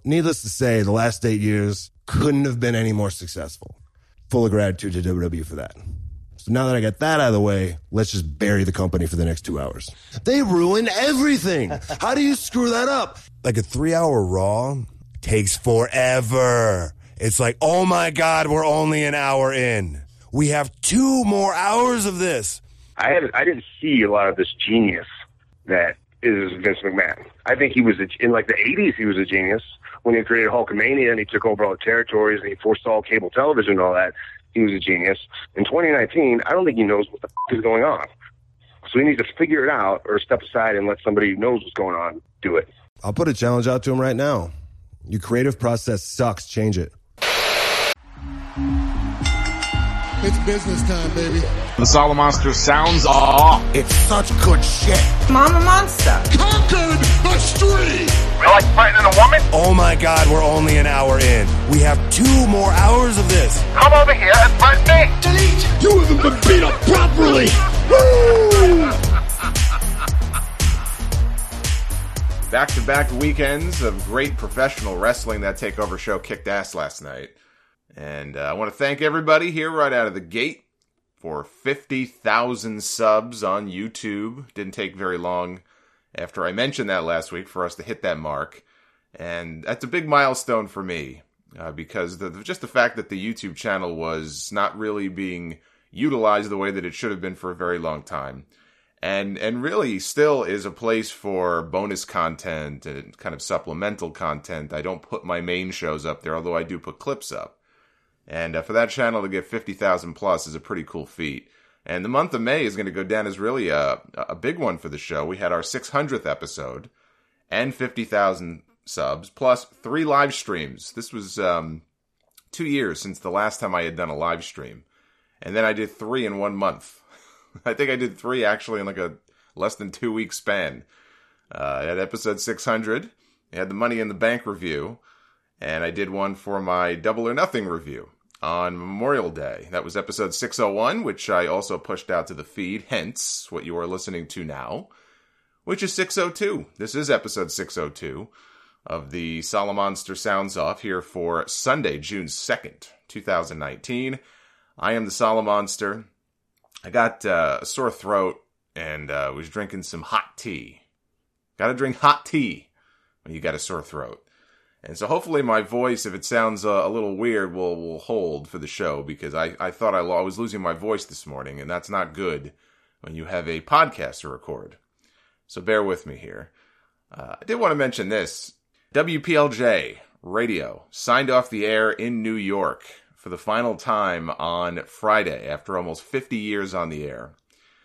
Needless to say, the last 8 years couldn't have been any more successful. Full of gratitude to WWE for that. So now that I got that out of the way, let's just bury the company for the next 2 hours. They ruin everything. How do you screw that up? Like a 3-hour Raw takes forever. It's like, oh my God, we're only an hour in. We have 2 more hours of this. I didn't see a lot of this genius that is Vince McMahon. I think he was, in like the 80s, he was a genius. When he created Hulkamania and he took over all the territories and he forestalled cable television and all that, he was a genius. In 2019, I don't think he knows what the is going on. So he needs to figure it out or step aside and let somebody who knows what's going on do it. I'll put a challenge out to him right now. Your creative process sucks. Change it. It's business time, baby. The Solid Monster sounds off. It's such good shit. Mama Monster. Conquered the street. You like fighting a woman? Oh my God, we're only an hour in. We have 2 more hours of this. Come over here and fight me. Delete. You haven't been beat up properly. Woo! Back-to-back weekends of great professional wrestling. That TakeOver show kicked ass last night. And I want to thank everybody here right out of the gate for 50,000 subs on YouTube. Didn't take very long after I mentioned that last week for us to hit that mark. And that's a big milestone for me because just the fact that the YouTube channel was not really being utilized the way that it should have been for a very long time. And really still is a place for bonus content and kind of supplemental content. I don't put my main shows up there, although I do put clips up. And for that channel to get 50,000 plus is a pretty cool feat. And the month of May is going to go down as really a big one for the show. We had our 600th episode and 50,000 subs, plus 3 live streams. This was 2 years since the last time I had done a live stream. And then I did 3 in 1 month. I think I did 3 actually in like a less than 2 week span. I had episode 600. I had the Money in the Bank review. And I did one for my Double or Nothing review on Memorial Day. That was episode 601, which I also pushed out to the feed, hence what you are listening to now, which is 602. This is episode 602 of the Solid Monster Sounds Off here for Sunday, June 2nd, 2019. I am the Solid Monster. I got a sore throat and was drinking some hot tea. Gotta drink hot tea when you got a sore throat. And so hopefully my voice, if it sounds a little weird, will hold for the show, because I thought I was losing my voice this morning, and that's not good when you have a podcast to record. So bear with me here. I did want to mention this. WPLJ Radio signed off the air in New York for the final time on Friday after almost 50 years on the air.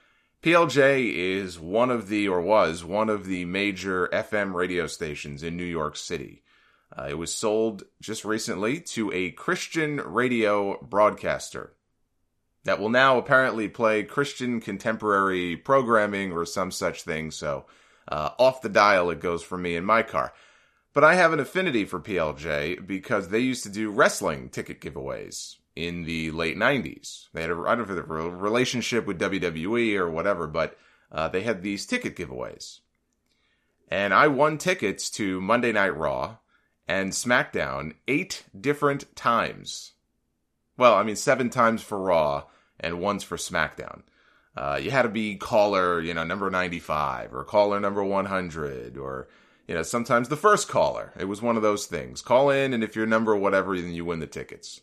PLJ is was one of the major FM radio stations in New York City. It was sold just recently to a Christian radio broadcaster that will now apparently play Christian contemporary programming or some such thing. So off the dial it goes for me in my car. But I have an affinity for PLJ because they used to do wrestling ticket giveaways in the late 90s. They had I don't know if they had a relationship with WWE or whatever, but they had these ticket giveaways. And I won tickets to Monday Night Raw and SmackDown 8 different times. Well, I mean 7 times for Raw and once for SmackDown. You had to be caller, number 95 or caller number 100 or, sometimes the first caller. It was one of those things. Call in, and if you're number whatever, then you win the tickets.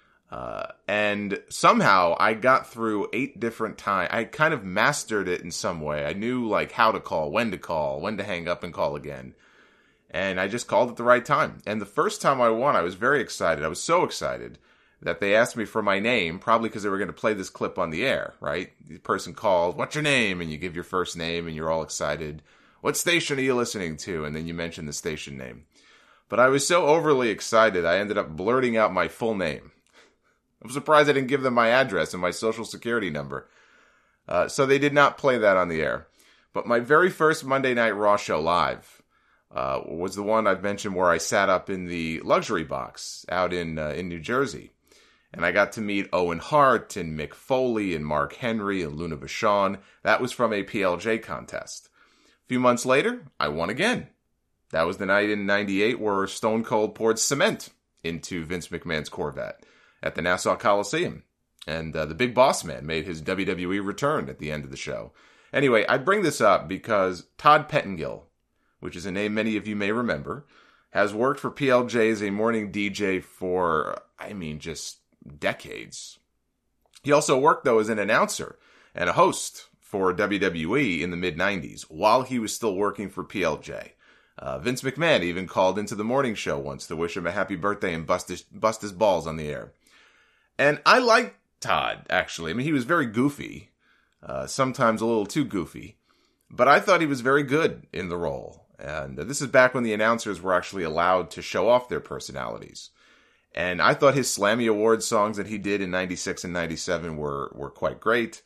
And somehow I got through 8 different times. I kind of mastered it in some way. I knew how to call, when to hang up and call again. And I just called at the right time. And the first time I won, I was very excited. I was so excited that they asked me for my name, probably because they were going to play this clip on the air, right? The person calls, "What's your name?" And you give your first name and you're all excited. "What station are you listening to?" And then you mention the station name. But I was so overly excited, I ended up blurting out my full name. I'm surprised I didn't give them my address and my social security number. So they did not play that on the air. But my very first Monday Night Raw show live was the one I've mentioned where I sat up in the luxury box out in New Jersey. And I got to meet Owen Hart and Mick Foley and Mark Henry and Luna Vachon. That was from a PLJ contest. A few months later, I won again. That was the night in 98 where Stone Cold poured cement into Vince McMahon's Corvette at the Nassau Coliseum. And the Big Boss Man made his WWE return at the end of the show. Anyway, I bring this up because Todd Pettengill, which is a name many of you may remember, has worked for PLJ as a morning DJ for, just decades. He also worked, though, as an announcer and a host for WWE in the mid-90s while he was still working for PLJ. Vince McMahon even called into the morning show once to wish him a happy birthday and bust his balls on the air. And I like Todd, actually. He was very goofy, sometimes a little too goofy, but I thought he was very good in the role. And this is back when the announcers were actually allowed to show off their personalities. And I thought his Slammy Awards songs that he did in 96 and 97 were quite great.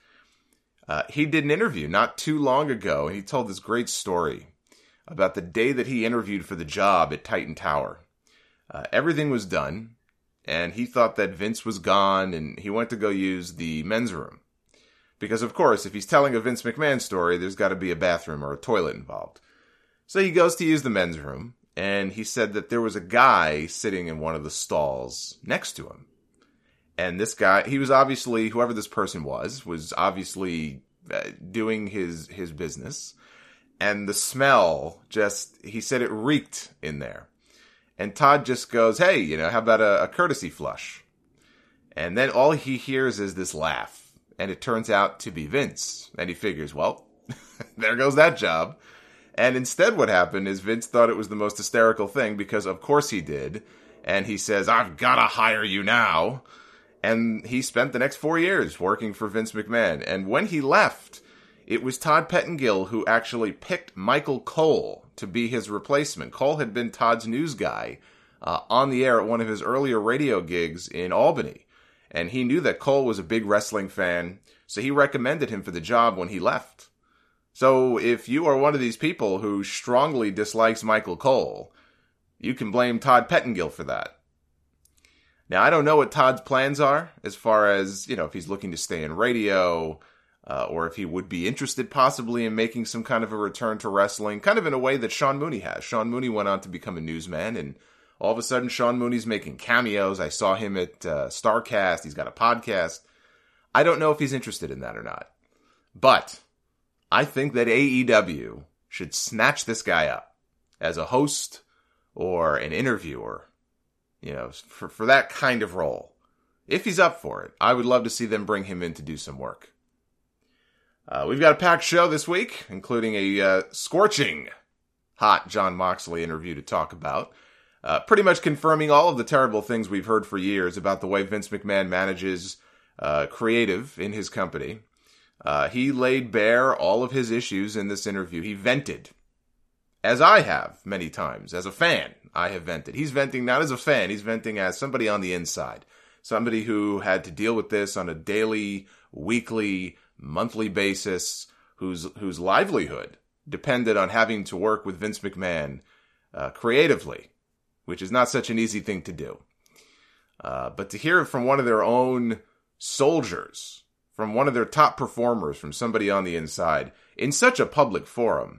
He did an interview not too long ago, and he told this great story about the day that he interviewed for the job at Titan Tower. Everything was done, and he thought that Vince was gone, and he went to go use the men's room. Because, of course, if he's telling a Vince McMahon story, there's got to be a bathroom or a toilet involved. So he goes to use the men's room, and he said that there was a guy sitting in one of the stalls next to him. And this guy, he was obviously, whoever this person was obviously doing his business. And the smell he said it reeked in there. And Todd just goes, hey, how about a courtesy flush? And then all he hears is this laugh. And it turns out to be Vince. And he figures, well, there goes that job. And instead what happened is Vince thought it was the most hysterical thing because of course he did. And he says, I've got to hire you now. And he spent the next 4 years working for Vince McMahon. And when he left, it was Todd Pettengill who actually picked Michael Cole to be his replacement. Cole had been Todd's news guy on the air at one of his earlier radio gigs in Albany. And he knew that Cole was a big wrestling fan, so he recommended him for the job when he left. So if you are one of these people who strongly dislikes Michael Cole, you can blame Todd Pettengill for that. Now, I don't know what Todd's plans are as far as, if he's looking to stay in radio, or if he would be interested possibly in making some kind of a return to wrestling, kind of in a way that Sean Mooney has. Sean Mooney went on to become a newsman, and all of a sudden Sean Mooney's making cameos. I saw him at StarCast. He's got a podcast. I don't know if he's interested in that or not. But I think that AEW should snatch this guy up as a host or an interviewer, for that kind of role. If he's up for it, I would love to see them bring him in to do some work. We've got a packed show this week, including a scorching hot Jon Moxley interview to talk about. Pretty much confirming all of the terrible things we've heard for years about the way Vince McMahon manages creative in his company. He laid bare all of his issues in this interview. He vented, as I have many times. As a fan, I have vented. He's venting not as a fan. He's venting as somebody on the inside. Somebody who had to deal with this on a daily, weekly, monthly basis, whose livelihood depended on having to work with Vince McMahon creatively, which is not such an easy thing to do. But to hear it from one of their own soldiers, from one of their top performers, from somebody on the inside, in such a public forum,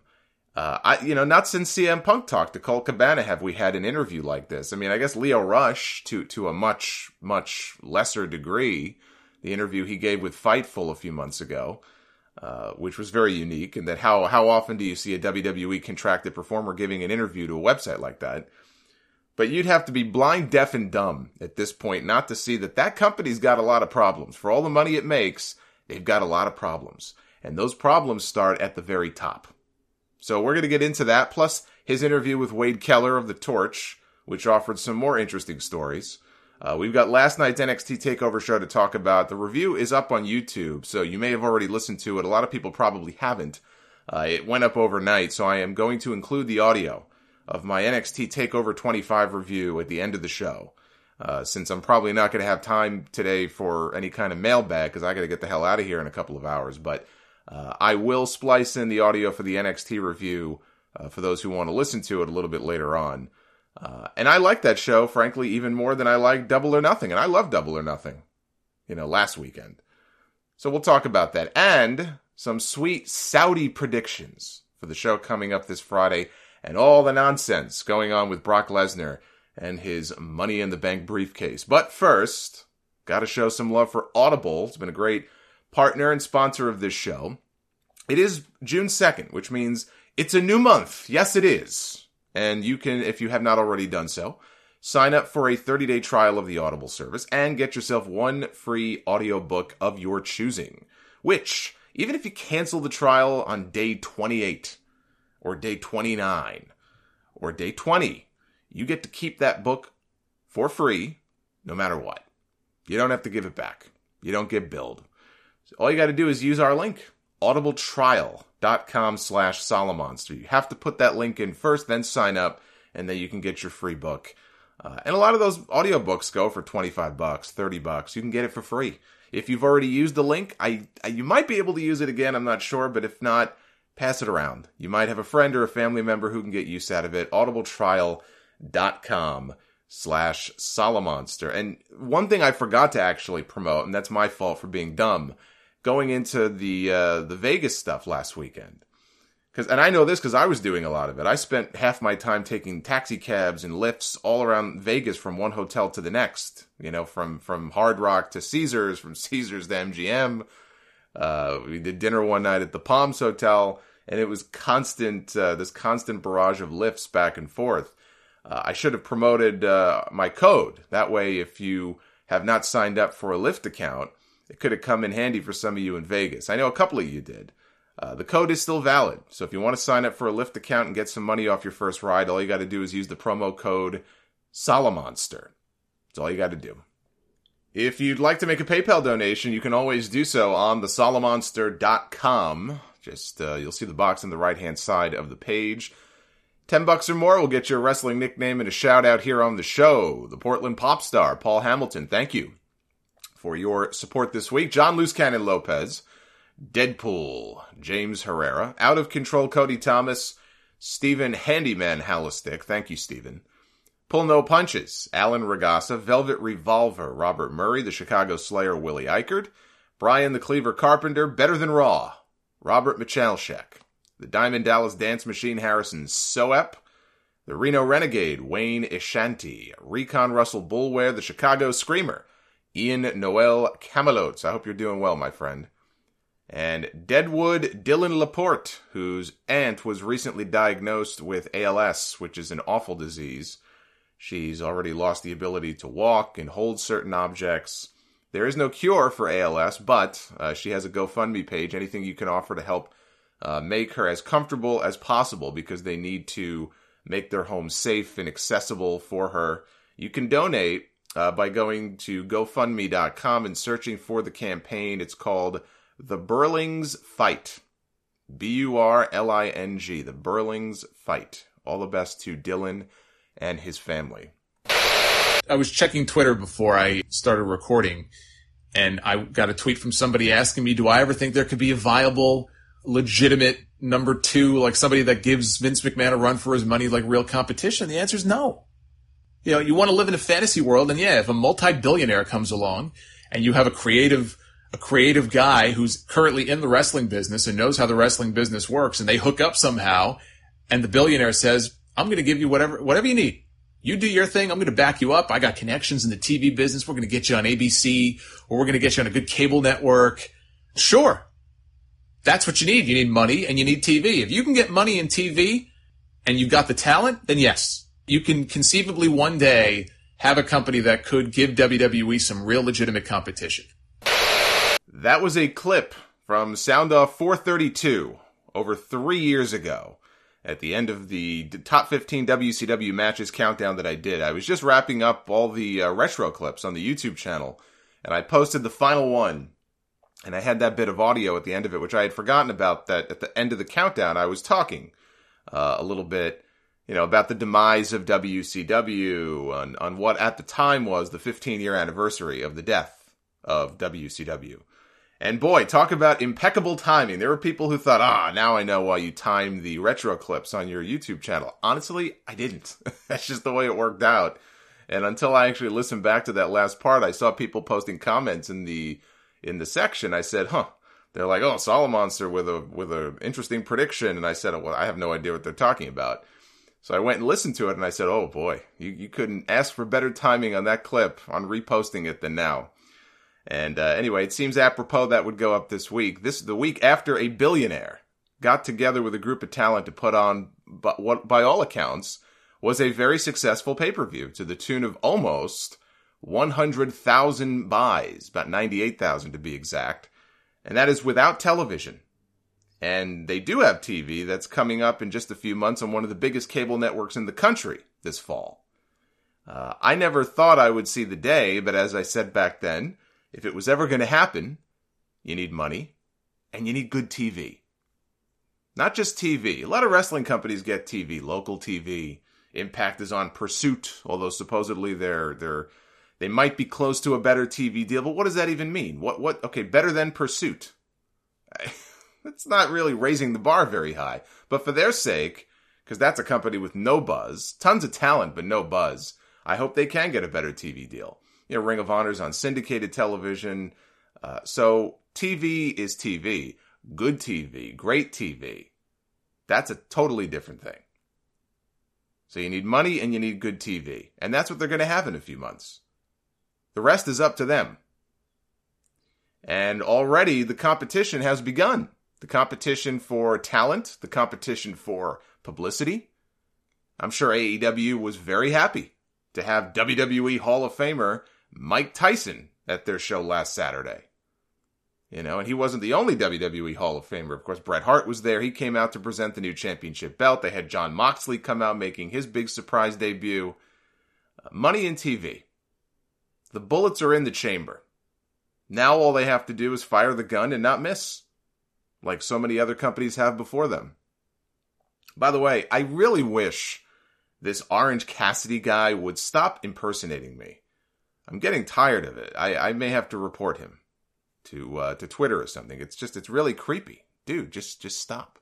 not since CM Punk talked to Colt Cabana have we had an interview like this. I guess Leo Rush, to a much, much lesser degree, the interview he gave with Fightful a few months ago, which was very unique, and that how often do you see a WWE contracted performer giving an interview to a website like that? But you'd have to be blind, deaf, and dumb at this point not to see that company's got a lot of problems. For all the money it makes, they've got a lot of problems. And those problems start at the very top. So we're going to get into that, plus his interview with Wade Keller of The Torch, which offered some more interesting stories. We've got last night's NXT TakeOver show to talk about. The review is up on YouTube, so you may have already listened to it. A lot of people probably haven't. It went up overnight, so I am going to include the audio of my NXT TakeOver 25 review at the end of the show, since I'm probably not going to have time today for any kind of mailbag, because I got to get the hell out of here in a couple of hours. But I will splice in the audio for the NXT review for those who want to listen to it a little bit later on. And I like that show, frankly, even more than I like Double or Nothing. And I love Double or Nothing, last weekend. So we'll talk about that. And some sweet Saudi predictions for the show coming up this Friday. and all the nonsense going on with Brock Lesnar and his Money in the Bank briefcase. But first, got to show some love for Audible. It's been a great partner and sponsor of this show. It is June 2nd, which means it's a new month. Yes, it is. And you can, if you have not already done so, sign up for a 30-day trial of the Audible service and get yourself one free audiobook of your choosing, which, even if you cancel the trial on day 28 or day 29 or day 20, you get to keep that book for free no matter what. You don't have to give it back. You don't get billed. So all you got to do is use our link, audibletrial.com/Solomonster. You have to put that link in first, then sign up, and then you can get your free book. And a lot of those audiobooks go for $25, $30. You can get it for free. If you've already used the link, you might be able to use it again. I'm not sure, but if not, pass it around. You might have a friend or a family member who can get use out of it. audibletrial.com/Solomonster. And one thing I forgot to actually promote, and that's my fault for being dumb, going into the Vegas stuff last weekend. And I know this because I was doing a lot of it. I spent half my time taking taxi cabs and lifts all around Vegas from one hotel to the next. You know, from Hard Rock to Caesars, from Caesars to MGM. We did dinner one night at the Palms Hotel, and it was this constant barrage of lifts back and forth. I should have promoted my code. That way, if you have not signed up for a Lyft account, it could have come in handy for some of you in Vegas. I know a couple of you did. The code is still valid, so if you want to sign up for a Lyft account and get some money off your first ride, all you got to do is use the promo code Solomonster. That's all you got to do. If you'd like to make a PayPal donation, you can always do so on thesolomonster.com. Just, you'll see the box on the right-hand side of the page. $10 or more will get you a wrestling nickname and a shout-out here on the show. The Portland pop star, Paul Hamilton, thank you for your support this week. John Loose Cannon Lopez, Deadpool, James Herrera, Out of Control Cody Thomas, Stephen Handyman Hallistick, thank you, Stephen. Pull No Punches, Alan Regassa, Velvet Revolver, Robert Murray, the Chicago Slayer, Willie Eichert, Brian the Cleaver Carpenter, Better Than Raw, Robert Michalczek, the Diamond Dallas Dance Machine, Harrison Soep, the Reno Renegade, Wayne Ishanti, Recon Russell Bulware, the Chicago Screamer, Ian Noel Camelotes, I hope you're doing well, my friend, and Deadwood Dylan Laporte, whose aunt was recently diagnosed with ALS, which is an awful disease. She's already lost the ability to walk and hold certain objects. There is no cure for ALS, but she has a GoFundMe page. Anything you can offer to help make her as comfortable as possible, because they need to make their home safe and accessible for her. You can donate by going to GoFundMe.com and searching for the campaign. It's called The Burlings Fight. B-U-R-L-I-N-G. The Burlings Fight. All the best to Dylan and his family. I was checking Twitter before I started recording, and I got a tweet from somebody asking me, do I ever think there could be a viable, legitimate number two, like somebody that gives Vince McMahon a run for his money, like real competition? The answer is no. You know, you want to live in a fantasy world, and yeah, if a multi-billionaire comes along and you have a creative guy who's currently in the wrestling business and knows how the wrestling business works, and they hook up somehow, and the billionaire says, I'm going to give you whatever you need. You do your thing. I'm going to back you up. I got connections in the TV business. We're going to get you on ABC, or we're going to get you on a good cable network. Sure. That's what you need. You need money and you need TV. If you can get money and TV and you've got the talent, then yes, you can conceivably one day have a company that could give WWE some real legitimate competition. That was a clip from Sound Off 432 over 3 years ago. At the end of the top 15 WCW matches countdown that I did, I was just wrapping up all the retro clips on the YouTube channel, and I posted the final one, and I had that bit of audio at the end of it, which I had forgotten about, that at the end of the countdown, I was talking a little bit, about the demise of WCW, on what at the time was the 15-year anniversary of the death of WCW. And boy, talk about impeccable timing. There were people who thought, now I know why you timed the retro clips on your YouTube channel. Honestly, I didn't. That's just the way it worked out. And until I actually listened back to that last part, I saw people posting comments in the section. I said, they're like, Solomonster with a interesting prediction. And I said, well, I have no idea what they're talking about. So I went and listened to it, and I said, oh boy, you couldn't ask for better timing on that clip, on reposting it than now. And anyway, it seems apropos that would go up this week. This is the week after a billionaire got together with a group of talent to put on what, by all accounts, was a very successful pay-per-view to the tune of almost 100,000 buys, about 98,000 to be exact. And that is without television. And they do have TV that's coming up in just a few months on one of the biggest cable networks in the country this fall. I never thought I would see the day, but as I said back then, if it was ever going to happen, you need money and you need good TV. Not just TV. A lot of wrestling companies get TV, local TV. Impact is on Pursuit, although supposedly they might be close to a better TV deal. But what does that even mean? What? Okay, better than Pursuit. It's not really raising the bar very high. But for their sake, because that's a company with no buzz, tons of talent, but no buzz, I hope they can get a better TV deal. You know, Ring of Honor's on syndicated television. So TV is TV. Good TV, great TV. That's a totally different thing. So you need money and you need good TV. And that's what they're going to have in a few months. The rest is up to them. And already the competition has begun. The competition for talent, the competition for publicity. I'm sure AEW was very happy to have WWE Hall of Famer Mike Tyson at their show last Saturday. You know, and he wasn't the only WWE Hall of Famer. Of course, Bret Hart was there. He came out to present the new championship belt. They had Jon Moxley come out making his big surprise debut. Money in TV. The bullets are in the chamber. Now all they have to do is fire the gun and not miss, like so many other companies have before them. By the way, I really wish this Orange Cassidy guy would stop impersonating me. I'm getting tired of it. I may have to report him to Twitter or something. It's really creepy. Dude, just stop.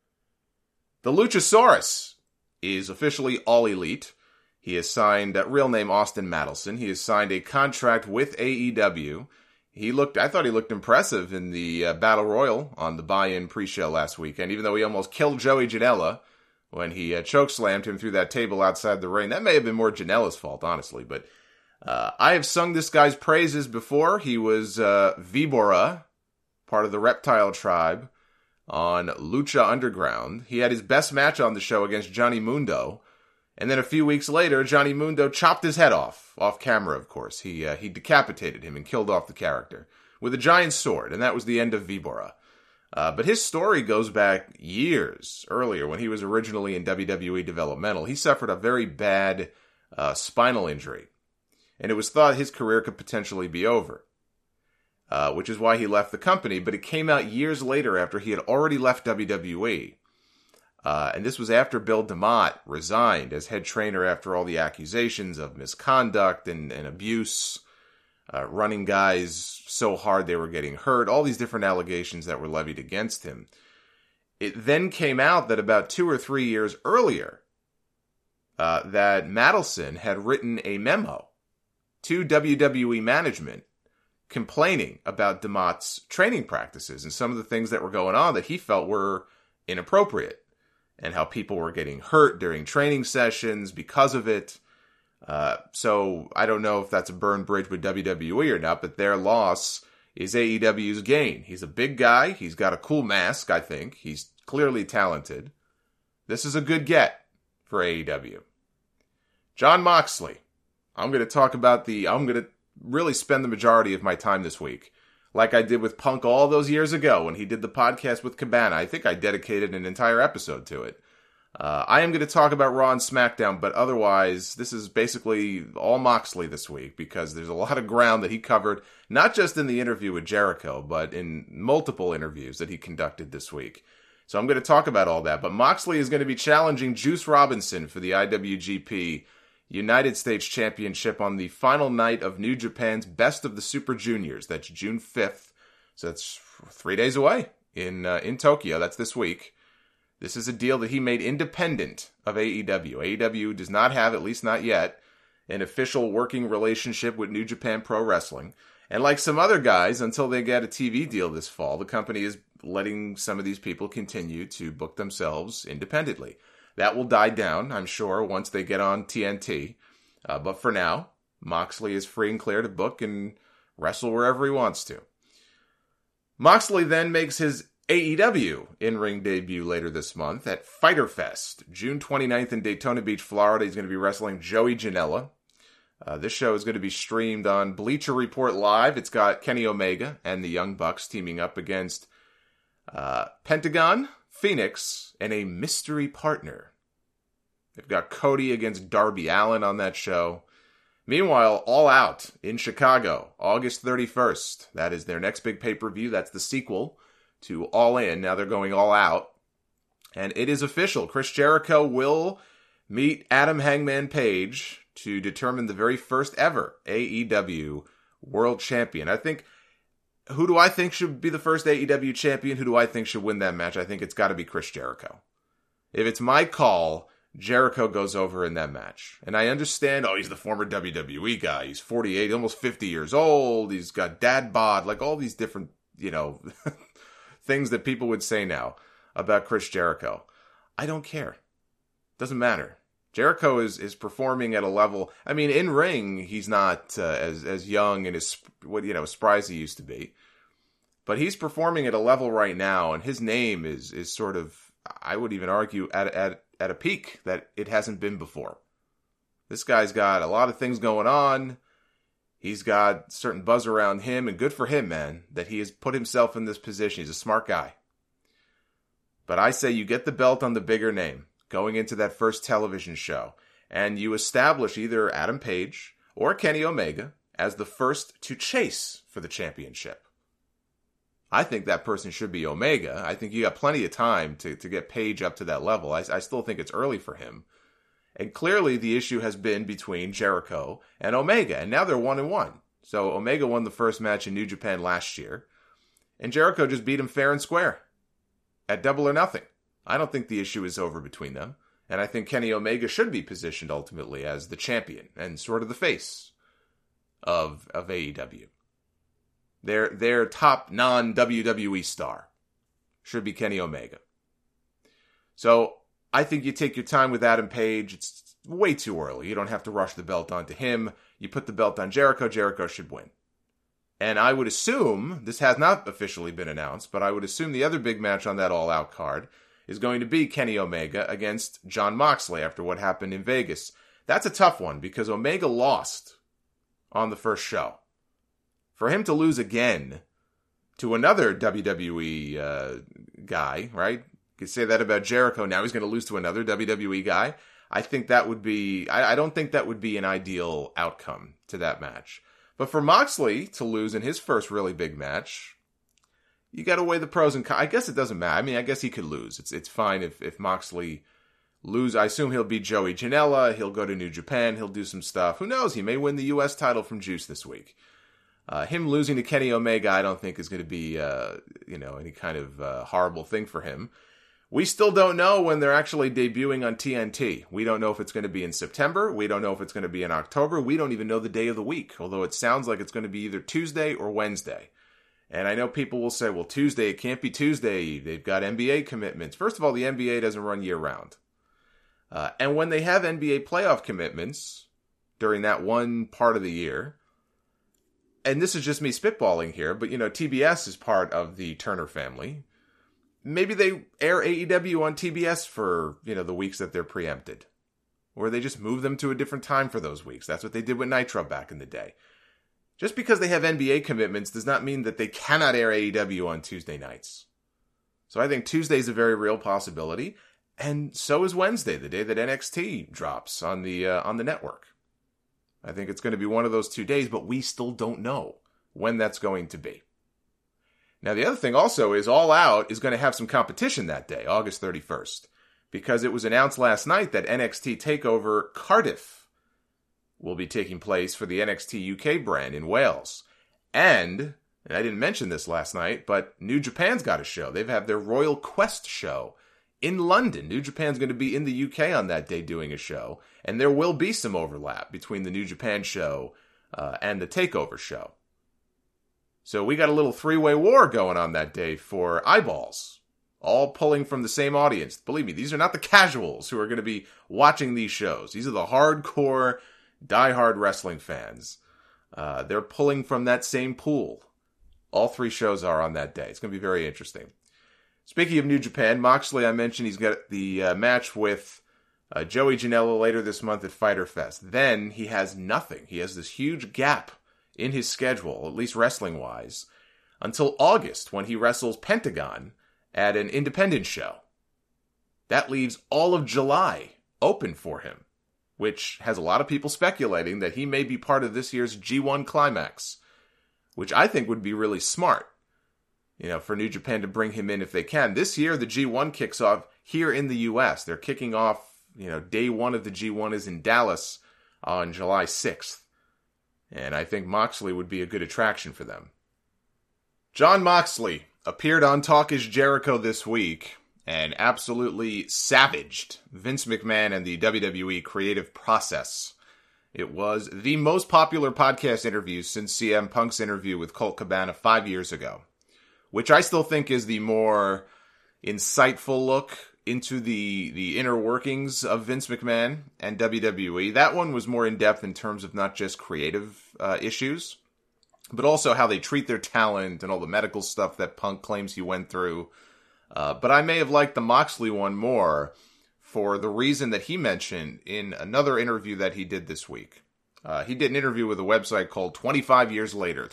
The Luchasaurus is officially All Elite. He has signed, real name Austin Madelson. He has signed a contract with AEW. I thought he looked impressive in the Battle Royal on the buy-in pre-show last weekend, even though he almost killed Joey Janela when he chokeslammed him through that table outside the ring. That may have been more Janela's fault, honestly, but I have sung this guy's praises before. He was Vibora, part of the Reptile Tribe, on Lucha Underground. He had his best match on the show against Johnny Mundo, and then a few weeks later, Johnny Mundo chopped his head off camera, of course. He decapitated him and killed off the character with a giant sword, and that was the end of Vibora. But his story goes back years earlier when he was originally in WWE Developmental. He suffered a very bad spinal injury, and it was thought his career could potentially be over, which is why he left the company. But it came out years later after he had already left WWE. And this was after Bill DeMott resigned as head trainer after all the accusations of misconduct and abuse, running guys so hard they were getting hurt, all these different allegations that were levied against him. It then came out that about 2 or 3 years earlier, that Madelson had written a memo to WWE management complaining about DeMott's training practices and some of the things that were going on that he felt were inappropriate, and how people were getting hurt during training sessions because of it. So I don't know if that's a burned bridge with WWE or not, but their loss is AEW's gain. He's a big guy. He's got a cool mask, I think. He's clearly talented. This is a good get for AEW. Jon Moxley. I'm going to really spend the majority of my time this week like I did with Punk all those years ago when he did the podcast with Cabana. I think I dedicated an entire episode to it. I am going to talk about Raw and SmackDown, but otherwise, this is basically all Moxley this week because there's a lot of ground that he covered, not just in the interview with Jericho, but in multiple interviews that he conducted this week. So I'm going to talk about all that, but Moxley is going to be challenging Juice Robinson for the IWGP United States Championship on the final night of New Japan's Best of the Super Juniors. That's June 5th. So that's 3 days away in Tokyo. That's this week. This is a deal that he made independent of AEW. AEW does not have, at least not yet, an official working relationship with New Japan Pro Wrestling. And like some other guys, until they get a TV deal this fall, the company is letting some of these people continue to book themselves independently. That will die down, I'm sure, once they get on TNT. But for now, Moxley is free and clear to book and wrestle wherever he wants to. Moxley then makes his AEW in-ring debut later this month at Fyter Fest, June 29th in Daytona Beach, Florida. He's going to be wrestling Joey Janela. This show is going to be streamed on Bleacher Report Live. It's got Kenny Omega and the Young Bucks teaming up against Pentagon, Phoenix, and a mystery partner. They've got Cody against Darby Allin on that show. Meanwhile, All Out in Chicago, August 31st. That is their next big pay-per-view. That's the sequel to All In. Now they're going All Out. And it is official. Chris Jericho will meet Adam Hangman Page to determine the very first ever AEW World Champion. Who do I think should be the first AEW champion? Who do I think should win that match? I think it's got to be Chris Jericho. If it's my call, Jericho goes over in that match. And I understand, he's the former WWE guy. He's 48, almost 50 years old. He's got dad bod, like all these different, things that people would say now about Chris Jericho. I don't care. Doesn't matter. Jericho is performing at a level. I mean, in ring, he's not as young and as spry as he used to be, but he's performing at a level right now, and his name is sort of, I would even argue, at a peak that it hasn't been before. This guy's got a lot of things going on. He's got certain buzz around him, and good for him, man, that he has put himself in this position. He's a smart guy. But I say you get the belt on the bigger name going into that first television show, and you establish either Adam Page or Kenny Omega as the first to chase for the championship. I think that person should be Omega. I think you got plenty of time to get Page up to that level. I still think it's early for him. And clearly the issue has been between Jericho and Omega, and now they're 1-1. So Omega won the first match in New Japan last year, and Jericho just beat him fair and square at Double or Nothing. I don't think the issue is over between them, and I think Kenny Omega should be positioned ultimately as the champion and sort of the face of AEW. Their top non-WWE star should be Kenny Omega. So I think you take your time with Adam Page. It's way too early. You don't have to rush the belt onto him. You put the belt on Jericho. Jericho should win. And I would assume, this has not officially been announced, but I would assume the other big match on that all-out card is going to be Kenny Omega against Jon Moxley after what happened in Vegas. That's a tough one because Omega lost on the first show. For him to lose again to another WWE guy, right? You could say that about Jericho. Now he's going to lose to another WWE guy. I think that would be, I don't think that would be an ideal outcome to that match. But for Moxley to lose in his first really big match, you got to weigh the pros and cons. I guess it doesn't matter. I mean, I guess he could lose. It's fine if Moxley lose. I assume he'll beat Joey Janela. He'll go to New Japan. He'll do some stuff. Who knows? He may win the U.S. title from Juice this week. Him losing to Kenny Omega, I don't think is going to be, any kind of horrible thing for him. We still don't know when they're actually debuting on TNT. We don't know if it's going to be in September. We don't know if it's going to be in October. We don't even know the day of the week, although it sounds like it's going to be either Tuesday or Wednesday. And I know people will say, well, Tuesday, it can't be Tuesday. They've got NBA commitments. First of all, the NBA doesn't run year-round. And when they have NBA playoff commitments during that one part of the year, and this is just me spitballing here, but, TBS is part of the Turner family. Maybe they air AEW on TBS for, the weeks that they're preempted. Or they just move them to a different time for those weeks. That's what they did with Nitro back in the day. Just because they have NBA commitments does not mean that they cannot air AEW on Tuesday nights. So I think Tuesday is a very real possibility. And so is Wednesday, the day that NXT drops on the network. I think it's going to be one of those 2 days, but we still don't know when that's going to be. Now, the other thing also is All Out is going to have some competition that day, August 31st, because it was announced last night that NXT TakeOver Cardiff will be taking place for the NXT UK brand in Wales. And I didn't mention this last night, but New Japan's got a show. They've had their Royal Quest show in London. New Japan's going to be in the UK on that day doing a show, and there will be some overlap between the New Japan show and the TakeOver show. So we got a little three-way war going on that day for eyeballs all pulling from the same audience. Believe me, these are not the casuals who are going to be watching these shows. These are the hardcore, diehard wrestling fans. They're pulling from that same pool. All 3 shows are on that day. It's going to be very interesting. Speaking of New Japan, Moxley, I mentioned he's got the match with Joey Janela later this month at Fyter Fest. Then he has nothing. He has this huge gap in his schedule, at least wrestling-wise, until August when he wrestles Pentagon at an independent show. That leaves all of July open for him, which has a lot of people speculating that he may be part of this year's G1 Climax, which I think would be really smart, for New Japan to bring him in if they can. This year, the G1 kicks off here in the U.S. They're kicking off, day 1 of the G1 is in Dallas on July 6th. And I think Moxley would be a good attraction for them. Jon Moxley appeared on Talk is Jericho this week and absolutely savaged Vince McMahon and the WWE creative process. It was the most popular podcast interview since CM Punk's interview with Colt Cabana 5 years ago, which I still think is the more insightful look into the inner workings of Vince McMahon and WWE. That one was more in-depth in terms of not just creative issues, but also how they treat their talent and all the medical stuff that Punk claims he went through. But I may have liked the Moxley one more for the reason that he mentioned in another interview that he did this week. He did an interview with a website called 25 Years Later,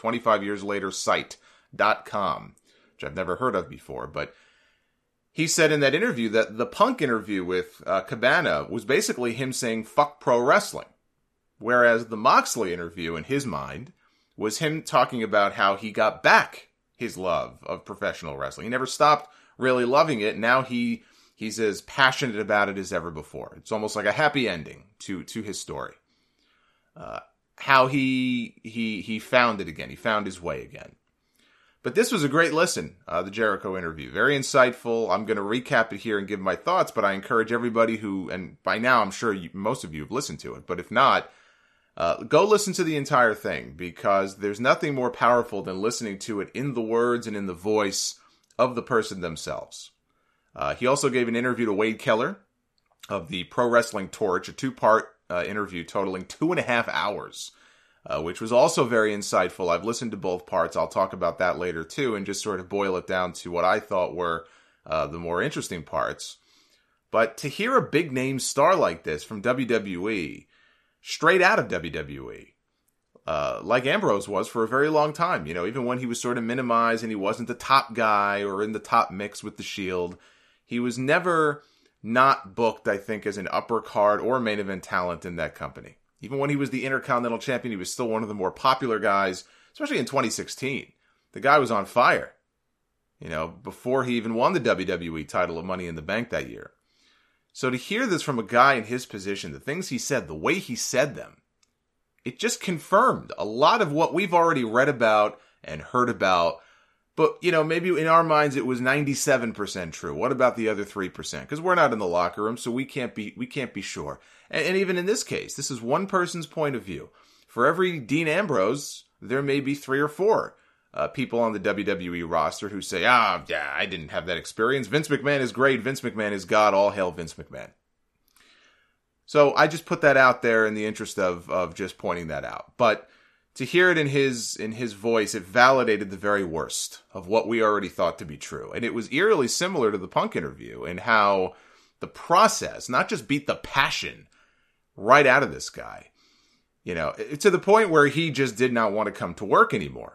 25yearslatersite.com, which I've never heard of before, but he said in that interview that the Punk interview with Cabana was basically him saying, fuck pro wrestling. Whereas the Moxley interview, in his mind, was him talking about how he got back his love of professional wrestling. He never stopped really loving it. Now he's as passionate about it as ever before. It's almost like a happy ending to his story. How he found it again. He found his way again. But this was a great listen, the Jericho interview. Very insightful. I'm going to recap it here and give my thoughts, but I encourage everybody who, and by now I'm sure most of you have listened to it, but if not, go listen to the entire thing, because there's nothing more powerful than listening to it in the words and in the voice of the person themselves. He also gave an interview to Wade Keller of the Pro Wrestling Torch, a 2-part interview totaling 2.5 hours. Which was also very insightful. I've listened to both parts. I'll talk about that later too, and just sort of boil it down to what I thought were the more interesting parts. But to hear a big name star like this from WWE, straight out of WWE, like Ambrose was for a very long time, even when he was sort of minimized and he wasn't the top guy or in the top mix with the Shield, he was never not booked, I think, as an upper card or main event talent in that company. Even when he was the Intercontinental Champion, he was still one of the more popular guys, especially in 2016. The guy was on fire, before he even won the WWE title of Money in the Bank that year. So to hear this from a guy in his position, the things he said, the way he said them, it just confirmed a lot of what we've already read about and heard about. But, maybe in our minds it was 97% true. What about the other 3%? Because we're not in the locker room, so we can't be sure. And even in this case, this is one person's point of view. For every Dean Ambrose, there may be 3 or 4 people on the WWE roster who say, yeah, I didn't have that experience. Vince McMahon is great. Vince McMahon is God. All hail Vince McMahon. So I just put that out there in the interest of just pointing that out. But to hear it in his voice, it validated the very worst of what we already thought to be true. And it was eerily similar to the Punk interview in how the process, not just beat the passion right out of this guy, to the point where he just did not want to come to work anymore.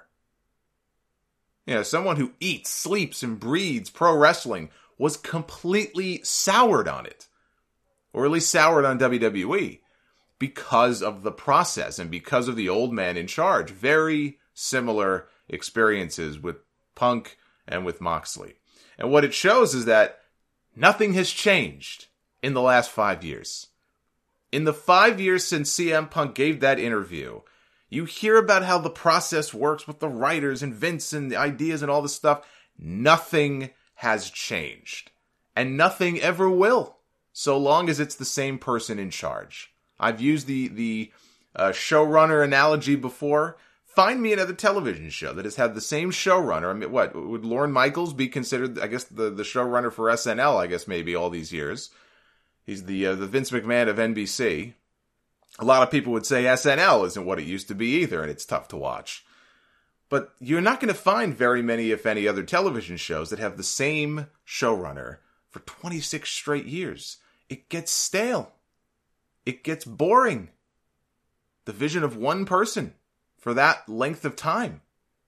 Someone who eats, sleeps, and breathes pro wrestling was completely soured on it. Or at least soured on WWE. Because of the process and because of the old man in charge. Very similar experiences with Punk and with Moxley. And what it shows is that nothing has changed in the last 5 years. In the 5 years since CM Punk gave that interview, you hear about how the process works with the writers and Vince and the ideas and all this stuff. Nothing has changed. And nothing ever will, so long as it's the same person in charge. I've used the showrunner analogy before. find me another television show that has had the same showrunner. I mean, what would Lorne Michaels be considered? I guess the showrunner for SNL. I guess maybe all these years. He's the Vince McMahon of NBC. A lot of people would say SNL isn't what it used to be either, and it's tough to watch. But you're not going to find very many, if any, other television shows that have the same showrunner for 26 straight years. It gets stale. It gets boring. The vision of one person for that length of time.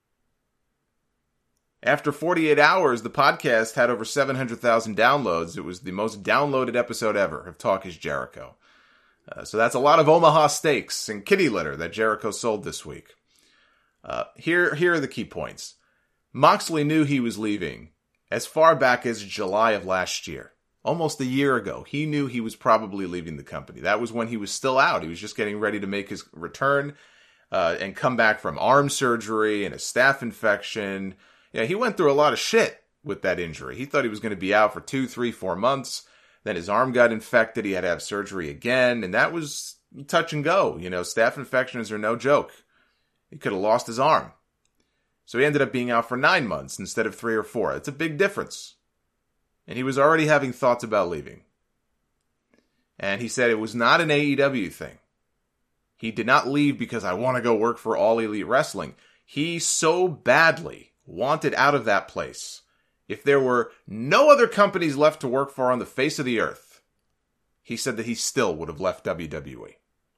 After 48 hours, the podcast had over 700,000 downloads. It was the most downloaded episode ever of Talk is Jericho. So that's a lot of Omaha steaks and kitty litter that Jericho sold this week. Here are the key points. Moxley knew he was leaving as far back as July of last year. Almost a year ago, he knew he was probably leaving the company. That was when he was still out. He was just getting ready to make his return and come back from arm surgery and a staph infection. Yeah, he went through a lot of shit with that injury. He thought he was going to be out for 2, 3, 4 months. Then his arm got infected. He had to have surgery again. And that was touch and go. You know, staph infections are no joke. He could have lost his arm. So he ended up being out for 9 months instead of 3 or 4. It's a big difference. And he was already having thoughts about leaving. And he said it was not an AEW thing. He did not leave because I want to go work for All Elite Wrestling. He so badly wanted out of that place. If there were no other companies left to work for on the face of the earth, he said that he still would have left WWE.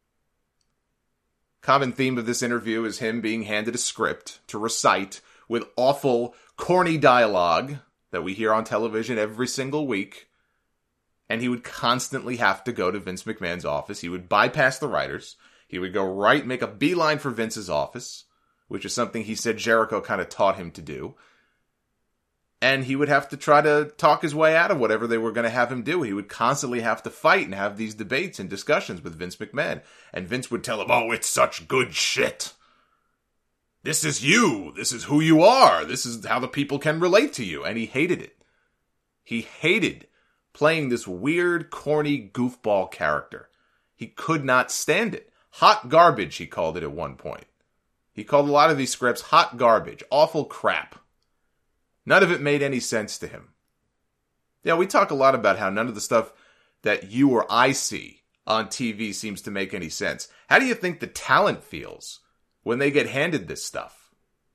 Common theme of this interview is him being handed a script to recite with awful, corny dialogue that we hear on television every single week. And he would constantly have to go to Vince McMahon's office. He would bypass the writers. He would go right, make a beeline for Vince's office, which is something he said Jericho kind of taught him to do. And he would have to try to talk his way out of whatever they were going to have him do. He would constantly have to fight and have these debates and discussions with Vince McMahon. And Vince would tell him, oh, it's such good shit. This is you. This is who you are. This is how the people can relate to you. And he hated it. He hated playing this weird, corny goofball character. He could not stand it. Hot garbage, he called it at one point. He called a lot of these scripts hot garbage, awful crap. None of it made any sense to him. Yeah, we talk a lot about how none of the stuff that you or I see on TV seems to make any sense. How do you think the talent feels when they get handed this stuff?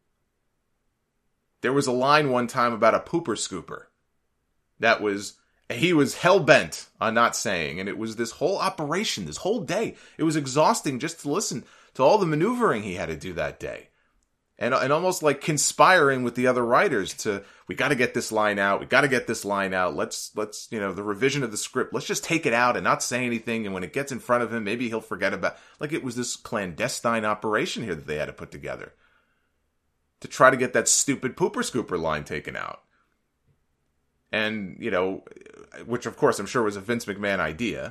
There was a line one time about a pooper scooper that he was hell-bent on not saying, and it was this whole operation, this whole day. It was exhausting just to listen to all the maneuvering he had to do that day. And almost like conspiring with the other writers to, we got to get this line out. We got to get this line out. Let's, the revision of the script. Let's just take it out and not say anything. And when it gets in front of him, maybe he'll forget about, like it was this clandestine operation here that they had to put together to try to get that stupid pooper scooper line taken out. And, which of course I'm sure was a Vince McMahon idea.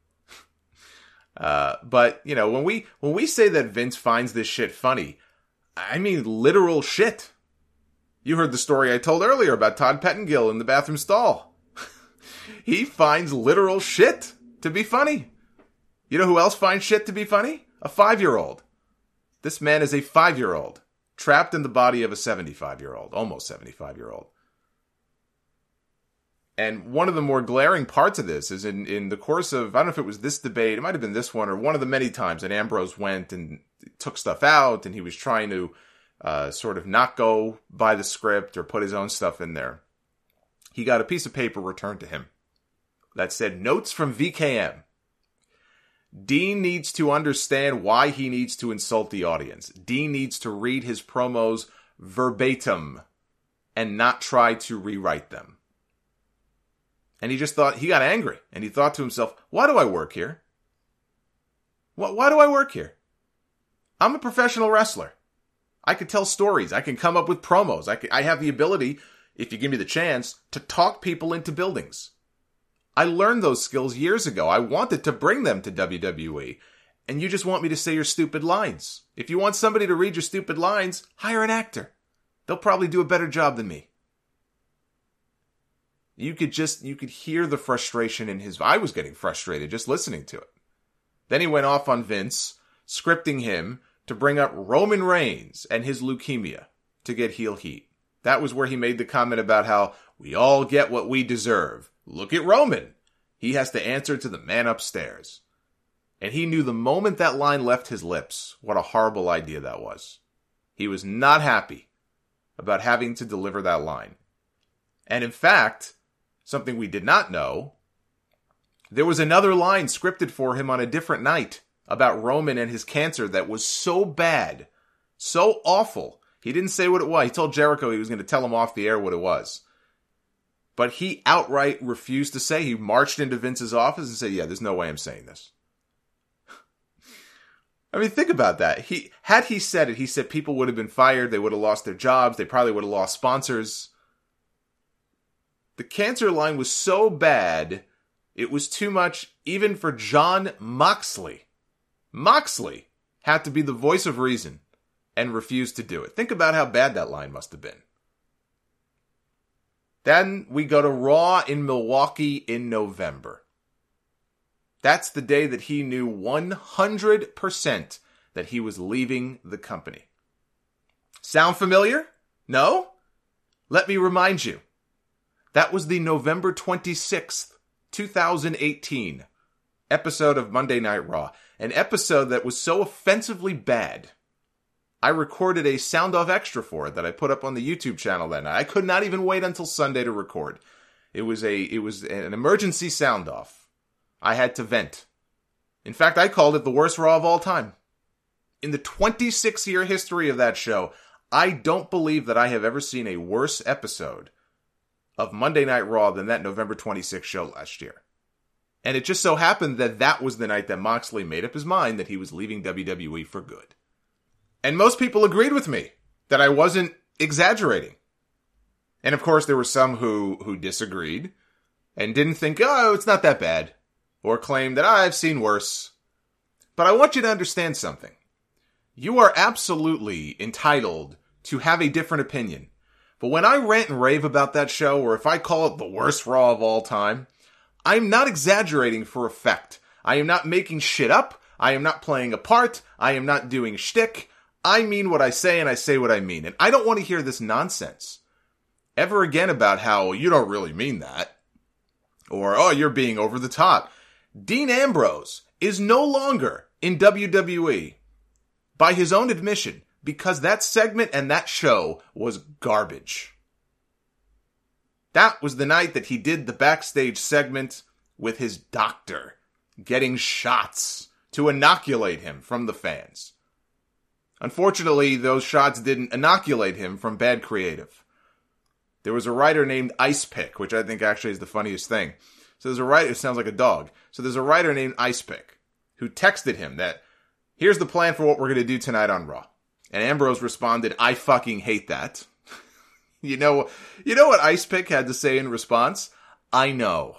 But, when we say that Vince finds this shit funny, I mean literal shit. You heard the story I told earlier about Todd Pettengill in the bathroom stall. He finds literal shit to be funny. You know who else finds shit to be funny? A 5-year-old. This man is a 5-year-old, trapped in the body of a 75-year-old, almost 75-year-old. And one of the more glaring parts of this is in the course of, I don't know if it was this debate, it might have been this one, or one of the many times that Ambrose went and took stuff out, and he was trying to sort of not go by the script or put his own stuff in there. He got a piece of paper returned to him that said, notes from VKM. Dean needs to understand why he needs to insult the audience. Dean needs to read his promos verbatim and not try to rewrite them. And he just thought, he got angry, and he thought to himself, why do I work here? Why do I work here? I'm a professional wrestler. I can tell stories. I can come up with promos. I have the ability, if you give me the chance, to talk people into buildings. I learned those skills years ago. I wanted to bring them to WWE, and you just want me to say your stupid lines. If you want somebody to read your stupid lines, hire an actor. They'll probably do a better job than me. You could hear the frustration in his... I was getting frustrated just listening to it. Then he went off on Vince, scripting him to bring up Roman Reigns and his leukemia to get heel heat. That was where he made the comment about how we all get what we deserve. Look at Roman. He has to answer to the man upstairs. And he knew the moment that line left his lips what a horrible idea that was. He was not happy about having to deliver that line. And in fact, something we did not know, there was another line scripted for him on a different night about Roman and his cancer that was so bad, so awful. He didn't say what it was. He told Jericho he was going to tell him off the air what it was. But he outright refused to say. He marched into Vince's office and said, yeah, there's no way I'm saying this. I mean, think about that. Had he said it, he said people would have been fired, they would have lost their jobs, they probably would have lost sponsors. The cancer line was so bad, it was too much even for Jon Moxley. Moxley had to be the voice of reason and refused to do it. Think about how bad that line must have been. Then we go to Raw in Milwaukee in November. That's the day that he knew 100% that he was leaving the company. Sound familiar? No? Let me remind you. That was the November 26th, 2018 episode of Monday Night Raw. An episode that was so offensively bad, I recorded a sound-off extra for it that I put up on the YouTube channel that night. I could not even wait until Sunday to record. It was an emergency sound-off. I had to vent. In fact, I called it the worst Raw of all time. In the 26-year history of that show, I don't believe that I have ever seen a worse episode of Monday Night Raw than that November 26th show last year. And it just so happened that that was the night that Moxley made up his mind that he was leaving WWE for good. And most people agreed with me that I wasn't exaggerating. And of course, there were some who disagreed and didn't think, oh, it's not that bad. Or claim that I've seen worse. But I want you to understand something. You are absolutely entitled to have a different opinion. But when I rant and rave about that show, or if I call it the worst Raw of all time, I'm not exaggerating for effect. I am not making shit up. I am not playing a part. I am not doing shtick. I mean what I say and I say what I mean. And I don't want to hear this nonsense ever again about how you don't really mean that. Or, oh, you're being over the top. Dean Ambrose is no longer in WWE by his own admission because that segment and that show was garbage. That was the night that he did the backstage segment with his doctor getting shots to inoculate him from the fans. Unfortunately, those shots didn't inoculate him from bad creative. There was a writer named Ice Pick, which I think actually is the funniest thing. So there's a writer, it sounds like a dog. So there's a writer named Ice Pick who texted him that, here's the plan for what we're going to do tonight on Raw. And Ambrose responded, I fucking hate that. You know what Ice Pick had to say in response? I know.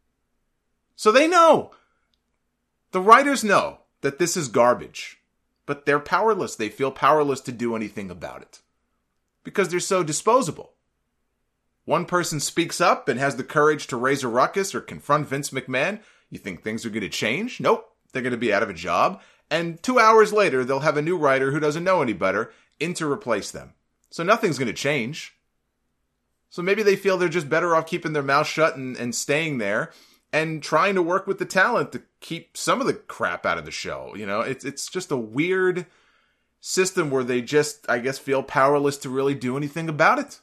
So they know. The writers know that this is garbage. But they're powerless. They feel powerless to do anything about it. Because they're so disposable. One person speaks up and has the courage to raise a ruckus or confront Vince McMahon. You think things are going to change? Nope. They're going to be out of a job. And 2 hours later, they'll have a new writer who doesn't know any better in to replace them. So nothing's going to change. So maybe they feel they're just better off keeping their mouth shut and staying there and trying to work with the talent to keep some of the crap out of the show. You know, it's just a weird system where they just, I guess, feel powerless to really do anything about it.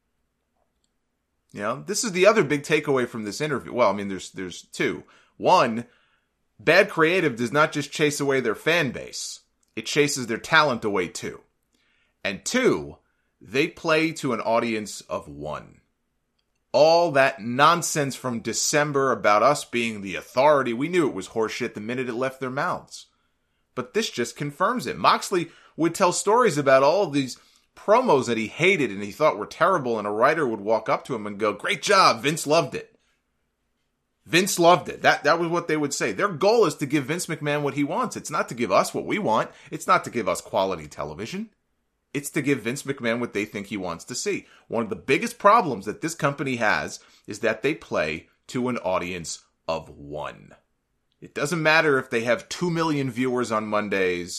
You know, this is the other big takeaway from this interview. Well, I mean, there's two. One, bad creative does not just chase away their fan base. It chases their talent away too. And two, they play to an audience of one. All that nonsense from December about us being the authority, we knew it was horseshit the minute it left their mouths. But this just confirms it. Moxley would tell stories about all of these promos that he hated and he thought were terrible, and a writer would walk up to him and go, great job, Vince loved it. Vince loved it. That was what they would say. Their goal is to give Vince McMahon what he wants. It's not to give us what we want. It's not to give us quality television. It's to give Vince McMahon what they think he wants to see. One of the biggest problems that this company has is that they play to an audience of one. It doesn't matter if they have 2 million viewers on Mondays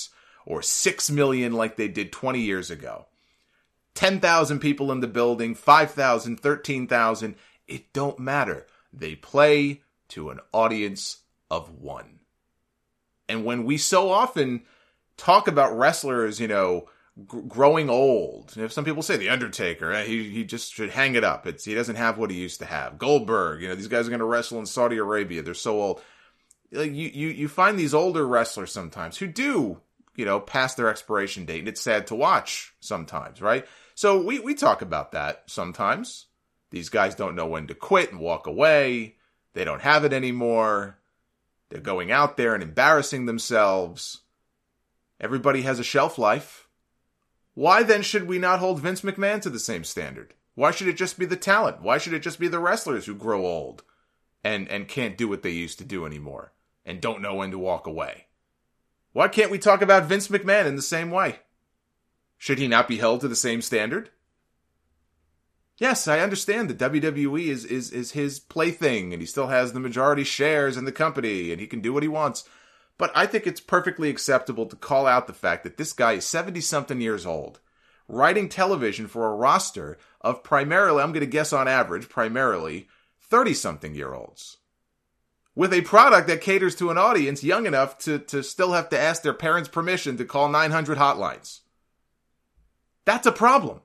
or 6 million like they did 20 years ago. 10,000 people in the building, 5,000, 13,000, it don't matter. They play to an audience of one. And when we so often talk about wrestlers, growing old, some people say The Undertaker, he just should hang it up. He doesn't have what he used to have. Goldberg, these guys are going to wrestle in Saudi Arabia. They're so old. Like you find these older wrestlers sometimes who do, past their expiration date, and it's sad to watch sometimes, right? So we talk about that sometimes. These guys don't know when to quit and walk away. They don't have it anymore. They're going out there and embarrassing themselves. Everybody has a shelf life. Why then should we not hold Vince McMahon to the same standard? Why should it just be the talent? Why should it just be the wrestlers who grow old and can't do what they used to do anymore and don't know when to walk away? Why can't we talk about Vince McMahon in the same way? Should he not be held to the same standard? Yes, I understand that WWE is his plaything, and he still has the majority shares in the company, and he can do what he wants. But I think it's perfectly acceptable to call out the fact that this guy is 70-something years old, writing television for a roster of primarily, I'm going to guess on average, primarily 30-something-year-olds, with a product that caters to an audience young enough to still have to ask their parents' permission to call 900 hotlines. That's a problem.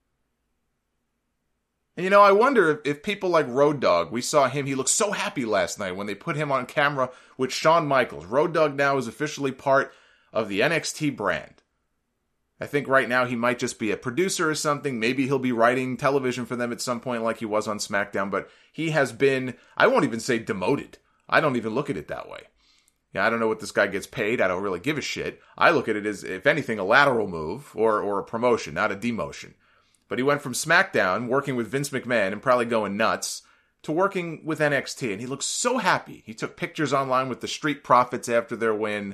And I wonder if people like Road Dogg, we saw him, he looked so happy last night when they put him on camera with Shawn Michaels. Road Dogg now is officially part of the NXT brand. I think right now he might just be a producer or something. Maybe he'll be writing television for them at some point like he was on SmackDown. But he has been, I won't even say demoted. I don't even look at it that way. I don't know what this guy gets paid. I don't really give a shit. I look at it as, if anything, a lateral move or a promotion, not a demotion. But he went from SmackDown, working with Vince McMahon and probably going nuts, to working with NXT. And he looks so happy. He took pictures online with the Street Profits after their win.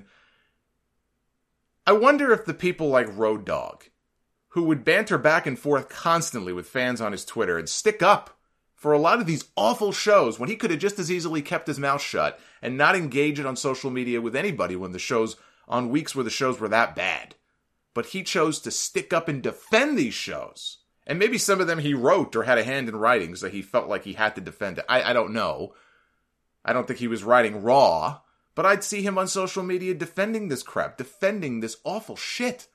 I wonder if the people like Road Dogg, who would banter back and forth constantly with fans on his Twitter and stick up for a lot of these awful shows when he could have just as easily kept his mouth shut and not engage it on social media with anybody when the shows, on weeks where the shows were that bad. But he chose to stick up and defend these shows. And maybe some of them he wrote or had a hand in writing, so he felt like he had to defend it. I don't know. I don't think he was writing raw, but I'd see him on social media defending this crap, defending this awful shit.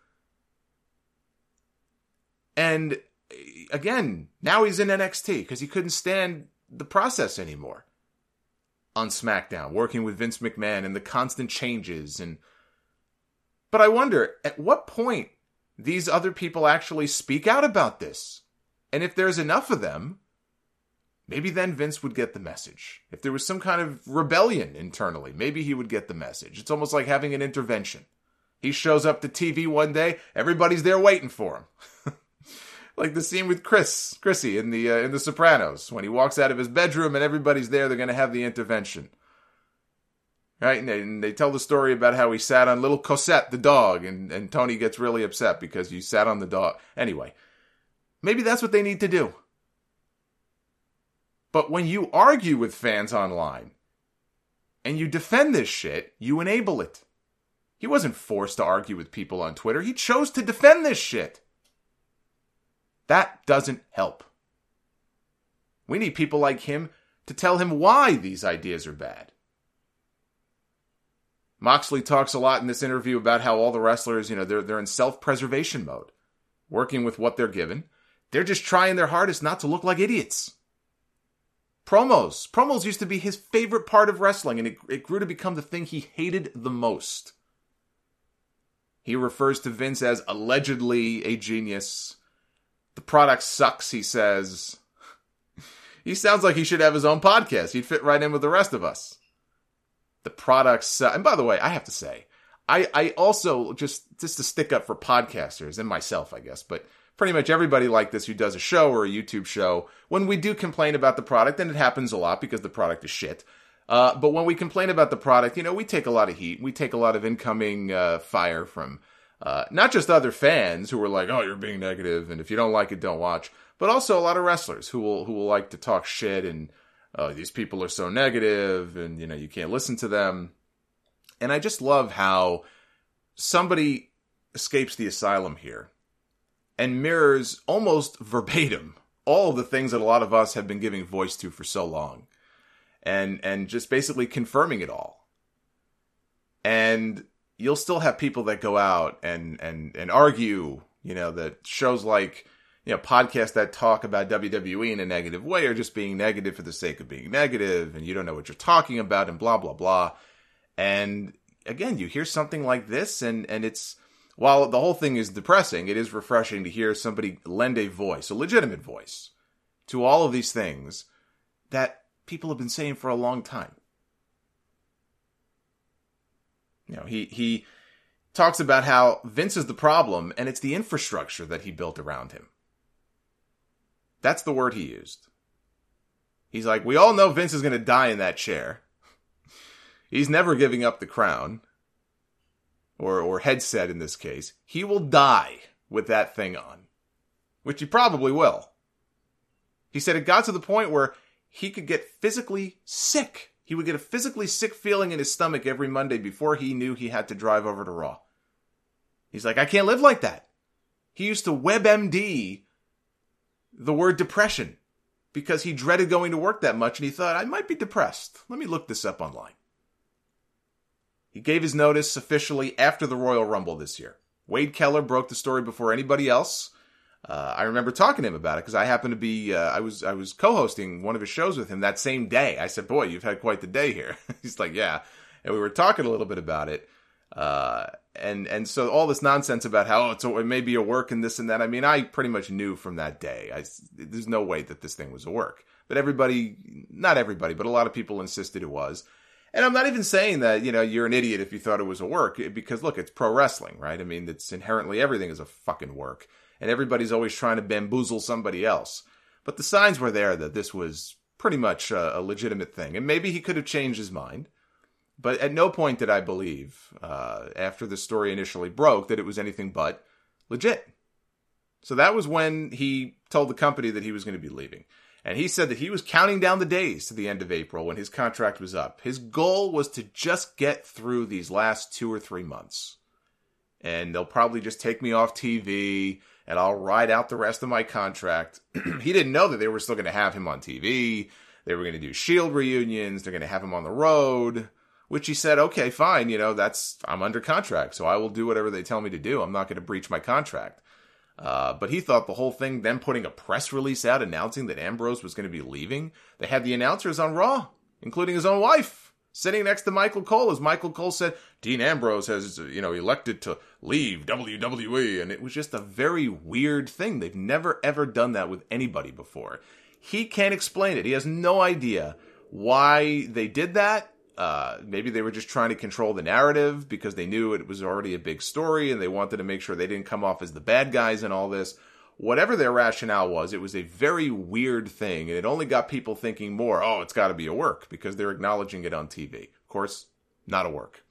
And again, now he's in NXT because he couldn't stand the process anymore. On SmackDown, working with Vince McMahon and the constant changes. But I wonder, at what point these other people actually speak out about this? And if there's enough of them, maybe then Vince would get the message. If there was some kind of rebellion internally, maybe he would get the message. It's almost like having an intervention. He shows up to TV one day, everybody's there waiting for him. Like the scene with Chrissy in the Sopranos, when he walks out of his bedroom and everybody's there, they're going to have the intervention. Right? And they tell the story about how he sat on little Cosette, the dog, and Tony gets really upset because he sat on the dog. Anyway, maybe that's what they need to do. But when you argue with fans online and you defend this shit, you enable it. He wasn't forced to argue with people on Twitter. He chose to defend this shit. That doesn't help. We need people like him to tell him why these ideas are bad. Moxley talks a lot in this interview about how all the wrestlers, they're in self-preservation mode, working with what they're given. They're just trying their hardest not to look like idiots. Promos used to be his favorite part of wrestling, and it grew to become the thing he hated the most. He refers to Vince as allegedly a genius. The product sucks, he says. He sounds like he should have his own podcast. He'd fit right in with the rest of us. The product sucks. And by the way, I have to say, I also, just to stick up for podcasters, and myself, I guess, but pretty much everybody like this who does a show or a YouTube show, when we do complain about the product, and it happens a lot because the product is shit, but when we complain about the product, we take a lot of heat. We take a lot of incoming fire from not just other fans who are like, oh, you're being negative, and if you don't like it, don't watch, but also a lot of wrestlers who will like to talk shit and these people are so negative and, you can't listen to them. And I just love how somebody escapes the asylum here and mirrors almost verbatim all of the things that a lot of us have been giving voice to for so long, and just basically confirming it all. And you'll still have people that go out and argue, that shows like, podcasts that talk about WWE in a negative way are just being negative for the sake of being negative, and you don't know what you're talking about, and blah, blah, blah. And again, you hear something like this, and it's, while the whole thing is depressing, it is refreshing to hear somebody lend a voice, a legitimate voice, to all of these things that people have been saying for a long time. He talks about how Vince is the problem, and it's the infrastructure that he built around him. That's the word he used. He's like, we all know Vince is going to die in that chair. He's never giving up the crown. Or headset in this case. He will die with that thing on. Which he probably will. He said it got to the point where he could get physically sick. He would get a physically sick feeling in his stomach every Monday before he knew he had to drive over to Raw. He's like, I can't live like that. He used to WebMD the word depression because he dreaded going to work that much, and he thought, I might be depressed. Let me look this up online. He gave his notice officially after the Royal Rumble this year. Wade Keller broke the story before anybody else. I remember talking to him about it because I happened to be, I was co-hosting one of his shows with him that same day. I said, boy, you've had quite the day here. He's like, yeah. And we were talking a little bit about it. And so all this nonsense about how it may be a work and this and that. I mean, I pretty much knew from that day. There's no way that this thing was a work. But not everybody, but a lot of people insisted it was. And I'm not even saying that, you're an idiot if you thought it was a work, because look, it's pro wrestling, right? I mean, it's inherently everything is a fucking work, and everybody's always trying to bamboozle somebody else. But the signs were there that this was pretty much a legitimate thing, and maybe he could have changed his mind. But at no point did I believe, after the story initially broke, that it was anything but legit. So that was when he told the company that he was going to be leaving. And he said that he was counting down the days to the end of April when his contract was up. His goal was to just get through these last 2 or 3 months. And they'll probably just take me off TV, and I'll ride out the rest of my contract. He didn't know that they were still going to have him on TV. They were going to do Shield reunions. They're going to have him on the road, which he said, okay, fine. I'm under contract, so I will do whatever they tell me to do. I'm not going to breach my contract. But he thought the whole thing, them putting a press release out announcing that Ambrose was going to be leaving, they had the announcers on Raw, including his own wife, sitting next to Michael Cole, as Michael Cole said, Dean Ambrose has, elected to leave WWE, and it was just a very weird thing. They've never, ever done that with anybody before. He can't explain it. He has no idea why they did that. Maybe they were just trying to control the narrative because they knew it was already a big story and they wanted to make sure they didn't come off as the bad guys and all this. Whatever their rationale was, it was a very weird thing, and it only got people thinking more, it's got to be a work because they're acknowledging it on TV. Of course, not a work.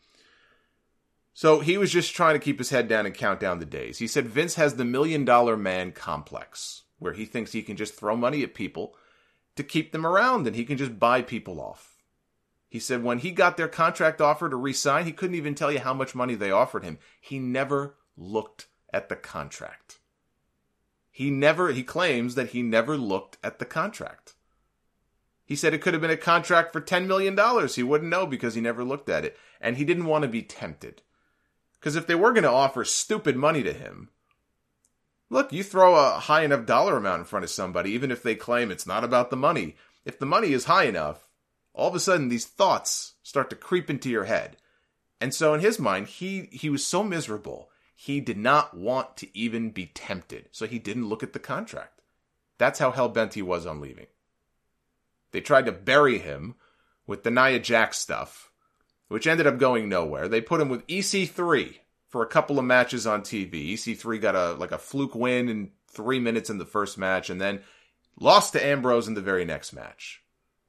So he was just trying to keep his head down and count down the days. He said Vince has the $1 Million Man complex, where he thinks he can just throw money at people to keep them around and he can just buy people off. He said when he got their contract offer to re-sign, he couldn't even tell you how much money they offered him. He never looked at the contract. He claims that he never looked at the contract. He said it could have been a contract for $10 million. He wouldn't know because he never looked at it. And he didn't want to be tempted. Because if they were going to offer stupid money to him, look, you throw a high enough dollar amount in front of somebody, even if they claim it's not about the money. If the money is high enough, all of a sudden, these thoughts start to creep into your head. And so in his mind, he was so miserable, he did not want to even be tempted. So he didn't look at the contract. That's how hell-bent he was on leaving. They tried to bury him with the Nia Jax stuff, which ended up going nowhere. They put him with EC3 for a couple of matches on TV. EC3 got a fluke win in 3 minutes in the first match and then lost to Ambrose in the very next match.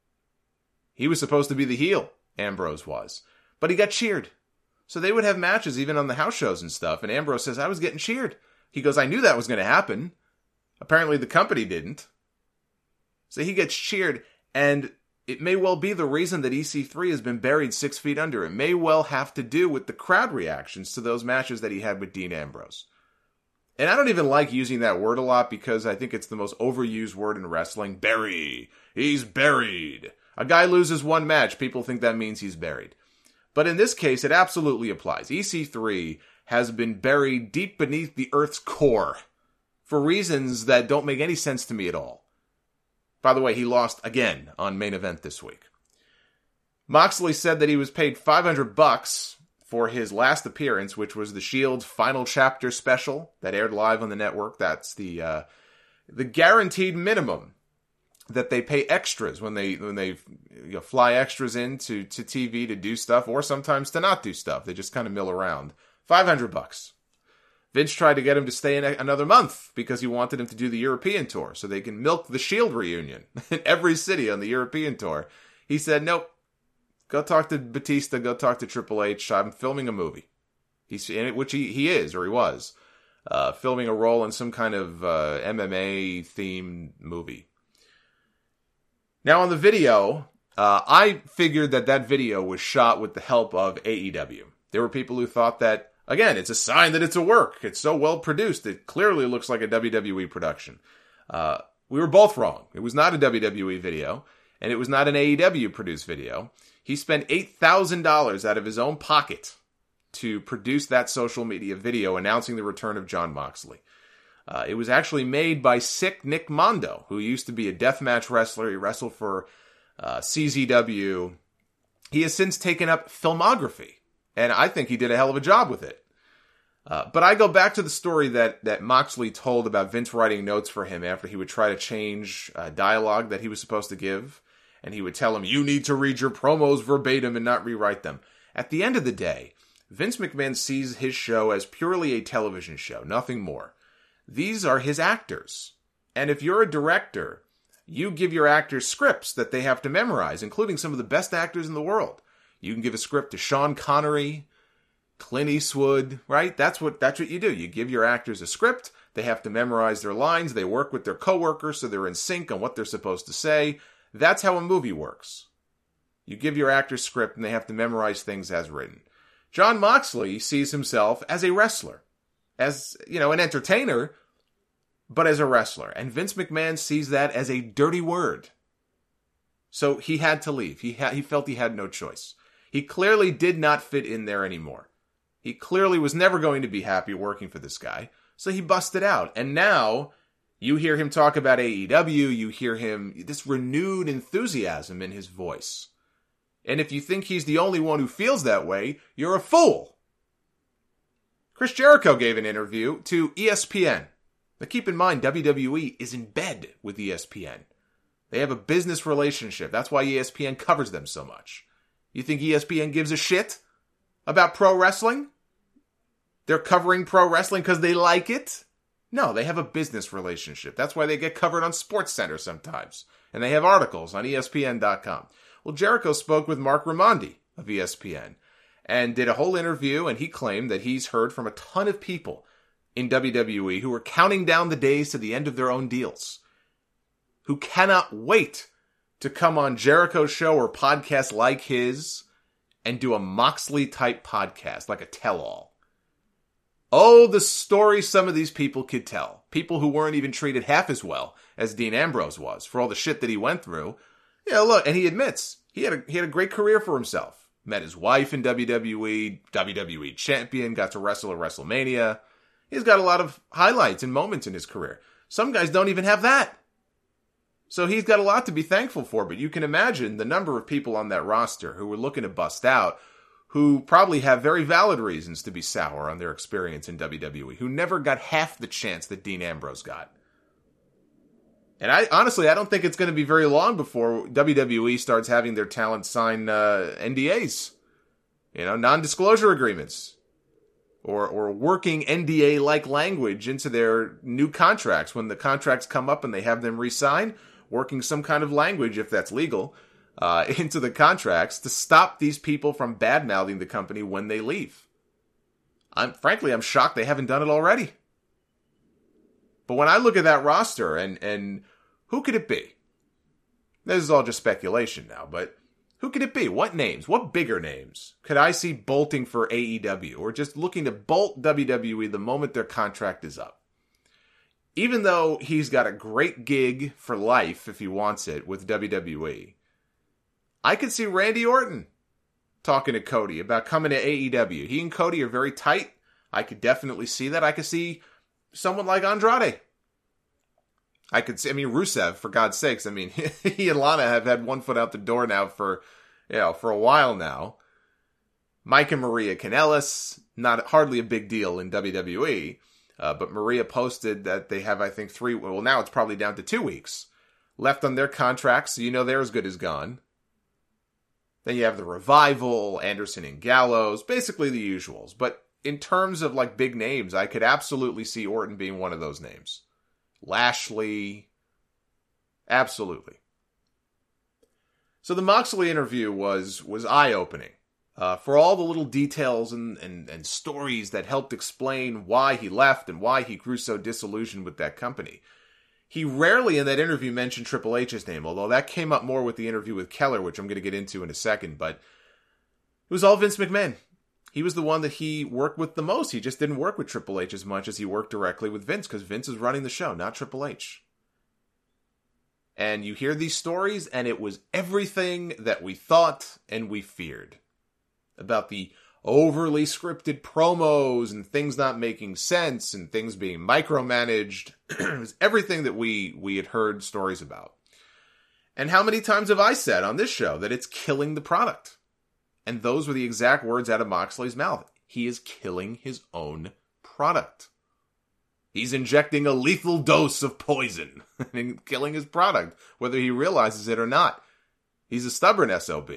He was supposed to be the heel, Ambrose was. But he got cheered. So they would have matches even on the house shows and stuff. And Ambrose says, I was getting cheered. He goes, I knew that was going to happen. Apparently the company didn't. So he gets cheered. And it may well be the reason that EC3 has been buried 6 feet under. It may well have to do with the crowd reactions to those matches that he had with Dean Ambrose. And I don't even like using that word a lot because I think it's the most overused word in wrestling. Bury. He's buried. A guy loses one match, people think that means he's buried. But in this case, it absolutely applies. EC3 has been buried deep beneath the Earth's core for reasons that don't make any sense to me at all. By the way, he lost again on Main Event this week. Moxley said that he was paid $500 for his last appearance, which was the Shield's Final Chapter special that aired live on the network. That's the guaranteed minimum that they pay extras when they fly extras into TV to do stuff, or sometimes to not do stuff. They just kind of mill around. $500. Vince tried to get him to stay in another month because he wanted him to do the European tour so they can milk the Shield reunion in every city on the European tour. He said, nope, go talk to Batista, go talk to Triple H. I'm filming a movie. He's in it, which he is, or he was, filming a role in some kind of MMA-themed movie. Now, on the video, I figured that video was shot with the help of AEW. There were people who thought that, again, it's a sign that it's a work. It's so well produced. It clearly looks like a WWE production. We were both wrong. It was not a WWE video, and it was not an AEW produced video. He spent $8,000 out of his own pocket to produce that social media video announcing the return of Jon Moxley. It was actually made by Sick Nick Mondo, who used to be a deathmatch wrestler. He wrestled for CZW. He has since taken up filmography, and I think he did a hell of a job with it. But I go back to the story that Moxley told about Vince writing notes for him after he would try to change dialogue that he was supposed to give. And he would tell him, you need to read your promos verbatim and not rewrite them. At the end of the day, Vince McMahon sees his show as purely a television show, nothing more. These are his actors. And if you're a director, you give your actors scripts that they have to memorize, including some of the best actors in the world. You can give a script to Sean Connery, Clint Eastwood, right? That's what you do. You give your actors a script. They have to memorize their lines. They work with their coworkers so they're in sync on what they're supposed to say. That's how a movie works. You give your actors script and they have to memorize things as written. Jon Moxley sees himself as a wrestler, as, an entertainer, but as a wrestler. And Vince McMahon sees that as a dirty word. So he had to leave. He felt he had no choice. He clearly did not fit in there anymore. He clearly was never going to be happy working for this guy. So he busted out. And now you hear him talk about AEW. You hear this renewed enthusiasm in his voice. And if you think he's the only one who feels that way, you're a fool. Chris Jericho gave an interview to ESPN. Now keep in mind, WWE is in bed with ESPN. They have a business relationship. That's why ESPN covers them so much. You think ESPN gives a shit about pro wrestling? They're covering pro wrestling because they like it? No, they have a business relationship. That's why they get covered on SportsCenter sometimes. And they have articles on ESPN.com. Well, Jericho spoke with Mark Raimondi of ESPN and did a whole interview, and he claimed that he's heard from a ton of people in WWE who are counting down the days to the end of their own deals, who cannot wait to come on Jericho's show or podcasts like his and do a Moxley-type podcast, like a tell-all. Oh, the story some of these people could tell. People who weren't even treated half as well as Dean Ambrose was for all the shit that he went through. Look, and he admits he had a great career for himself. Met his wife in WWE champion, got to wrestle at WrestleMania. He's got a lot of highlights and moments in his career. Some guys don't even have that. So he's got a lot to be thankful for, but you can imagine the number of people on that roster who were looking to bust out, who probably have very valid reasons to be sour on their experience in WWE, who never got half the chance that Dean Ambrose got. And I don't think it's going to be very long before WWE starts having their talent sign NDAs, non-disclosure agreements, or working NDA-like language into their new contracts. When the contracts come up and they have them re-sign, working some kind of language, if that's legal, into the contracts to stop these people from bad-mouthing the company when they leave. I'm shocked they haven't done it already. But when I look at that roster, and who could it be? This is all just speculation now, but who could it be? What names? What bigger names could I see bolting for AEW or just looking to bolt WWE the moment their contract is up? Even though he's got a great gig for life if he wants it with WWE, I could see Randy Orton talking to Cody about coming to AEW. He and Cody are very tight. I could definitely see that. I could see someone like Andrade. I could see, Rusev, for God's sakes. He and Lana have had one foot out the door now for a while now. Mike and Maria Kanellis, hardly a big deal in WWE. But Maria posted that they have, I think, now it's probably down to 2 weeks left on their contracts. So they're as good as gone. Then you have the Revival, Anderson and Gallows, basically the usuals. But in terms of like big names, I could absolutely see Orton being one of those names. Lashley. Absolutely. So the Moxley interview was eye-opening. For all the little details and stories that helped explain why he left and why he grew so disillusioned with that company. He rarely in that interview mentioned Triple H's name, although that came up more with the interview with Keller, which I'm going to get into in a second, but it was all Vince McMahon. He was the one that he worked with the most. He just didn't work with Triple H as much as he worked directly with Vince, because Vince is running the show, not Triple H. And you hear these stories, and it was everything that we thought and we feared. About the overly scripted promos and things not making sense and things being micromanaged. It was everything that we had heard stories about. And how many times have I said on this show that it's killing the product? And those were the exact words out of Moxley's mouth. He is killing his own product. He's injecting a lethal dose of poison and killing his product, whether he realizes it or not. He's a stubborn SOB.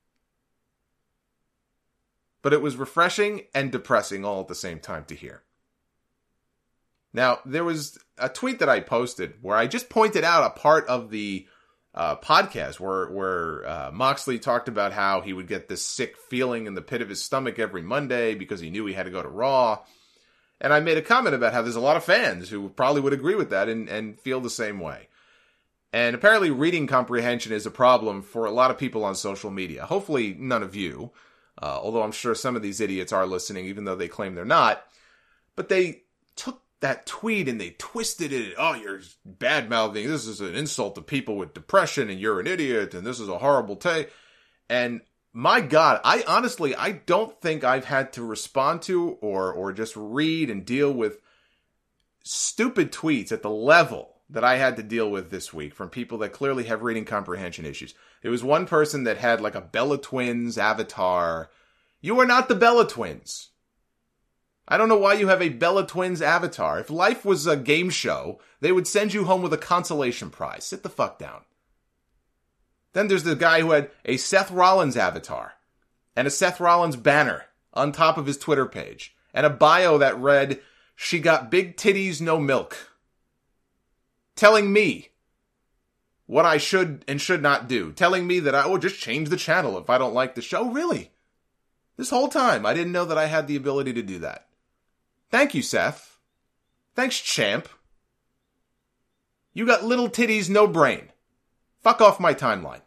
But it was refreshing and depressing all at the same time to hear. Now, there was a tweet that I posted where I just pointed out a part of the podcast where Moxley talked about how he would get this sick feeling in the pit of his stomach every Monday because he knew he had to go to Raw. And I made a comment about how there's a lot of fans who probably would agree with that and feel the same way. And apparently reading comprehension is a problem for a lot of people on social media. Hopefully none of you. Although I'm sure some of these idiots are listening, even though they claim they're not. But they took that tweet and they twisted it. Oh, you're bad-mouthing. This is an insult to people with depression, and you're an idiot, and this is a horrible take. And my God, I don't think I've had to respond to or just read and deal with stupid tweets at the level that I had to deal with this week from people that clearly have reading comprehension issues. There was one person that had like a Bella Twins avatar. You are not the Bella Twins. I don't know why you have a Bella Twins avatar. If life was a game show, they would send you home with a consolation prize. Sit the fuck down. Then there's the guy who had a Seth Rollins avatar and a Seth Rollins banner on top of his Twitter page and a bio that read, "She got big titties, no milk." Telling me what I should and should not do. Telling me that I will just change the channel if I don't like the show. Really? This whole time, I didn't know that I had the ability to do that. Thank you, Seth. Thanks, champ. You got little titties, no brain. Fuck off my timeline.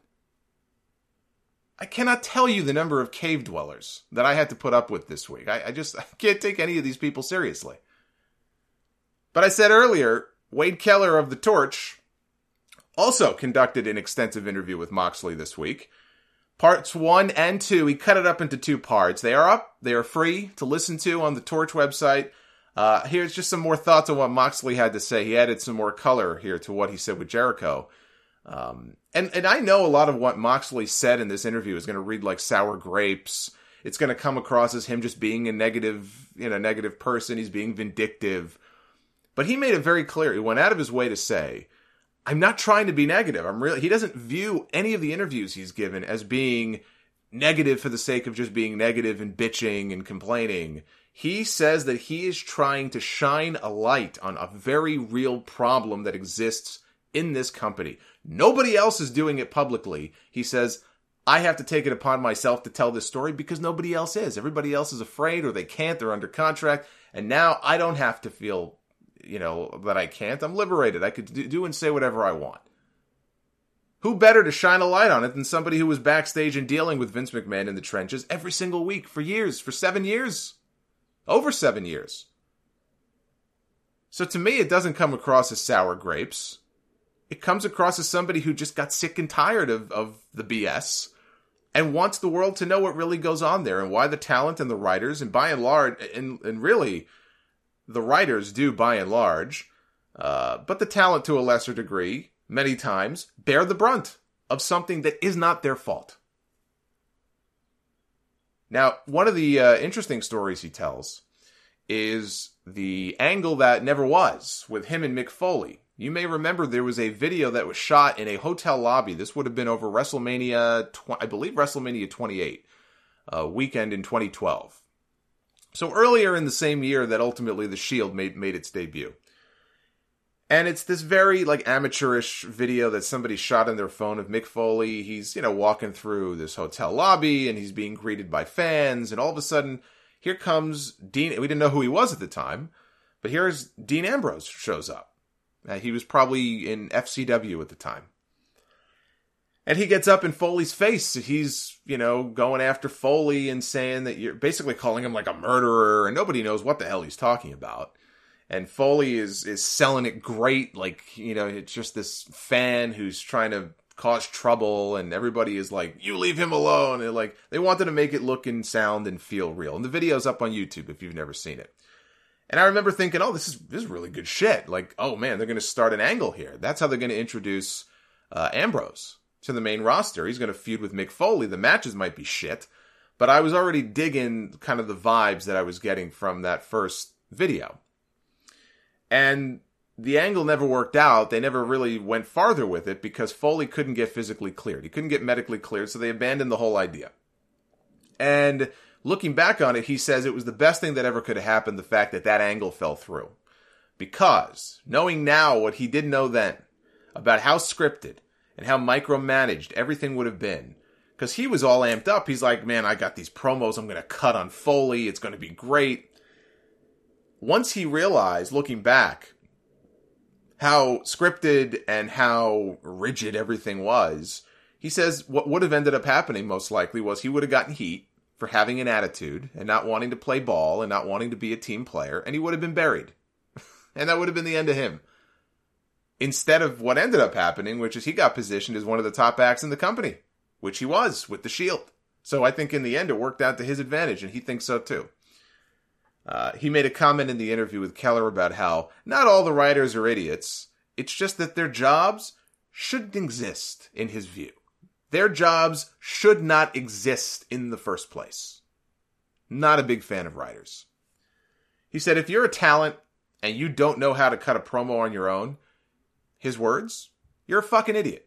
I cannot tell you the number of cave dwellers that I had to put up with this week. I can't take any of these people seriously. But I said earlier, Wade Keller of The Torch also conducted an extensive interview with Moxley this week. Parts 1 and 2, he cut it up into 2 parts. They are up. They are free to listen to on the Torch website. Here's just some more thoughts on what Moxley had to say. He added some more color here to what he said with Jericho. And I know a lot of what Moxley said in this interview is going to read like sour grapes. It's going to come across as him just being a negative person. He's being vindictive. But he made it very clear. He went out of his way to say, I'm not trying to be negative. He doesn't view any of the interviews he's given as being negative for the sake of just being negative and bitching and complaining. He says that he is trying to shine a light on a very real problem that exists in this company. Nobody else is doing it publicly. He says, I have to take it upon myself to tell this story because nobody else is. Everybody else is afraid or they can't. They're under contract. And now I don't have to feel that I can't. I'm liberated. I could do and say whatever I want. Who better to shine a light on it than somebody who was backstage and dealing with Vince McMahon in the trenches every single week for years, for 7 years. Over 7 years. So to me, it doesn't come across as sour grapes. It comes across as somebody who just got sick and tired of the BS and wants the world to know what really goes on there and why the talent and the writers, and by and large, and really, the writers do by and large, but the talent to a lesser degree, many times, bear the brunt of something that is not their fault. Now, one of the interesting stories he tells is the angle that never was with him and Mick Foley. You may remember there was a video that was shot in a hotel lobby. This would have been over WrestleMania, I believe WrestleMania 28, weekend in 2012. So earlier in the same year that ultimately The Shield made its debut. And it's this very, amateurish video that somebody shot on their phone of Mick Foley. He's, walking through this hotel lobby, and he's being greeted by fans, and all of a sudden, here comes Dean. We didn't know who he was at the time, but here's Dean Ambrose shows up. He was probably in FCW at the time. And he gets up in Foley's face. He's, going after Foley and saying that you're basically calling him like a murderer, and nobody knows what the hell he's talking about. And Foley is selling it great, it's just this fan who's trying to cause trouble, and everybody is like, you leave him alone. And they wanted to make it look and sound and feel real. And the video's up on YouTube if you've never seen it. And I remember thinking, oh, this is really good shit. Oh man, they're going to start an angle here. That's how they're going to introduce Ambrose to the main roster. He's going to feud with Mick Foley. The matches might be shit, but I was already digging kind of the vibes that I was getting from that first video. And the angle never worked out. They never really went farther with it because Foley couldn't get physically cleared. He couldn't get medically cleared, so they abandoned the whole idea. And looking back on it, he says it was the best thing that ever could have happened, the fact that angle fell through. Because, knowing now what he didn't know then, about how scripted and how micromanaged everything would have been, because he was all amped up. He's like, man, I got these promos I'm going to cut on Foley. It's going to be great. Once he realized, looking back, how scripted and how rigid everything was, he says what would have ended up happening most likely was he would have gotten heat for having an attitude and not wanting to play ball and not wanting to be a team player, and he would have been buried. And that would have been the end of him. Instead of what ended up happening, which is he got positioned as one of the top acts in the company, which he was with the Shield. So I think in the end it worked out to his advantage, and he thinks so too. He made a comment in the interview with Keller about how not all the writers are idiots. It's just that their jobs shouldn't exist, in his view. Their jobs should not exist in the first place. Not a big fan of writers. He said, if you're a talent and you don't know how to cut a promo on your own, his words, you're a fucking idiot.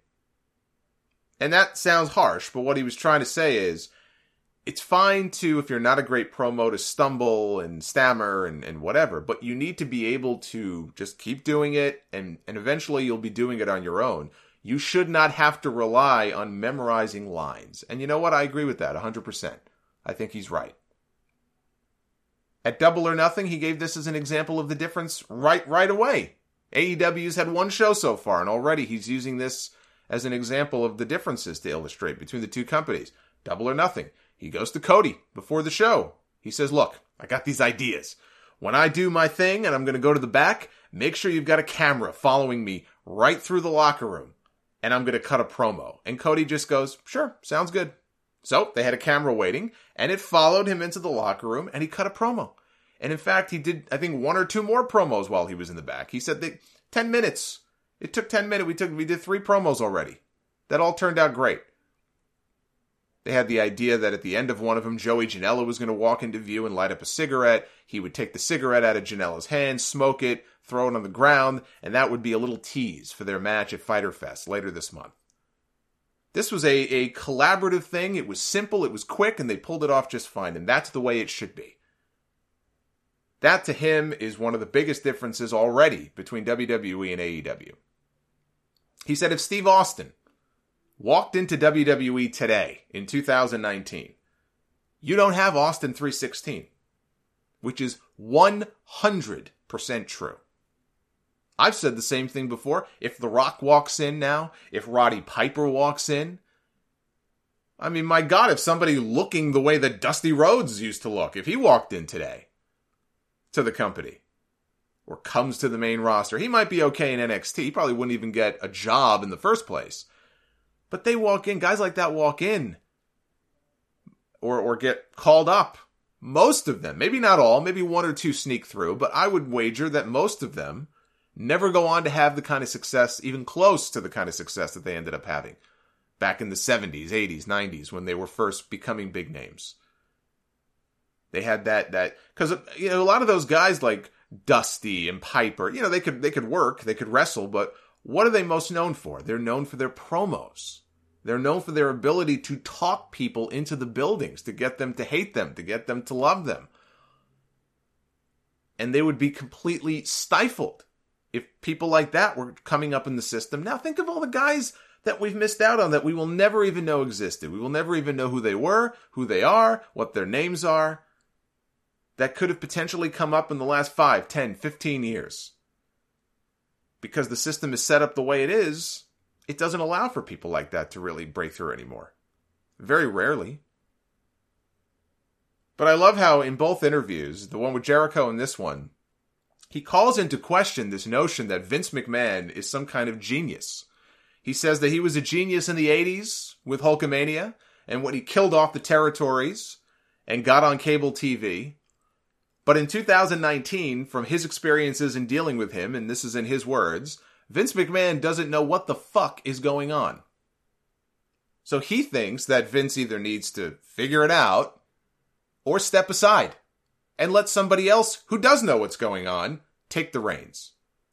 And that sounds harsh, but what he was trying to say is, it's fine to, if you're not a great promo, to stumble and stammer and whatever, but you need to be able to just keep doing it, and eventually you'll be doing it on your own. You should not have to rely on memorizing lines. And you know what? I agree with that 100%. I think he's right. At Double or Nothing, he gave this as an example of the difference right away. AEW's had one show so far, and already he's using this as an example of the differences to illustrate between the two companies. Double or Nothing. He goes to Cody before the show. He says, look, I got these ideas. When I do my thing and I'm going to go to the back, make sure you've got a camera following me right through the locker room. And I'm going to cut a promo. And Cody just goes, sure, sounds good. So they had a camera waiting, and it followed him into the locker room, and he cut a promo. And in fact, he did, I think, 1 or 2 more promos while he was in the back. He said that 10 minutes. It took 10 minutes. We did 3 promos already. That all turned out great. They had the idea that at the end of one of them, Joey Janela was going to walk into view and light up a cigarette. He would take the cigarette out of Janela's hand, smoke it, throw it on the ground, and that would be a little tease for their match at Fyter Fest later this month. This was a collaborative thing. It was simple, it was quick, and they pulled it off just fine, and that's the way it should be. That, to him, is one of the biggest differences already between WWE and AEW. He said if Steve Austin walked into WWE today in 2019, you don't have Austin 316, which is 100% true. I've said the same thing before. If The Rock walks in now, if Roddy Piper walks in, I mean, my God, if somebody looking the way that Dusty Rhodes used to look, if he walked in today to the company or comes to the main roster, he might be okay in NXT. He probably wouldn't even get a job in the first place. But they walk in, guys like that walk in or get called up. Most of them, maybe not all, maybe one or two sneak through, but I would wager that most of them never go on to have the kind of success, even close to the kind of success that they ended up having back in the 70s, 80s, 90s, when they were first becoming big names. They had that, because, you know, a lot of those guys like Dusty and Piper, you know, they could work, they could wrestle, but what are they most known for? They're known for their promos. They're known for their ability to talk people into the buildings, to get them to hate them, to get them to love them. And they would be completely stifled if people like that were coming up in the system. Now think of all the guys that we've missed out on that we will never even know existed. We will never even know who they were, who they are, what their names are, that could have potentially come up in the last 5, 10, 15 years. Because the system is set up the way it is, it doesn't allow for people like that to really break through anymore. Very rarely. But I love how in both interviews, the one with Jericho and this one, he calls into question this notion that Vince McMahon is some kind of genius. He says that he was a genius in the 80s with Hulkamania, and when he killed off the territories and got on cable TV. But in 2019, from his experiences in dealing with him, and this is in his words, Vince McMahon doesn't know what the fuck is going on. So he thinks that Vince either needs to figure it out or step aside and let somebody else who does know what's going on take the reins.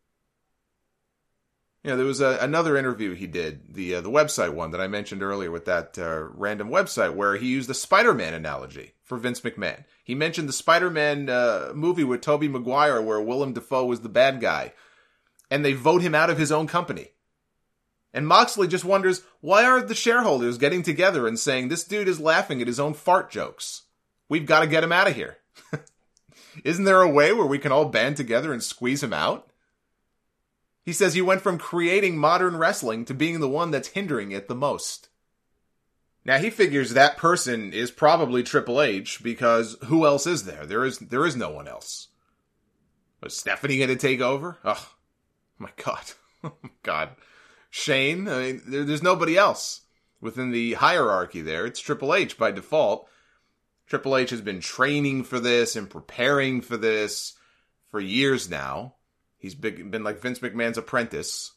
You know, there was another interview he did, the website one that I mentioned earlier with that random website, where he used the Spider-Man analogy for Vince McMahon. He mentioned the Spider-Man movie with Tobey Maguire where Willem Dafoe was the bad guy, and they vote him out of his own company. And Moxley just wonders, why aren't the shareholders getting together and saying, this dude is laughing at his own fart jokes? We've got to get him out of here. Isn't there a way where we can all band together and squeeze him out? He says he went from creating modern wrestling to being the one that's hindering it the most. Now, he figures that person is probably Triple H, because who else is there? There is no one else. Was Stephanie going to take over? Oh, my God. Oh, my God. Shane? I mean, there's nobody else within the hierarchy there. It's Triple H by default. Triple H has been training for this and preparing for this for years now. He's been like Vince McMahon's apprentice.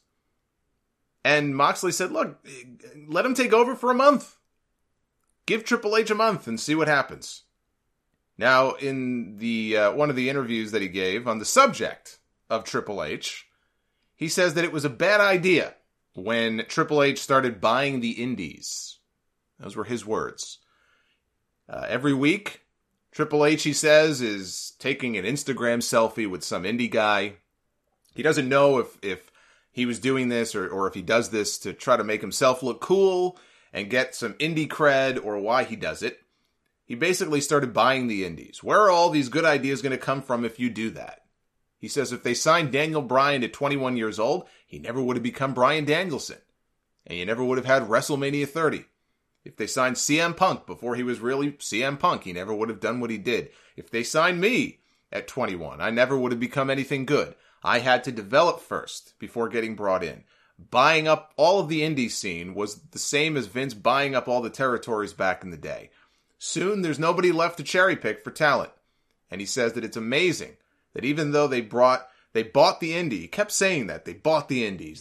And Moxley said, look, let him take over for a month. Give Triple H a month and see what happens. Now, in the one of the interviews that he gave on the subject of Triple H, he says that it was a bad idea when Triple H started buying the indies. Those were his words. Every week, Triple H, he says, is taking an Instagram selfie with some indie guy. He doesn't know if he was doing this or if he does this to try to make himself look cool and get some indie cred, or why he does it. He basically started buying the indies. Where are all these good ideas going to come from if you do that? He says if they signed Daniel Bryan at 21 years old, he never would have become Bryan Danielson. And you never would have had WrestleMania 30. If they signed CM Punk before he was really CM Punk, he never would have done what he did. If they signed me at 21, I never would have become anything good. I had to develop first before getting brought in. Buying up all of the indie scene was the same as Vince buying up all the territories back in the day. Soon, there's nobody left to cherry pick for talent. And he says that it's amazing that even though they bought the indie, he kept saying that, they bought the indies.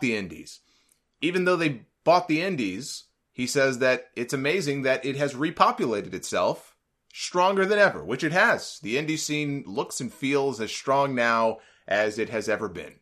Even though they bought the indies, he says that it's amazing that it has repopulated itself stronger than ever, which it has. The indie scene looks and feels as strong now as it has ever been.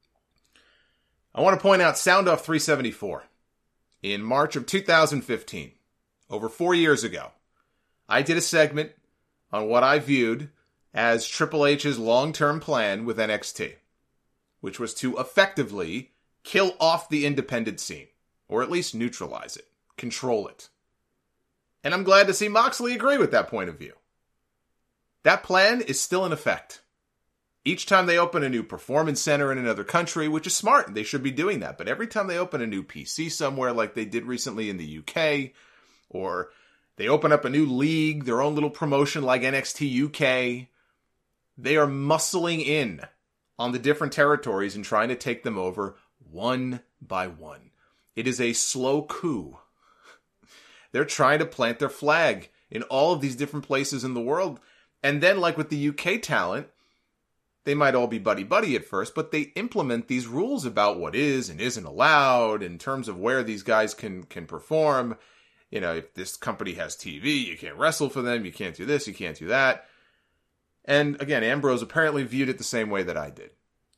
I want to point out Sound Off 374. In March of 2015, over 4 years ago, I did a segment on what I viewed as Triple H's long-term plan with NXT, which was to effectively kill off the independent scene, or at least neutralize it, control it. And I'm glad to see Moxley agree with that point of view. That plan is still in effect. Each time they open a new performance center in another country, which is smart, they should be doing that. But every time they open a new PC somewhere like they did recently in the UK, or they open up a new league, their own little promotion like NXT UK, they are muscling in on the different territories and trying to take them over one by one. It is a slow coup. They're trying to plant their flag in all of these different places in the world. And then, like with the UK talent, they might all be buddy-buddy at first, but they implement these rules about what is and isn't allowed in terms of where these guys can perform. You know, if this company has TV, you can't wrestle for them, you can't do this, you can't do that. And again, Ambrose apparently viewed it the same way that I did.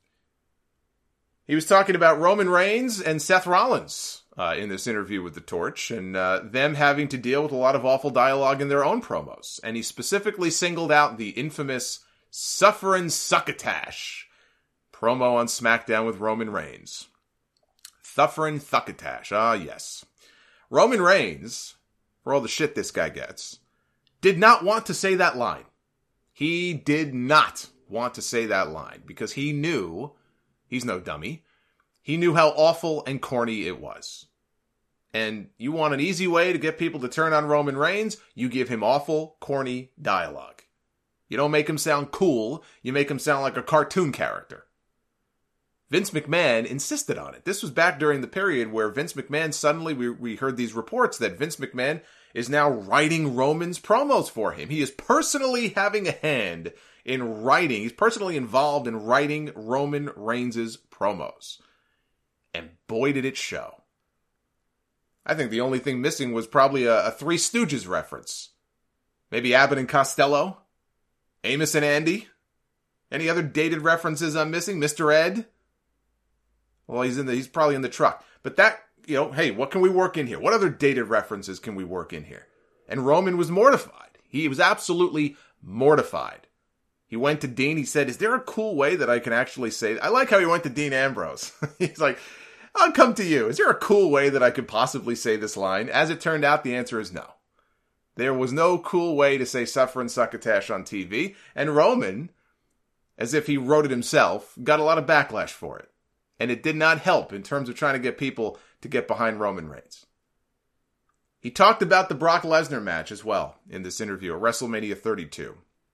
He was talking about Roman Reigns and Seth Rollins in this interview with The Torch, and them having to deal with a lot of awful dialogue in their own promos. And he specifically singled out the infamous Sufferin' Succotash promo on SmackDown with Roman Reigns. Sufferin' Succotash, yes. Roman Reigns, for all the shit this guy gets, did not want to say that line. He did not want to say that line because he knew, he's no dummy, he knew how awful and corny it was. And you want an easy way to get people to turn on Roman Reigns, you give him awful, corny dialogue. You don't make him sound cool, you make him sound like a cartoon character. Vince McMahon insisted on it. This was back during the period where Vince McMahon suddenly, we heard these reports that Vince McMahon is now writing Roman's promos for him. He is personally having a hand in writing. He's personally involved in writing Roman Reigns' promos. And boy, did it show. I think the only thing missing was probably a Three Stooges reference. Maybe Abbott and Costello? Amos and Andy? Any other dated references I'm missing? Mr. Ed? Well, he's probably in the truck. But that, hey, what can we work in here? What other dated references can we work in here? And Roman was mortified. He was absolutely mortified. He went to Dean. He said, is there a cool way that I can actually say that? I like how he went to Dean Ambrose. He's like, I'll come to you. Is there a cool way that I could possibly say this line? As it turned out, the answer is no. There was no cool way to say Sufferin' Succotash on TV. And Roman, as if he wrote it himself, got a lot of backlash for it. And it did not help in terms of trying to get people to get behind Roman Reigns. He talked about the Brock Lesnar match as well in this interview at WrestleMania 32.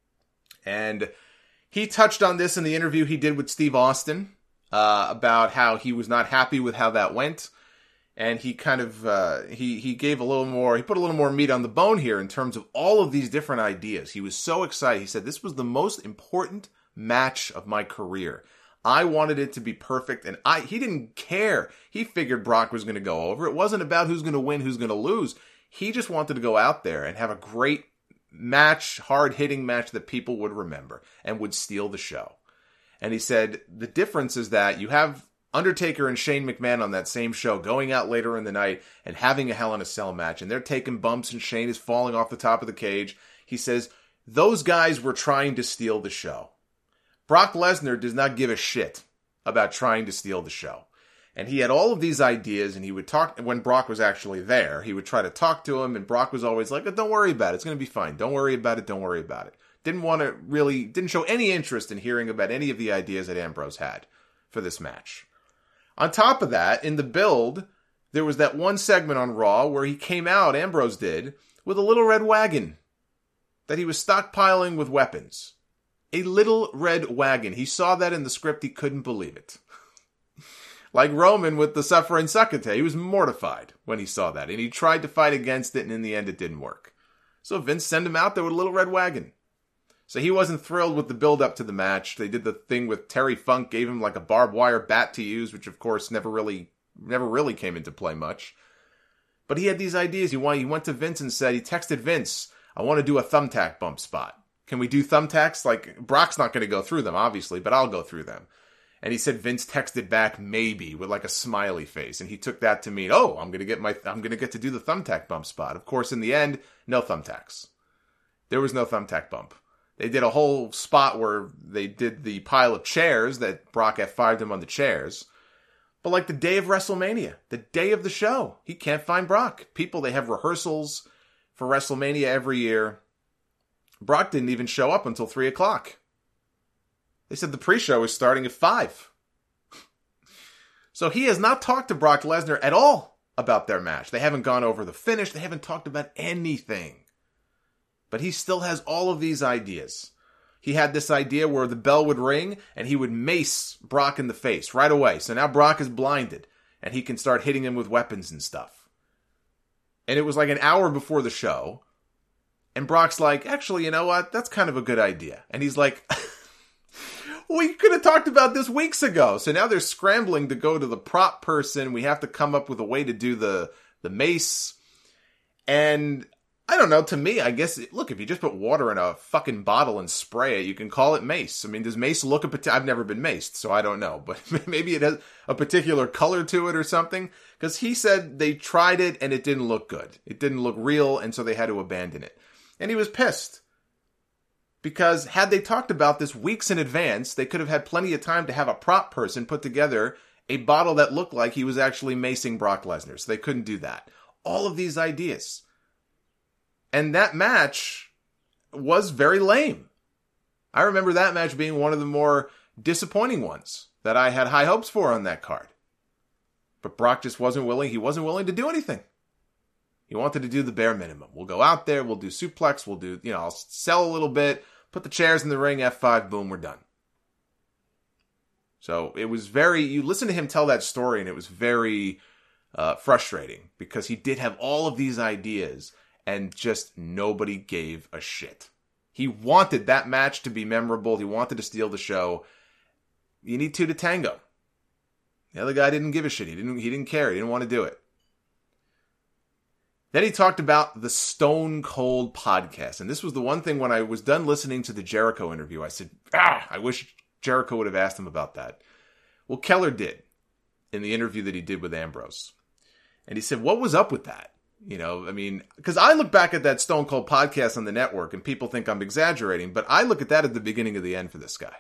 And he touched on this in the interview he did with Steve Austin about how he was not happy with how that went. And he kind of, he gave a little more, he put a little more meat on the bone here in terms of all of these different ideas. He was so excited. He said, this was the most important match of my career. I wanted it to be perfect, and he didn't care. He figured Brock was going to go over. It wasn't about who's going to win, who's going to lose. He just wanted to go out there and have a great match, hard-hitting match that people would remember and would steal the show. And he said, the difference is that you have Undertaker and Shane McMahon on that same show going out later in the night and having a Hell in a Cell match, and they're taking bumps and Shane is falling off the top of the cage. He says, those guys were trying to steal the show. Brock Lesnar does not give a shit about trying to steal the show. And he had all of these ideas, and he would talk, when Brock was actually there, he would try to talk to him, and Brock was always like, oh, don't worry about it, it's going to be fine. Don't worry about it, don't worry about it. Didn't show any interest in hearing about any of the ideas that Ambrose had for this match. On top of that, in the build, there was that one segment on Raw where he came out, Ambrose did, with a little red wagon that he was stockpiling with weapons. A little red wagon. He saw that in the script. He couldn't believe it. Like Roman with the Sufferin' Succotash. He was mortified when he saw that. And he tried to fight against it, and in the end it didn't work. So Vince sent him out there with a little red wagon. So he wasn't thrilled with the build-up to the match. They did the thing with Terry Funk, gave him like a barbed wire bat to use, which of course never really came into play much. But he had these ideas. He went to Vince and said, he texted Vince, I want to do a thumbtack bump spot. Can we do thumbtacks? Like, Brock's not going to go through them, obviously, but I'll go through them. And he said Vince texted back maybe with like a smiley face. And he took that to mean, oh, I'm going to get to do the thumbtack bump spot. Of course, in the end, no thumbtacks. There was no thumbtack bump. They did a whole spot where they did the pile of chairs that Brock F5'd him on the chairs. But like the day of WrestleMania, the day of the show, he can't find Brock. People, they have rehearsals for WrestleMania every year. Brock didn't even show up until 3 o'clock. They said the pre-show is starting at 5. So he has not talked to Brock Lesnar at all about their match. They haven't gone over the finish. They haven't talked about anything. But he still has all of these ideas. He had this idea where the bell would ring and he would mace Brock in the face right away. So now Brock is blinded and he can start hitting him with weapons and stuff. And it was like an hour before the show. And Brock's like, actually, you know what? That's kind of a good idea. And he's like, we could have talked about this weeks ago. So now they're scrambling to go to the prop person. We have to come up with a way to do the mace. And I don't know, to me, I guess, look, if you just put water in a fucking bottle and spray it, you can call it mace. I mean, does mace look I've never been maced, so I don't know. But maybe it has a particular color to it or something. Because he said they tried it and it didn't look good. It didn't look real, and so they had to abandon it. And he was pissed. Because had they talked about this weeks in advance, they could have had plenty of time to have a prop person put together a bottle that looked like he was actually macing Brock Lesnar. So they couldn't do that. All of these ideas. And that match was very lame. I remember that match being one of the more disappointing ones that I had high hopes for on that card. But Brock just wasn't willing. He wasn't willing to do anything. He wanted to do the bare minimum. We'll go out there. We'll do suplex. We'll do, I'll sell a little bit. Put the chairs in the ring. F5. Boom. We're done. So it was you listen to him tell that story and it was very frustrating because he did have all of these ideas. And just nobody gave a shit. He wanted that match to be memorable. He wanted to steal the show. You need two to tango. The other guy didn't give a shit. He didn't care. He didn't want to do it. Then he talked about the Stone Cold podcast. And this was the one thing when I was done listening to the Jericho interview, I said, I wish Jericho would have asked him about that. Well, Keller did in the interview that he did with Ambrose. And he said, what was up with that? Because I look back at that Stone Cold podcast on the network and people think I'm exaggerating, but I look at that at the beginning of the end for this guy.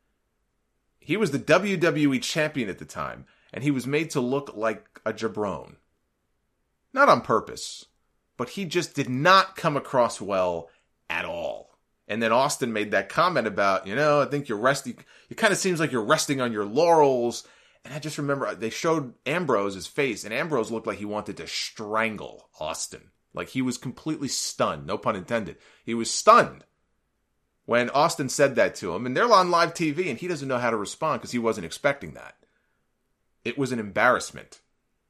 He was the WWE champion at the time, and he was made to look like a jabron. Not on purpose, but he just did not come across well at all. And then Austin made that comment about, I think you're resting. It kind of seems like you're resting on your laurels. And I just remember they showed Ambrose's face, and Ambrose looked like he wanted to strangle Austin. Like he was completely stunned. No pun intended. He was stunned when Austin said that to him. And they're on live TV, and he doesn't know how to respond because he wasn't expecting that. It was an embarrassment.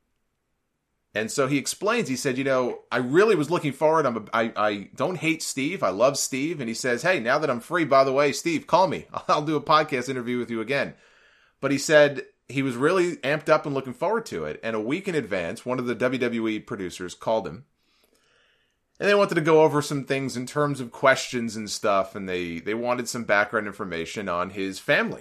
And so he explains, he said, I really was looking forward. I don't hate Steve. I love Steve. And he says, hey, now that I'm free, by the way, Steve, call me. I'll do a podcast interview with you again. But he said he was really amped up and looking forward to it. And a week in advance, one of the WWE producers called him. And they wanted to go over some things in terms of questions and stuff. And they wanted some background information on his family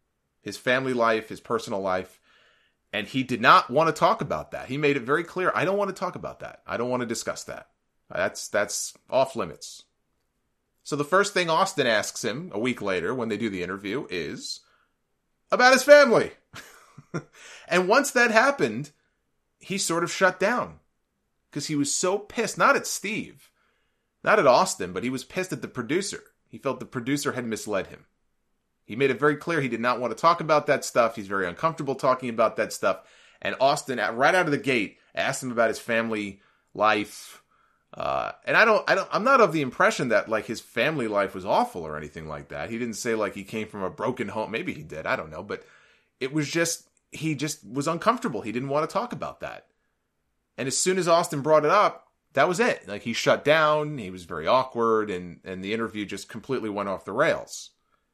life, his personal life. And he did not want to talk about that. He made it very clear, I don't want to talk about that. I don't want to discuss that. That's off limits. So the first thing Austin asks him a week later when they do the interview is about his family. And once that happened, he sort of shut down because he was so pissed, not at Steve, not at Austin, but he was pissed at the producer. He felt the producer had misled him. He made it very clear he did not want to talk about that stuff. He's very uncomfortable talking about that stuff. And Austin, right out of the gate, asked him about his family life. And I'm not of the impression that like his family life was awful or anything like that. He didn't say like he came from a broken home. Maybe he did. I don't know. But it was he just was uncomfortable. He didn't want to talk about that. And as soon as Austin brought it up, that was it. Like he shut down. He was very awkward. And the interview just completely went off the rails.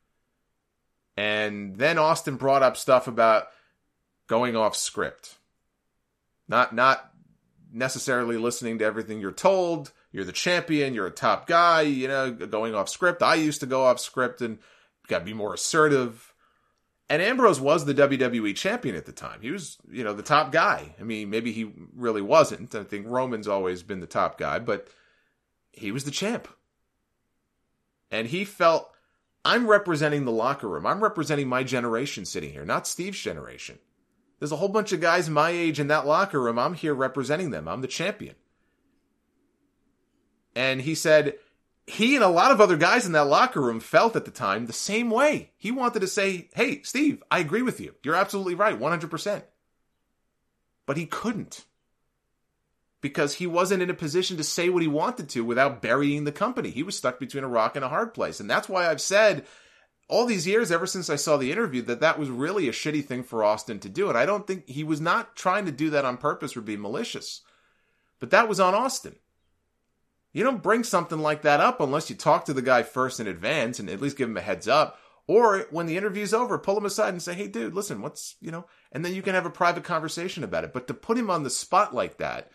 And then Austin brought up stuff about going off script. Not necessarily listening to everything you're told. You're the champion. You're a top guy, going off script. I used to go off script and got to be more assertive. And Ambrose was the WWE champion at the time. He was, the top guy. I mean, maybe he really wasn't. I think Roman's always been the top guy, but he was the champ. And he felt, I'm representing the locker room. I'm representing my generation sitting here, not Steve's generation. There's a whole bunch of guys my age in that locker room. I'm here representing them. I'm the champion. And he said, he and a lot of other guys in that locker room felt at the time the same way. He wanted to say, hey, Steve, I agree with you. You're absolutely right, 100%. But he couldn't. Because he wasn't in a position to say what he wanted to without burying the company. He was stuck between a rock and a hard place. And that's why I've said all these years, ever since I saw the interview, that was really a shitty thing for Austin to do. And I don't think he was not trying to do that on purpose or be malicious. But that was on Austin. You don't bring something like that up unless you talk to the guy first in advance and at least give him a heads up. Or when the interview's over, pull him aside and say, hey, dude, listen, and then you can have a private conversation about it. But to put him on the spot like that,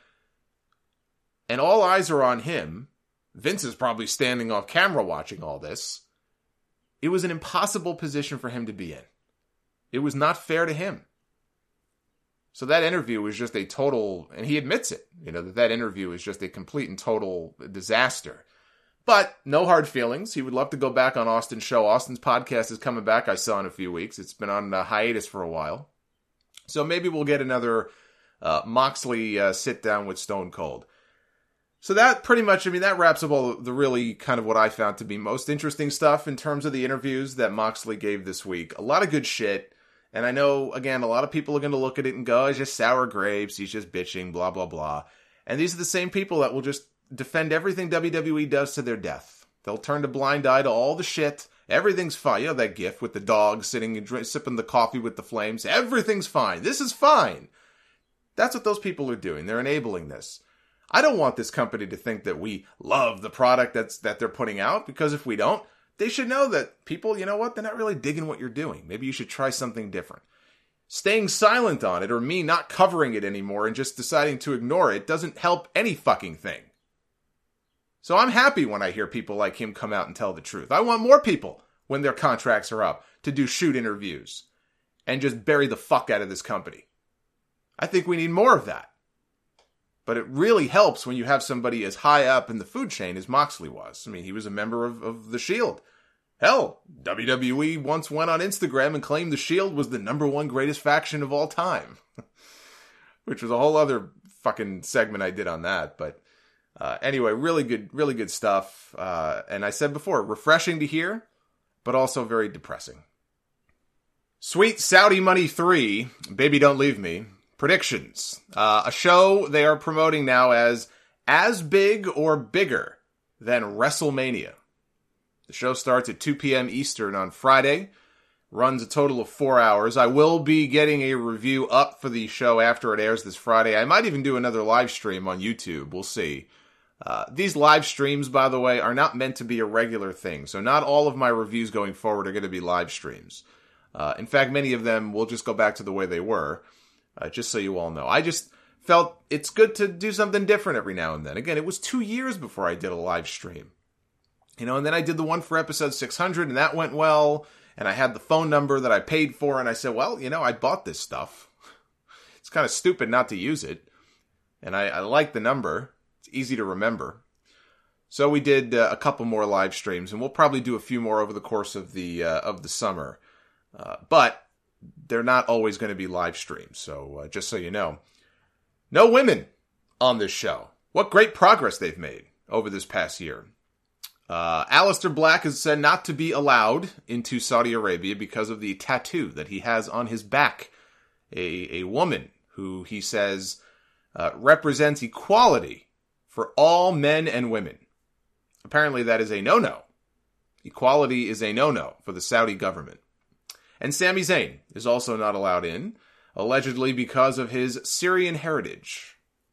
and all eyes are on him, Vince is probably standing off camera watching all this, it was an impossible position for him to be in. It was not fair to him. So that interview was just a total, and he admits it, that interview is just a complete and total disaster. But no hard feelings. He would love to go back on Austin's show. Austin's podcast is coming back, I saw in a few weeks. It's been on hiatus for a while. So maybe we'll get another Moxley sit down with Stone Cold. So that pretty much, that wraps up all the really kind of what I found to be most interesting stuff in terms of the interviews that Moxley gave this week. A lot of good shit. And I know, again, a lot of people are going to look at it and go, it's just sour grapes. He's just bitching, blah, blah, blah. And these are the same people that will just defend everything WWE does to their death. They'll turn a blind eye to all the shit. Everything's fine. That gif with the dog sitting and sipping the coffee with the flames. Everything's fine. This is fine. That's what those people are doing. They're enabling this. I don't want this company to think that we love the product that they're putting out, because if we don't, they should know that people, they're not really digging what you're doing. Maybe you should try something different. Staying silent on it, or me not covering it anymore and just deciding to ignore it, doesn't help any fucking thing. So I'm happy when I hear people like him come out and tell the truth. I want more people, when their contracts are up, to do shoot interviews and just bury the fuck out of this company. I think we need more of that. But it really helps when you have somebody as high up in the food chain as Moxley was. He was a member of The Shield. Hell, WWE once went on Instagram and claimed The Shield was the #1 greatest faction of all time. Which was a whole other fucking segment I did on that. But anyway, really good stuff. And I said before, refreshing to hear, but also very depressing. Sweet Saudi Money 3, Baby Don't Leave Me. Predictions. A show they are promoting now as big or bigger than WrestleMania. The show starts at 2 p.m. Eastern on Friday. Runs a total of 4 hours. I will be getting a review up for the show after it airs this Friday. I might even do another live stream on YouTube. We'll see. These live streams, by the way, are not meant to be a regular thing. So not all of my reviews going forward are going to be live streams. In fact, many of them will just go back to the way they were. Just so you all know. I just felt it's good to do something different every now and then. Again, it was 2 years before I did a live stream. And then I did the one for episode 600, and that went well. And I had the phone number that I paid for, and I said, well, I bought this stuff. It's kind of stupid not to use it. And I like the number. It's easy to remember. So we did a couple more live streams, and we'll probably do a few more over the course of the summer. But they're not always going to be live streams, so just so you know. No women on this show. What great progress they've made over this past year. Aleister Black is said not to be allowed into Saudi Arabia because of the tattoo that he has on his back. A woman who he says represents equality for all men and women. Apparently that is a no-no. Equality is a no-no for the Saudi government. And Sami Zayn is also not allowed in, allegedly because of his Syrian heritage.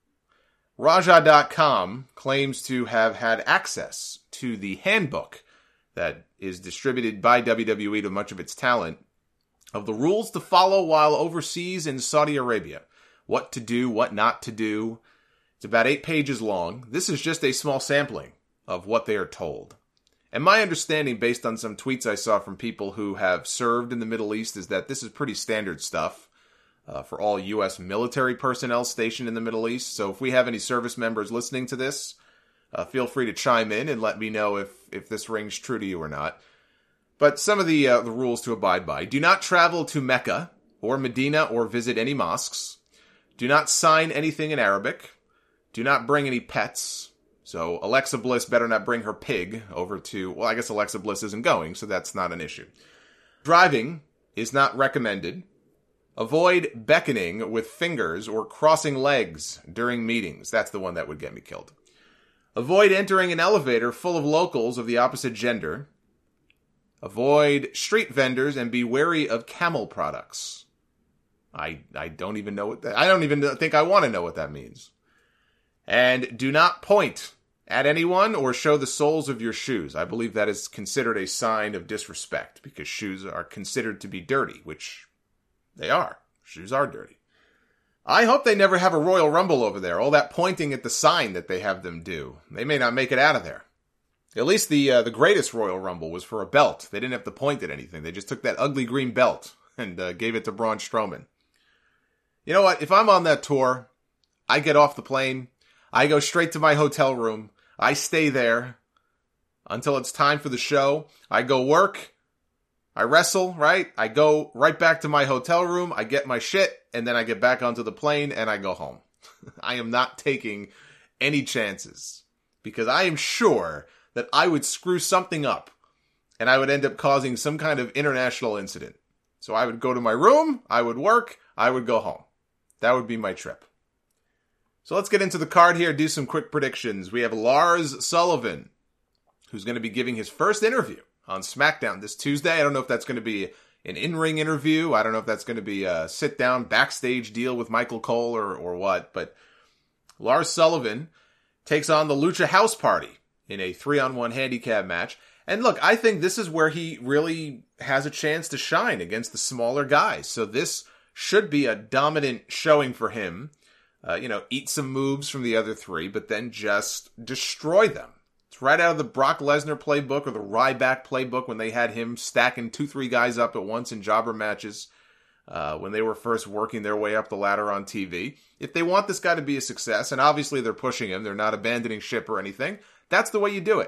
Raja.com claims to have had access to the handbook that is distributed by WWE to much of its talent of the rules to follow while overseas in Saudi Arabia. What to do, what not to do. It's about 8 pages long. This is just a small sampling of what they are told. And my understanding, based on some tweets I saw from people who have served in the Middle East, is that this is pretty standard stuff for all U.S. military personnel stationed in the Middle East. So if we have any service members listening to this, feel free to chime in and let me know if this rings true to you or not. But some of the rules to abide by. Do not travel to Mecca or Medina or visit any mosques. Do not sign anything in Arabic. Do not bring any pets. So Alexa Bliss better not bring her pig over to, well, I guess Alexa Bliss isn't going, so that's not an issue. Driving is not recommended. Avoid beckoning with fingers or crossing legs during meetings. That's the one that would get me killed. Avoid entering an elevator full of locals of the opposite gender. Avoid street vendors and be wary of camel products. I don't even know what that, I don't even think I want to know what that means. And do not point at anyone or show the soles of your shoes. I believe that is considered a sign of disrespect because shoes are considered to be dirty, which they are. Shoes are dirty. I hope they never have a Royal Rumble over there. All that pointing at the sign that they have them do. They may not make it out of there. At least the greatest Royal Rumble was for a belt. They didn't have to point at anything. They just took that ugly green belt and gave it to Braun Strowman. You know what? If I'm on that tour, I get off the plane. I go straight to my hotel room. I stay there until it's time for the show. I go work. I wrestle, right? I go right back to my hotel room. I get my shit, and then I get back onto the plane, and I go home. I am not taking any chances because I am sure that I would screw something up, and I would end up causing some kind of international incident. So I would go to my room, I would work, I would go home. That would be my trip. So let's get into the card here, do some quick predictions. We have Lars Sullivan, who's going to be giving his first interview on SmackDown this Tuesday. I don't know if that's going to be an in-ring interview. I don't know if that's going to be a sit-down backstage deal with Michael Cole or what. But Lars Sullivan takes on the Lucha House Party in a 3-on-1 handicap match. And look, I think this is where he really has a chance to shine against the smaller guys. So this should be a dominant showing for him. Eat some moves from the other three, but then just destroy them. It's right out of the Brock Lesnar playbook or the Ryback playbook when they had him stacking 2-3 guys up at once in jobber matches when they were first working their way up the ladder on TV. If they want this guy to be a success, and obviously they're pushing him, they're not abandoning ship or anything, that's the way you do it.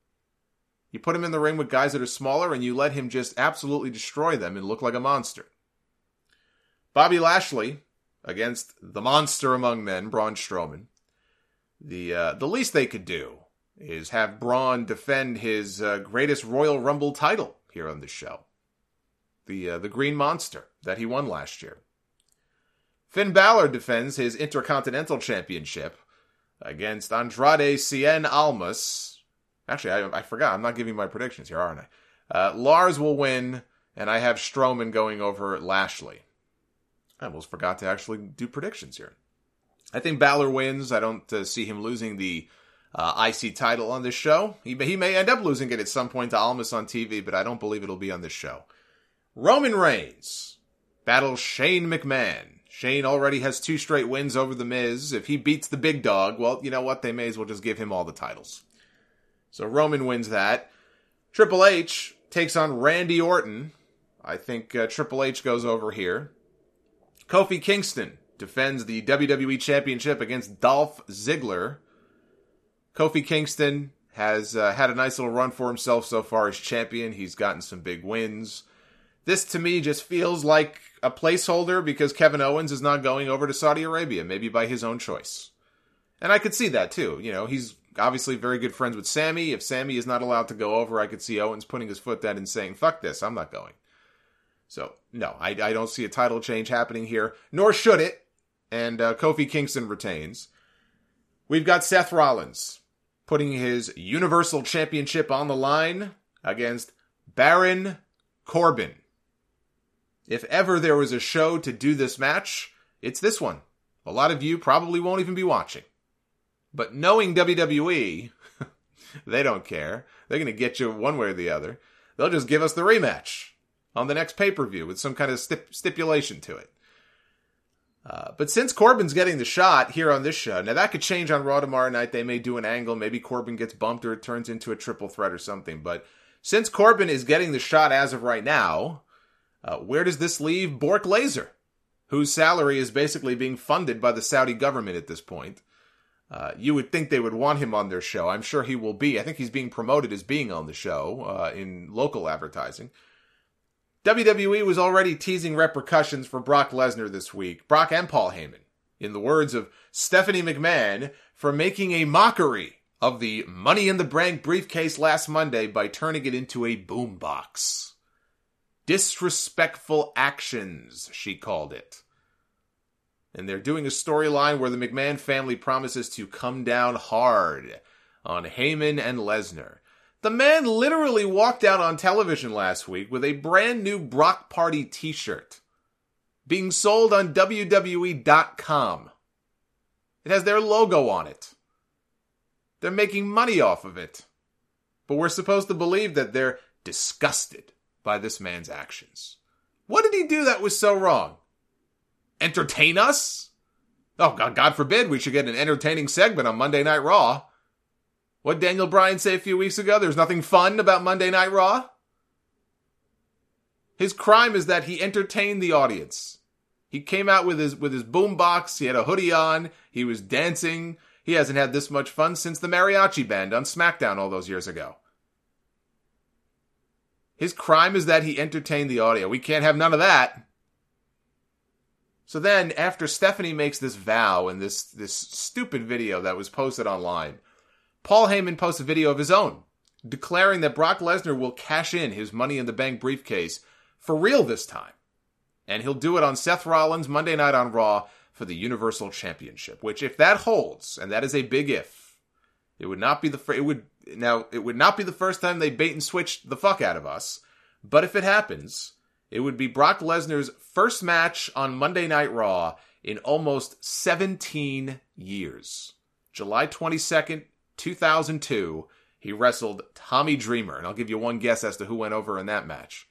You put him in the ring with guys that are smaller and you let him just absolutely destroy them and look like a monster. Bobby Lashley against the monster among men, Braun Strowman. The least they could do is have Braun defend his greatest Royal Rumble title here on this show. The Green Monster that he won last year. Finn Balor defends his Intercontinental Championship against Andrade Cien Almas. Actually, I forgot. I'm not giving my predictions here, aren't I? Lars will win, and I have Strowman going over Lashley. I almost forgot to actually do predictions here. I think Balor wins. I don't see him losing the IC title on this show. He may end up losing it at some point to Almas on TV, but I don't believe it'll be on this show. Roman Reigns battles Shane McMahon. Shane already has 2 straight wins over The Miz. If he beats the big dog, well, you know what? They may as well just give him all the titles. So Roman wins that. Triple H takes on Randy Orton. I think Triple H goes over here. Kofi Kingston defends the WWE Championship against Dolph Ziggler. Kofi Kingston has had a nice little run for himself so far as champion. He's gotten some big wins. This, to me, just feels like a placeholder because Kevin Owens is not going over to Saudi Arabia, maybe by his own choice. And I could see that, too. You know, he's obviously very good friends with Sammy. If Sammy is not allowed to go over, I could see Owens putting his foot down and saying, fuck this, I'm not going. So, no, I don't see a title change happening here, nor should it. And Kofi Kingston retains. We've got Seth Rollins putting his Universal Championship on the line against Baron Corbin. If ever there was a show to do this match, it's this one. A lot of you probably won't even be watching. But knowing WWE, they don't care. They're going to get you one way or the other. They'll just give us the rematch on the next pay-per-view with some kind of stipulation to it. But since Corbin's getting the shot here on this show, now that could change on Raw tomorrow night. They may do an angle. Maybe Corbin gets bumped or it turns into a triple threat or something. But since Corbin is getting the shot as of right now, where does this leave Bork Laser, whose salary is basically being funded by the Saudi government at this point? You would think they would want him on their show. I'm sure he will be. I think he's being promoted as being on the show in local advertising. WWE was already teasing repercussions for Brock Lesnar this week, Brock and Paul Heyman, in the words of Stephanie McMahon, for making a mockery of the Money in the Bank briefcase last Monday by turning it into a boombox. Disrespectful actions, she called it. And they're doing a storyline where the McMahon family promises to come down hard on Heyman and Lesnar. The man literally walked out on television last week with a brand new Brock Party t-shirt being sold on WWE.com. It has their logo on it. They're making money off of it. But we're supposed to believe that they're disgusted by this man's actions. What did he do that was so wrong? Entertain us? Oh, God forbid we should get an entertaining segment on Monday Night Raw. What did Daniel Bryan say a few weeks ago? There's nothing fun about Monday Night Raw? His crime is that he entertained the audience. He came out with his boombox. He had a hoodie on. He was dancing. He hasn't had this much fun since the Mariachi Band on SmackDown all those years ago. His crime is that he entertained the audience. We can't have none of that. So then, after Stephanie makes this vow in this stupid video that was posted online, Paul Heyman posts a video of his own, declaring that Brock Lesnar will cash in his Money in the Bank briefcase for real this time. And he'll do it on Seth Rollins Monday Night on Raw for the Universal Championship, which if that holds, and that is a big if, it would not be the first time they bait and switched the fuck out of us, but if it happens, it would be Brock Lesnar's first match on Monday Night Raw in almost 17 years. July 22nd, 2002, he wrestled Tommy Dreamer, and I'll give you one guess as to who went over in that match.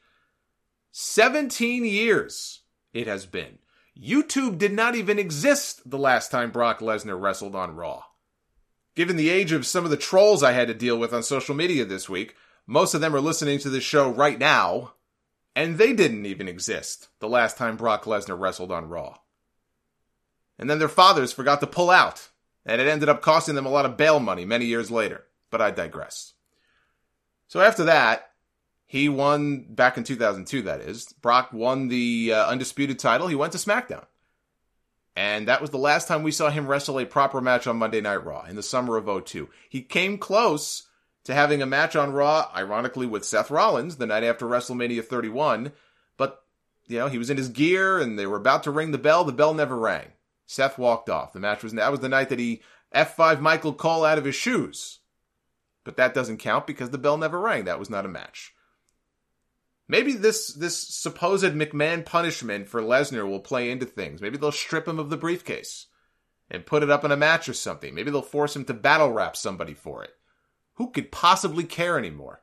17 years it has been. YouTube did not even exist the last time Brock Lesnar wrestled on Raw. Given the age of some of the trolls I had to deal with on social media this week, most of them are listening to this show right now, and they didn't even exist the last time Brock Lesnar wrestled on Raw. And then their fathers forgot to pull out, and it ended up costing them a lot of bail money many years later. But I digress. So after that, he won, back in 2002 that is, Brock won the Undisputed title. He went to SmackDown. And that was the last time we saw him wrestle a proper match on Monday Night Raw, in the summer of 2002. He came close to having a match on Raw, ironically with Seth Rollins, the night after WrestleMania 31. But, he was in his gear, and they were about to ring the bell. The bell never rang. Seth walked off. That was the night that he F5 Michael Cole out of his shoes. But that doesn't count because the bell never rang. That was not a match. Maybe this supposed McMahon punishment for Lesnar will play into things. Maybe they'll strip him of the briefcase and put it up in a match or something. Maybe they'll force him to battle rap somebody for it. Who could possibly care anymore?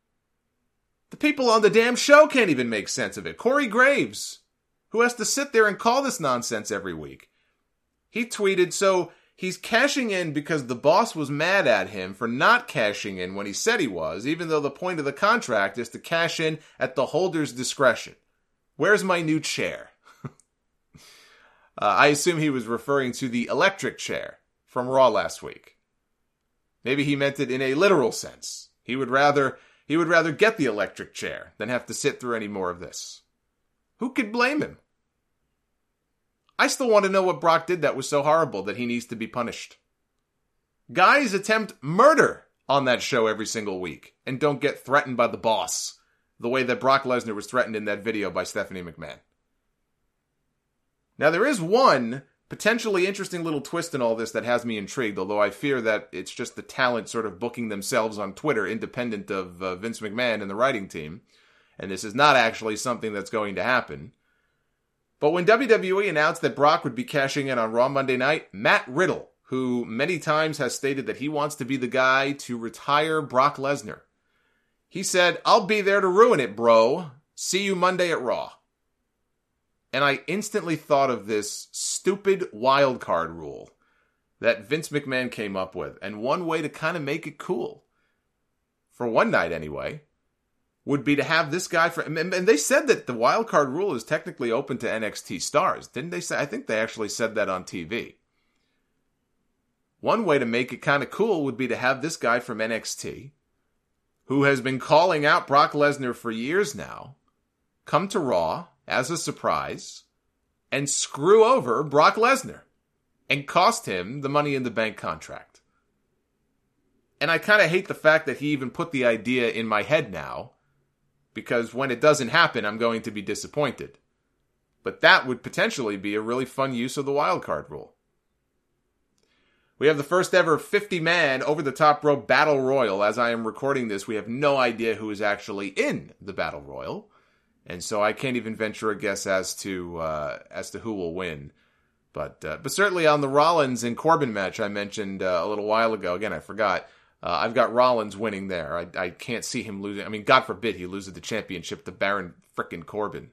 The people on the damn show can't even make sense of it. Corey Graves, who has to sit there and call this nonsense every week. He tweeted, so he's cashing in because the boss was mad at him for not cashing in when he said he was, even though the point of the contract is to cash in at the holder's discretion. Where's my new chair? I assume he was referring to the electric chair from Raw last week. Maybe he meant it in a literal sense. He would rather get the electric chair than have to sit through any more of this. Who could blame him? I still want to know what Brock did that was so horrible that he needs to be punished. Guys attempt murder on that show every single week and don't get threatened by the boss the way that Brock Lesnar was threatened in that video by Stephanie McMahon. Now, there is one potentially interesting little twist in all this that has me intrigued, although I fear that it's just the talent sort of booking themselves on Twitter independent of Vince McMahon and the writing team, and this is not actually something that's going to happen. But when WWE announced that Brock would be cashing in on Raw Monday night, Matt Riddle, who many times has stated that he wants to be the guy to retire Brock Lesnar, he said, "I'll be there to ruin it, bro. See you Monday at Raw." And I instantly thought of this stupid wild card rule that Vince McMahon came up with, and one way to kind of make it cool, for one night anyway, would be to have this guy and they said that the wild card rule is technically open to NXT stars. Didn't they say? I think they actually said that on TV. One way to make it kind of cool would be to have this guy from NXT, who has been calling out Brock Lesnar for years now, come to Raw as a surprise and screw over Brock Lesnar and cost him the Money in the Bank contract. And I kind of hate the fact that he even put the idea in my head now, because when it doesn't happen, I'm going to be disappointed. But that would potentially be a really fun use of the wildcard rule. We have the first ever 50-man over-the-top rope battle royal. As I am recording this, we have no idea who is actually in the battle royal. And so I can't even venture a guess as to who will win. But certainly on the Rollins and Corbin match I mentioned a little while ago, again, I forgot, I've got Rollins winning there. I can't see him losing. I mean, God forbid he loses the championship to Baron frickin' Corbin.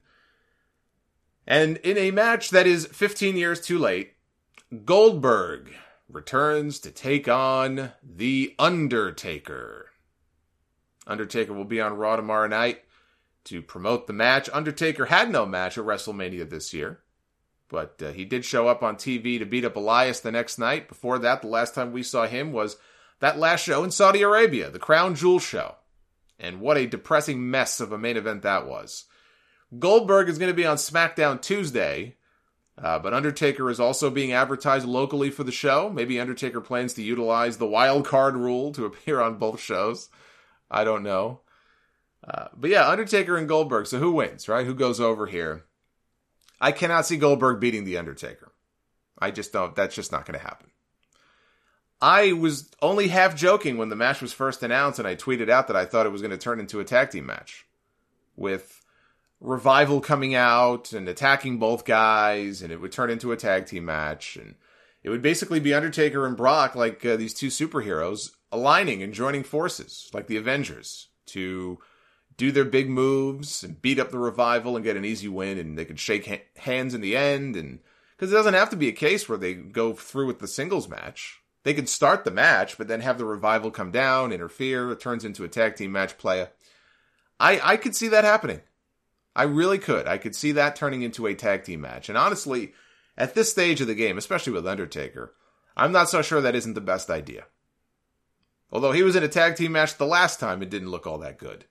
And in a match that is 15 years too late, Goldberg returns to take on The Undertaker. Undertaker will be on Raw tomorrow night to promote the match. Undertaker had no match at WrestleMania this year, but he did show up on TV to beat up Elias the next night. Before that, the last time we saw him was that last show in Saudi Arabia, the Crown Jewel show. And what a depressing mess of a main event that was. Goldberg is going to be on SmackDown Tuesday, but Undertaker is also being advertised locally for the show. Maybe Undertaker plans to utilize the wild card rule to appear on both shows. I don't know. But yeah, Undertaker and Goldberg. So who wins, right? Who goes over here? I cannot see Goldberg beating The Undertaker. I just don't. That's just not going to happen. I was only half joking when the match was first announced, and I tweeted out that I thought it was going to turn into a tag team match with Revival coming out and attacking both guys, and it would turn into a tag team match, and it would basically be Undertaker and Brock, like these two superheroes, aligning and joining forces, like the Avengers, to do their big moves and beat up the Revival and get an easy win, and they could shake hands in the end, and because it doesn't have to be a case where they go through with the singles match. They could start the match, but then have the Revival come down, interfere, it turns into a tag team match playa. I could see that happening. I really could. I could see that turning into a tag team match. And honestly, at this stage of the game, especially with Undertaker, I'm not so sure that isn't the best idea. Although he was in a tag team match the last time, it didn't look all that good.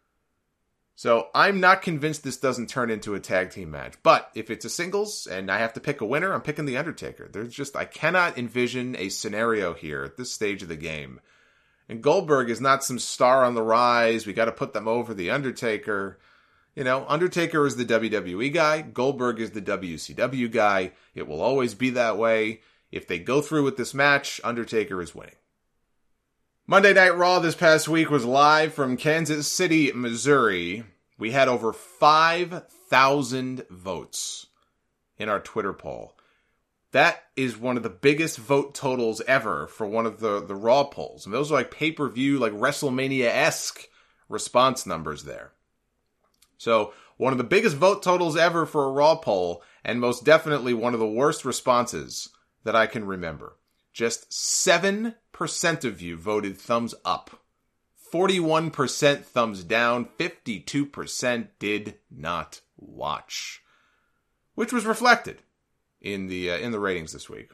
So I'm not convinced this doesn't turn into a tag team match. But if it's a singles and I have to pick a winner, I'm picking The Undertaker. I cannot envision a scenario here at this stage of the game. And Goldberg is not some star on the rise. We got to put them over The Undertaker. You know, Undertaker is the WWE guy. Goldberg is the WCW guy. It will always be that way. If they go through with this match, Undertaker is winning. Monday Night Raw this past week was live from Kansas City, Missouri. We had over 5,000 votes in our Twitter poll. That is one of the biggest vote totals ever for one of the Raw polls. And those are like pay-per-view, like WrestleMania-esque response numbers there. So, one of the biggest vote totals ever for a Raw poll, and most definitely one of the worst responses that I can remember. Just 7% of you voted thumbs up. 41% thumbs down. 52% did not watch. Which was reflected in the ratings this week.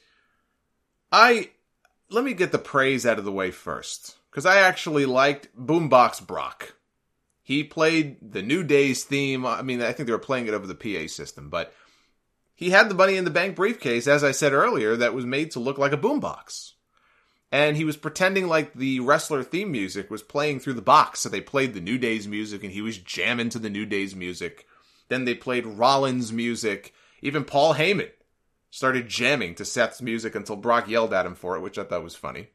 Let me get the praise out of the way first, because I actually liked Boombox Brock. He played the New Day's theme. I mean, I think they were playing it over the PA system, but he had the Money in the Bank briefcase, as I said earlier, that was made to look like a boombox. And he was pretending like the wrestler theme music was playing through the box. So they played the New Day's music, and he was jamming to the New Day's music. Then they played Rollins' music. Even Paul Heyman started jamming to Seth's music until Brock yelled at him for it, which I thought was funny.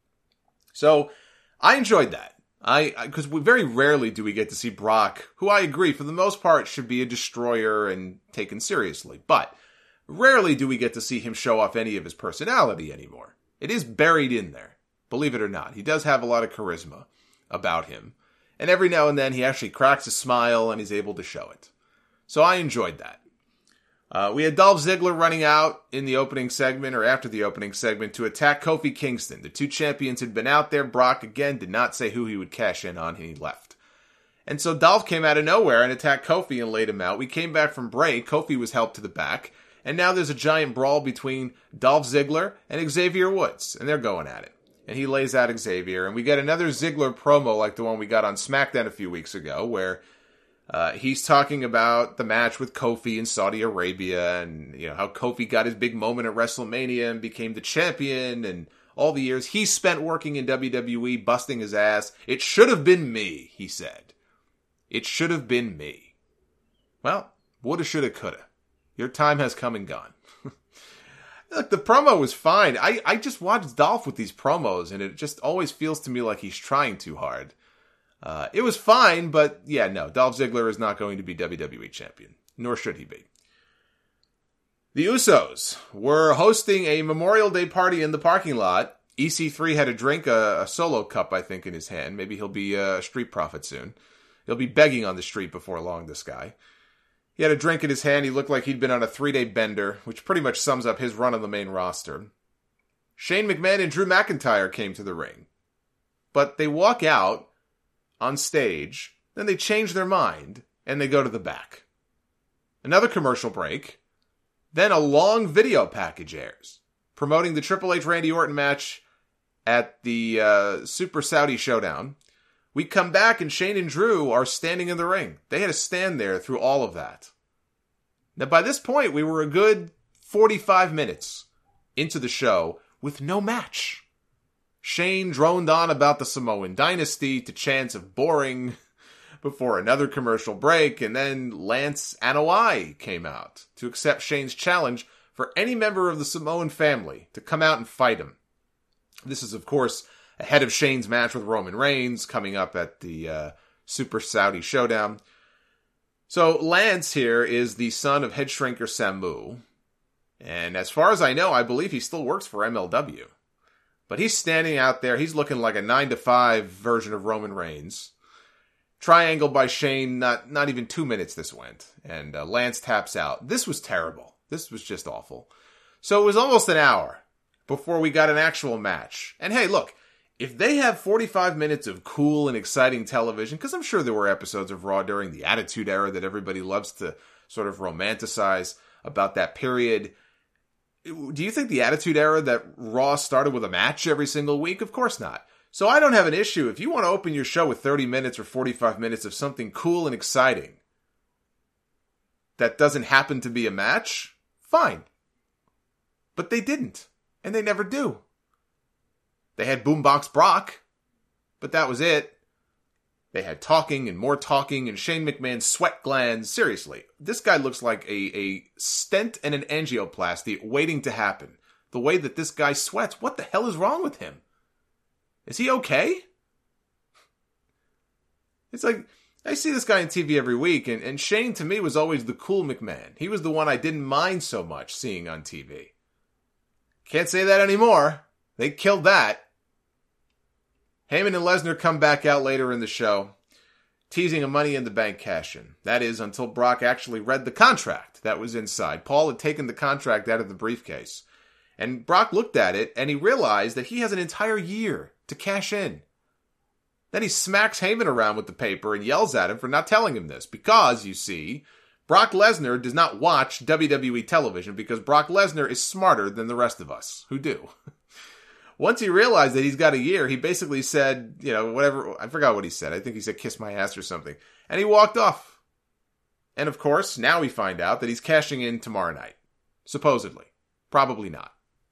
So I enjoyed that. Because very rarely do we get to see Brock, who I agree, for the most part, should be a destroyer and taken seriously. But rarely do we get to see him show off any of his personality anymore. It is buried in there, believe it or not. He does have a lot of charisma about him. And every now and then he actually cracks a smile and he's able to show it. So I enjoyed that. We had Dolph Ziggler running out in the opening segment, or after the opening segment, to attack Kofi Kingston. The two champions had been out there. Brock, again, did not say who he would cash in on, and he left. And so Dolph came out of nowhere and attacked Kofi and laid him out. We came back from break. Kofi was helped to the back. And now there's a giant brawl between Dolph Ziggler and Xavier Woods. And they're going at it. And he lays out Xavier. And we get another Ziggler promo like the one we got on SmackDown a few weeks ago, where he's talking about the match with Kofi in Saudi Arabia, and you know how Kofi got his big moment at WrestleMania and became the champion, and all the years he spent working in WWE, busting his ass. It should have been me, he said. It should have been me. Well, woulda, shoulda, coulda. Your time has come and gone. Look, the promo was fine. I just watched Dolph with these promos, and it just always feels to me like he's trying too hard. It was fine, but yeah, no, Dolph Ziggler is not going to be WWE champion, nor should he be. The Usos were hosting a Memorial Day party in the parking lot. EC3 had a drink, a solo cup, I think, in his hand. Maybe he'll be a street prophet soon. He'll be begging on the street before long, this guy. He had a drink in his hand. He looked like he'd been on a 3-day bender, which pretty much sums up his run on the main roster. Shane McMahon and Drew McIntyre came to the ring. But they walk out on stage, then they change their mind, and they go to the back. Another commercial break. Then a long video package airs, promoting the Triple H Randy Orton match at the Super Saudi Showdown. We come back and Shane and Drew are standing in the ring. They had to stand there through all of that. Now, by this point, we were a good 45 minutes into the show with no match. Shane droned on about the Samoan dynasty to chants of boring before another commercial break, and then Lance Anoa'i came out to accept Shane's challenge for any member of the Samoan family to come out and fight him. This is, of course, ahead of Shane's match with Roman Reigns coming up at the Super Saudi Showdown. So Lance here is the son of head shrinker Samu. And as far as I know, I believe he still works for MLW. But he's standing out there. He's looking like a 9-to-5 version of Roman Reigns. Triangle by Shane, not even 2 minutes this went. And Lance taps out. This was terrible. This was just awful. So it was almost an hour before we got an actual match. And hey, look, if they have 45 minutes of cool and exciting television, because I'm sure there were episodes of Raw during the Attitude Era that everybody loves to sort of romanticize about that period. Do you think the Attitude Era that Raw started with a match every single week? Of course not. So I don't have an issue. If you want to open your show with 30 minutes or 45 minutes of something cool and exciting that doesn't happen to be a match, fine. But they didn't. And they never do. They had Boombox Brock, but that was it. They had talking and more talking and Shane McMahon's sweat glands. Seriously, this guy looks like a stent and an angioplasty waiting to happen. The way that this guy sweats, what the hell is wrong with him? Is he okay? It's like, I see this guy on TV every week, and Shane to me was always the cool McMahon. He was the one I didn't mind so much seeing on TV. Can't say that anymore. They killed that. Heyman and Lesnar come back out later in the show, teasing a Money in the Bank cash-in. That is, until Brock actually read the contract that was inside. Paul had taken the contract out of the briefcase. And Brock looked at it, and he realized that he has an entire year to cash in. Then he smacks Heyman around with the paper and yells at him for not telling him this. Because, you see, Brock Lesnar does not watch WWE television because Brock Lesnar is smarter than the rest of us who do. Once he realized that he's got a year, he basically said, whatever, I forgot what he said. I think he said, kiss my ass or something. And he walked off. And of course, now we find out that he's cashing in tomorrow night. Supposedly. Probably not.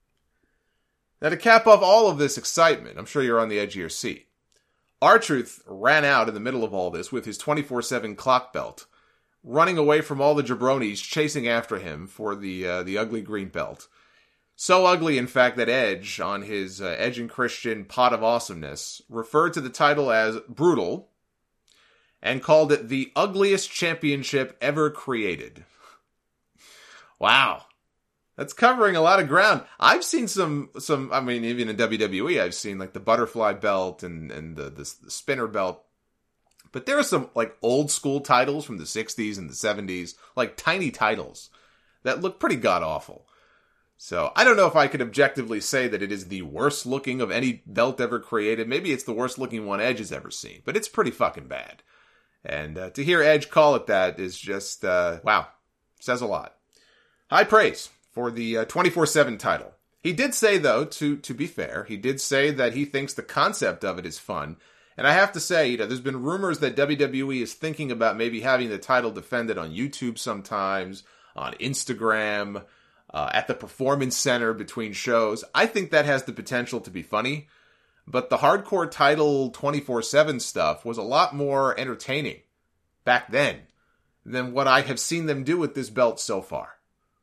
Now to cap off all of this excitement, I'm sure you're on the edge of your seat. R-Truth ran out in the middle of all this with his 24/7 clock belt, running away from all the jabronis chasing after him for the ugly green belt. So ugly, in fact, that Edge, on his Edge and Christian Pot of Awesomeness, referred to the title as brutal and called it the ugliest championship ever created. Wow. That's covering a lot of ground. I've seen some, I mean, even in WWE, I've seen like the butterfly belt and the spinner belt. But there are some like old school titles from the 60s and the 70s, like tiny titles that look pretty god-awful. So I don't know if I could objectively say that it is the worst looking of any belt ever created. Maybe it's the worst looking one Edge has ever seen, but it's pretty fucking bad. And to hear Edge call it that is just, wow, says a lot. High praise for the 24/7 title. He did say, though, to be fair, he did say that he thinks the concept of it is fun. And I have to say, there's been rumors that WWE is thinking about maybe having the title defended on YouTube sometimes, on Instagram. at the Performance Center between shows. I think that has the potential to be funny, but the Hardcore title 24/7 stuff was a lot more entertaining back then than what I have seen them do with this belt so far.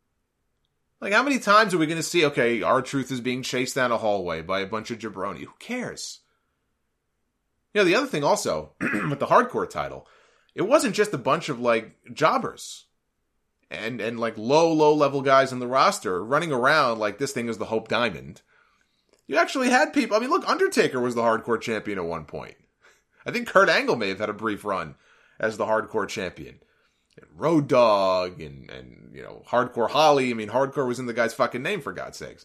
Like, how many times are we going to see, okay, R-Truth is being chased down a hallway by a bunch of jabroni? Who cares? You know, the other thing also, with the Hardcore title, it wasn't just a bunch of, like, jobbers and like, low level guys in the roster running around like this thing is the Hope Diamond. You actually had people, I mean, look, Undertaker was the Hardcore champion at one point. I think Kurt Angle may have had a brief run as the Hardcore champion. And Road Dogg and you know, Hardcore Holly. I mean, Hardcore was in the guy's fucking name, for God's sakes.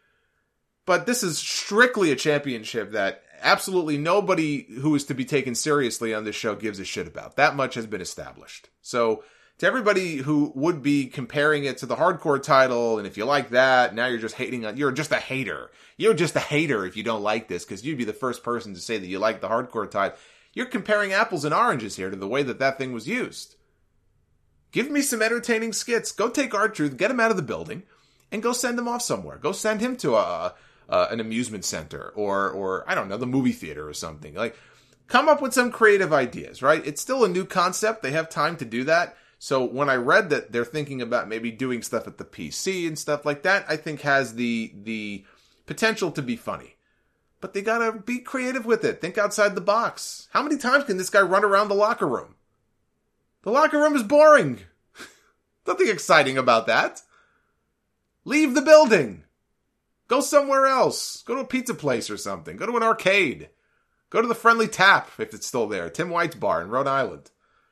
But this is strictly a championship that absolutely nobody who is to be taken seriously on this show gives a shit about. That much has been established. So, to everybody who would be comparing it to the Hardcore title, and if you like that, now you're just hating on, you're just a hater. You're just a hater if you don't like this, because you'd be the first person to say that you like the Hardcore title. You're comparing apples and oranges here to the way that thing was used. Give me some entertaining skits. Go take R-Truth, get him out of the building, and go send him off somewhere. Go send him to an amusement center or I don't know, the movie theater or something. Like, come up with some creative ideas, right? It's still a new concept. They have time to do that. So when I read that they're thinking about maybe doing stuff at the PC and stuff like that, I think has the potential to be funny. But they gotta be creative with it. Think outside the box. How many times can this guy run around the locker room? The locker room is boring. Nothing exciting about that. Leave the building. Go somewhere else. Go to a pizza place or something. Go to an arcade. Go to the Friendly Tap, if it's still there. Tim White's bar in Rhode Island.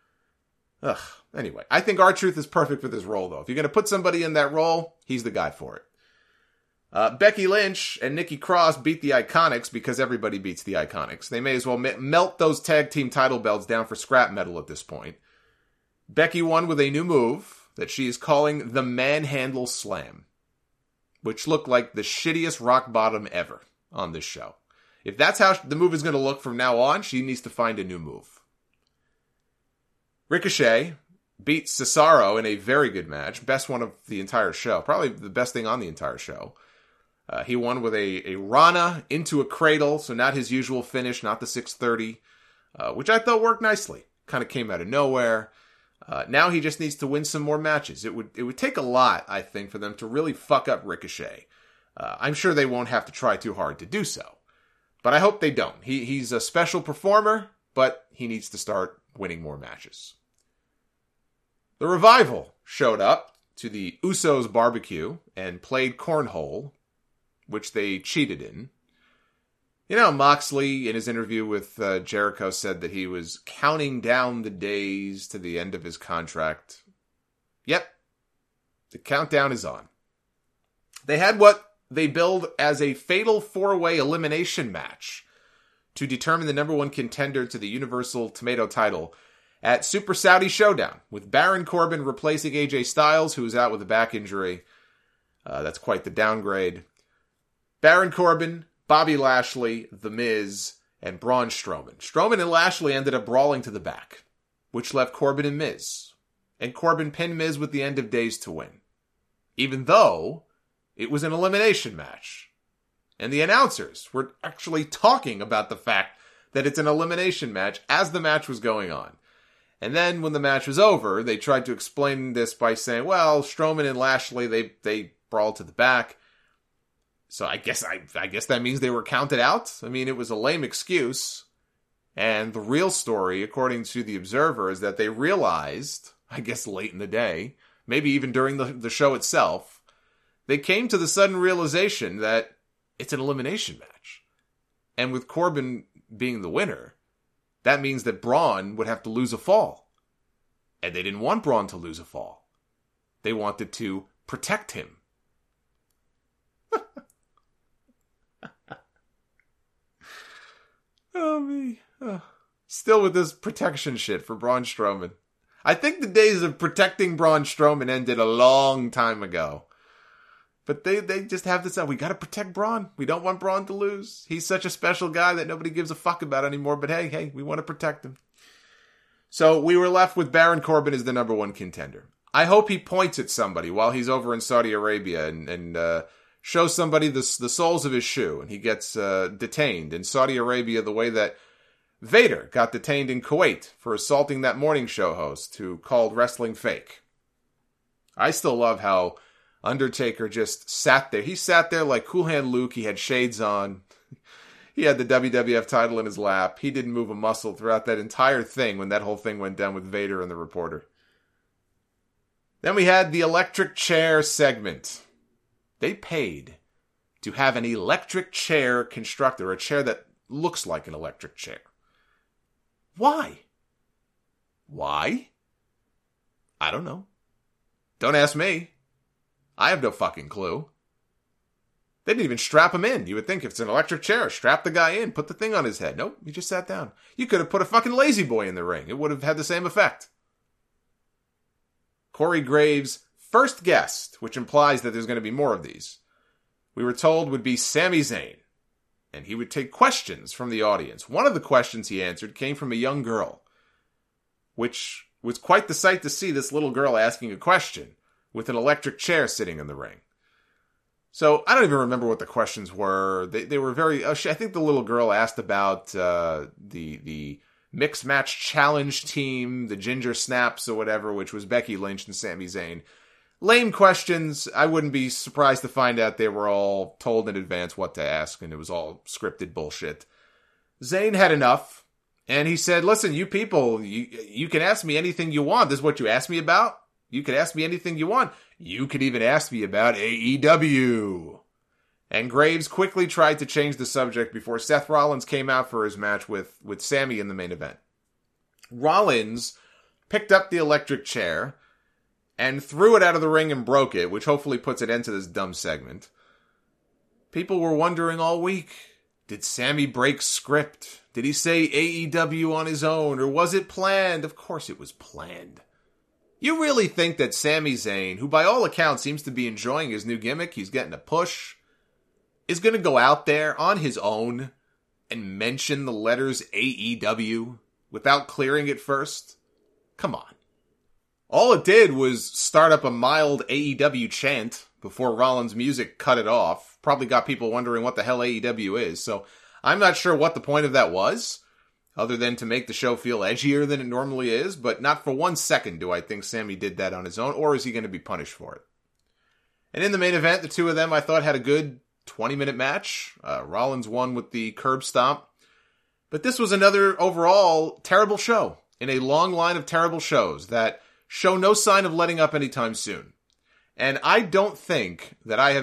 Ugh. Anyway, I think R-Truth is perfect for this role, though. If you're going to put somebody in that role, he's the guy for it. Becky Lynch and Nikki Cross beat the Iconics because everybody beats the Iconics. They may as well melt those tag team title belts down for scrap metal at this point. Becky won with a new move that she is calling the Manhandle Slam, which looked like the shittiest rock bottom ever on this show. If that's how the move is going to look from now on, she needs to find a new move. Ricochet beat Cesaro in a very good match. Best one of the entire show. Probably the best thing on the entire show. He won with a Rana into a cradle, so not his usual finish, not the 630, which I thought worked nicely. Kind of came out of nowhere. Now he just needs to win some more matches. It would take a lot, I think, for them to really fuck up Ricochet. I'm sure they won't have to try too hard to do so. But I hope they don't. He's a special performer, but he needs to start winning more matches. The Revival showed up to the Usos barbecue and played cornhole, which they cheated in. You know, Moxley, in his interview with Jericho, said that he was counting down the days to the end of his contract. Yep, the countdown is on. They had what they billed as a fatal four-way elimination match to determine the number one contender to the Universal Tomato title at Super Saudi Showdown, with Baron Corbin replacing AJ Styles, who is out with a back injury. That's quite the downgrade. Baron Corbin, Bobby Lashley, The Miz, and Braun Strowman. Strowman and Lashley ended up brawling to the back, which left Corbin and Miz. And Corbin pinned Miz with the end of days to win, even though it was an elimination match. And the announcers were actually talking about the fact that it's an elimination match as the match was going on. And then when the match was over, they tried to explain this by saying, well, Strowman and Lashley, they brawled to the back. So I guess that means they were counted out. I mean, it was a lame excuse. And the real story, according to the Observer, is that they realized, I guess late in the day, maybe even during the show itself, they came to the sudden realization that it's an elimination match. And with Corbin being the winner, that means that Braun would have to lose a fall. And they didn't want Braun to lose a fall. They wanted to protect him. Oh, me. Still with this protection shit for Braun Strowman. I think the days of protecting Braun Strowman ended a long time ago. But they just have this, we gotta protect Braun. We don't want Braun to lose. He's such a special guy that nobody gives a fuck about anymore. But hey, we want to protect him. So we were left with Baron Corbin as the number one contender. I hope he points at somebody while he's over in Saudi Arabia and shows somebody the soles of his shoe, and he gets detained in Saudi Arabia the way that Vader got detained in Kuwait for assaulting that morning show host who called wrestling fake. I still love how Undertaker just sat there. He sat there like Cool Hand Luke. He had shades on. He had the WWF title in his lap. He didn't move a muscle throughout that entire thing when that whole thing went down with Vader and the reporter. Then we had the electric chair segment. They paid to have an electric chair constructed, or a chair that looks like an electric chair. Why? Why? I don't know. Don't ask me. I have no fucking clue. They didn't even strap him in. You would think if it's an electric chair, strap the guy in, put the thing on his head. Nope, he just sat down. You could have put a fucking lazy boy in the ring. It would have had the same effect. Corey Graves' first guest, which implies that there's going to be more of these, we were told would be Sami Zayn. And he would take questions from the audience. One of the questions he answered came from a young girl, which was quite the sight to see, this little girl asking a question with an electric chair sitting in the ring. So I don't even remember what the questions were. They were very... I think the little girl asked about the mixed match challenge team, the Ginger Snaps or whatever, which was Becky Lynch and Sami Zayn. Lame questions. I wouldn't be surprised to find out they were all told in advance what to ask, and it was all scripted bullshit. Zayn had enough, and he said, listen, you people, you can ask me anything you want. This is what you asked me about? You could ask me anything you want. You could even ask me about AEW. And Graves quickly tried to change the subject before Seth Rollins came out for his match with Sami in the main event. Rollins picked up the electric chair and threw it out of the ring and broke it, which hopefully puts an end to this dumb segment. People were wondering all week, did Sami break script? Did he say AEW on his own, or was it planned? Of course it was planned. You really think that Sami Zayn, who by all accounts seems to be enjoying his new gimmick, he's getting a push, is going to go out there on his own and mention the letters AEW without clearing it first? Come on. All it did was start up a mild AEW chant before Rollins' music cut it off. Probably got people wondering what the hell AEW is. So I'm not sure what the point of that was, other than to make the show feel edgier than it normally is. But not for 1 second do I think Sami did that on his own, or is he going to be punished for it? And in the main event, the two of them I thought had a good 20-minute match. Rollins won with the curb stomp. But this was another overall terrible show in a long line of terrible shows that show no sign of letting up anytime soon. And I don't think that I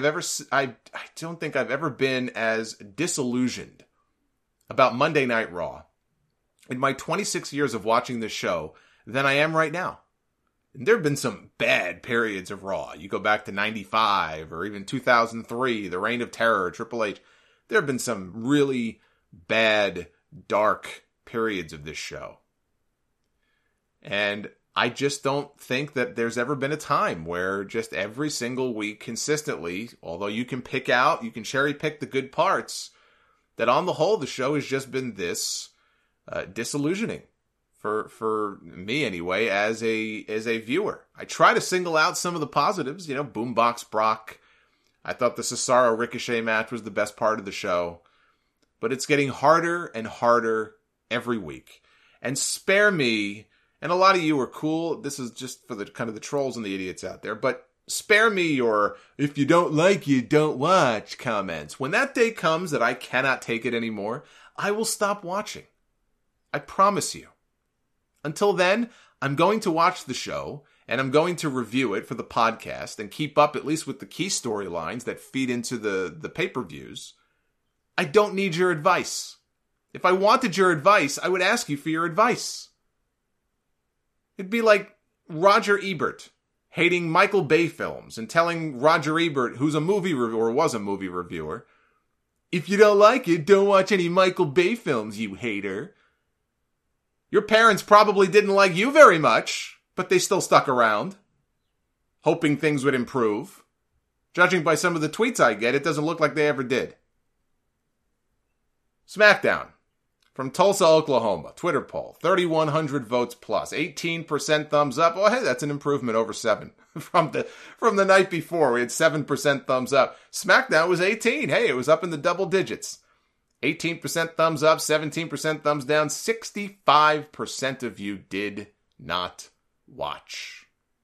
don't think I've ever been as disillusioned about Monday Night Raw in my 26 years of watching this show than I am right now. And there have been some bad periods of Raw. You go back to 95 or even 2003, the Reign of Terror, Triple H. There have been some really bad, dark periods of this show. And I just don't think that there's ever been a time where just every single week consistently, although you can cherry pick the good parts, that on the whole, the show has just been this disillusioning for me anyway, as a viewer. I try to single out some of the positives, Boombox Brock. I thought the Cesaro Ricochet match was the best part of the show, but it's getting harder and harder every week. And spare me, and a lot of you are cool. This is just for the kind of the trolls and the idiots out there. But spare me your, if you don't like it, don't watch comments. When that day comes that I cannot take it anymore, I will stop watching. I promise you. Until then, I'm going to watch the show, and I'm going to review it for the podcast and keep up at least with the key storylines that feed into the pay-per-views. I don't need your advice. If I wanted your advice, I would ask you for your advice. It'd be like Roger Ebert hating Michael Bay films and telling Roger Ebert, who's a movie reviewer, or was a movie reviewer, if you don't like it, don't watch any Michael Bay films, you hater. Your parents probably didn't like you very much, but they still stuck around, hoping things would improve. Judging by some of the tweets I get, it doesn't look like they ever did. SmackDown. From Tulsa, Oklahoma, Twitter poll, 3,100 votes plus, 18% thumbs up. Oh, hey, that's an improvement over 7 from the night before. We had 7% thumbs up. SmackDown was 18. Hey, it was up in the double digits. 18% thumbs up, 17% thumbs down. 65% of you did not watch.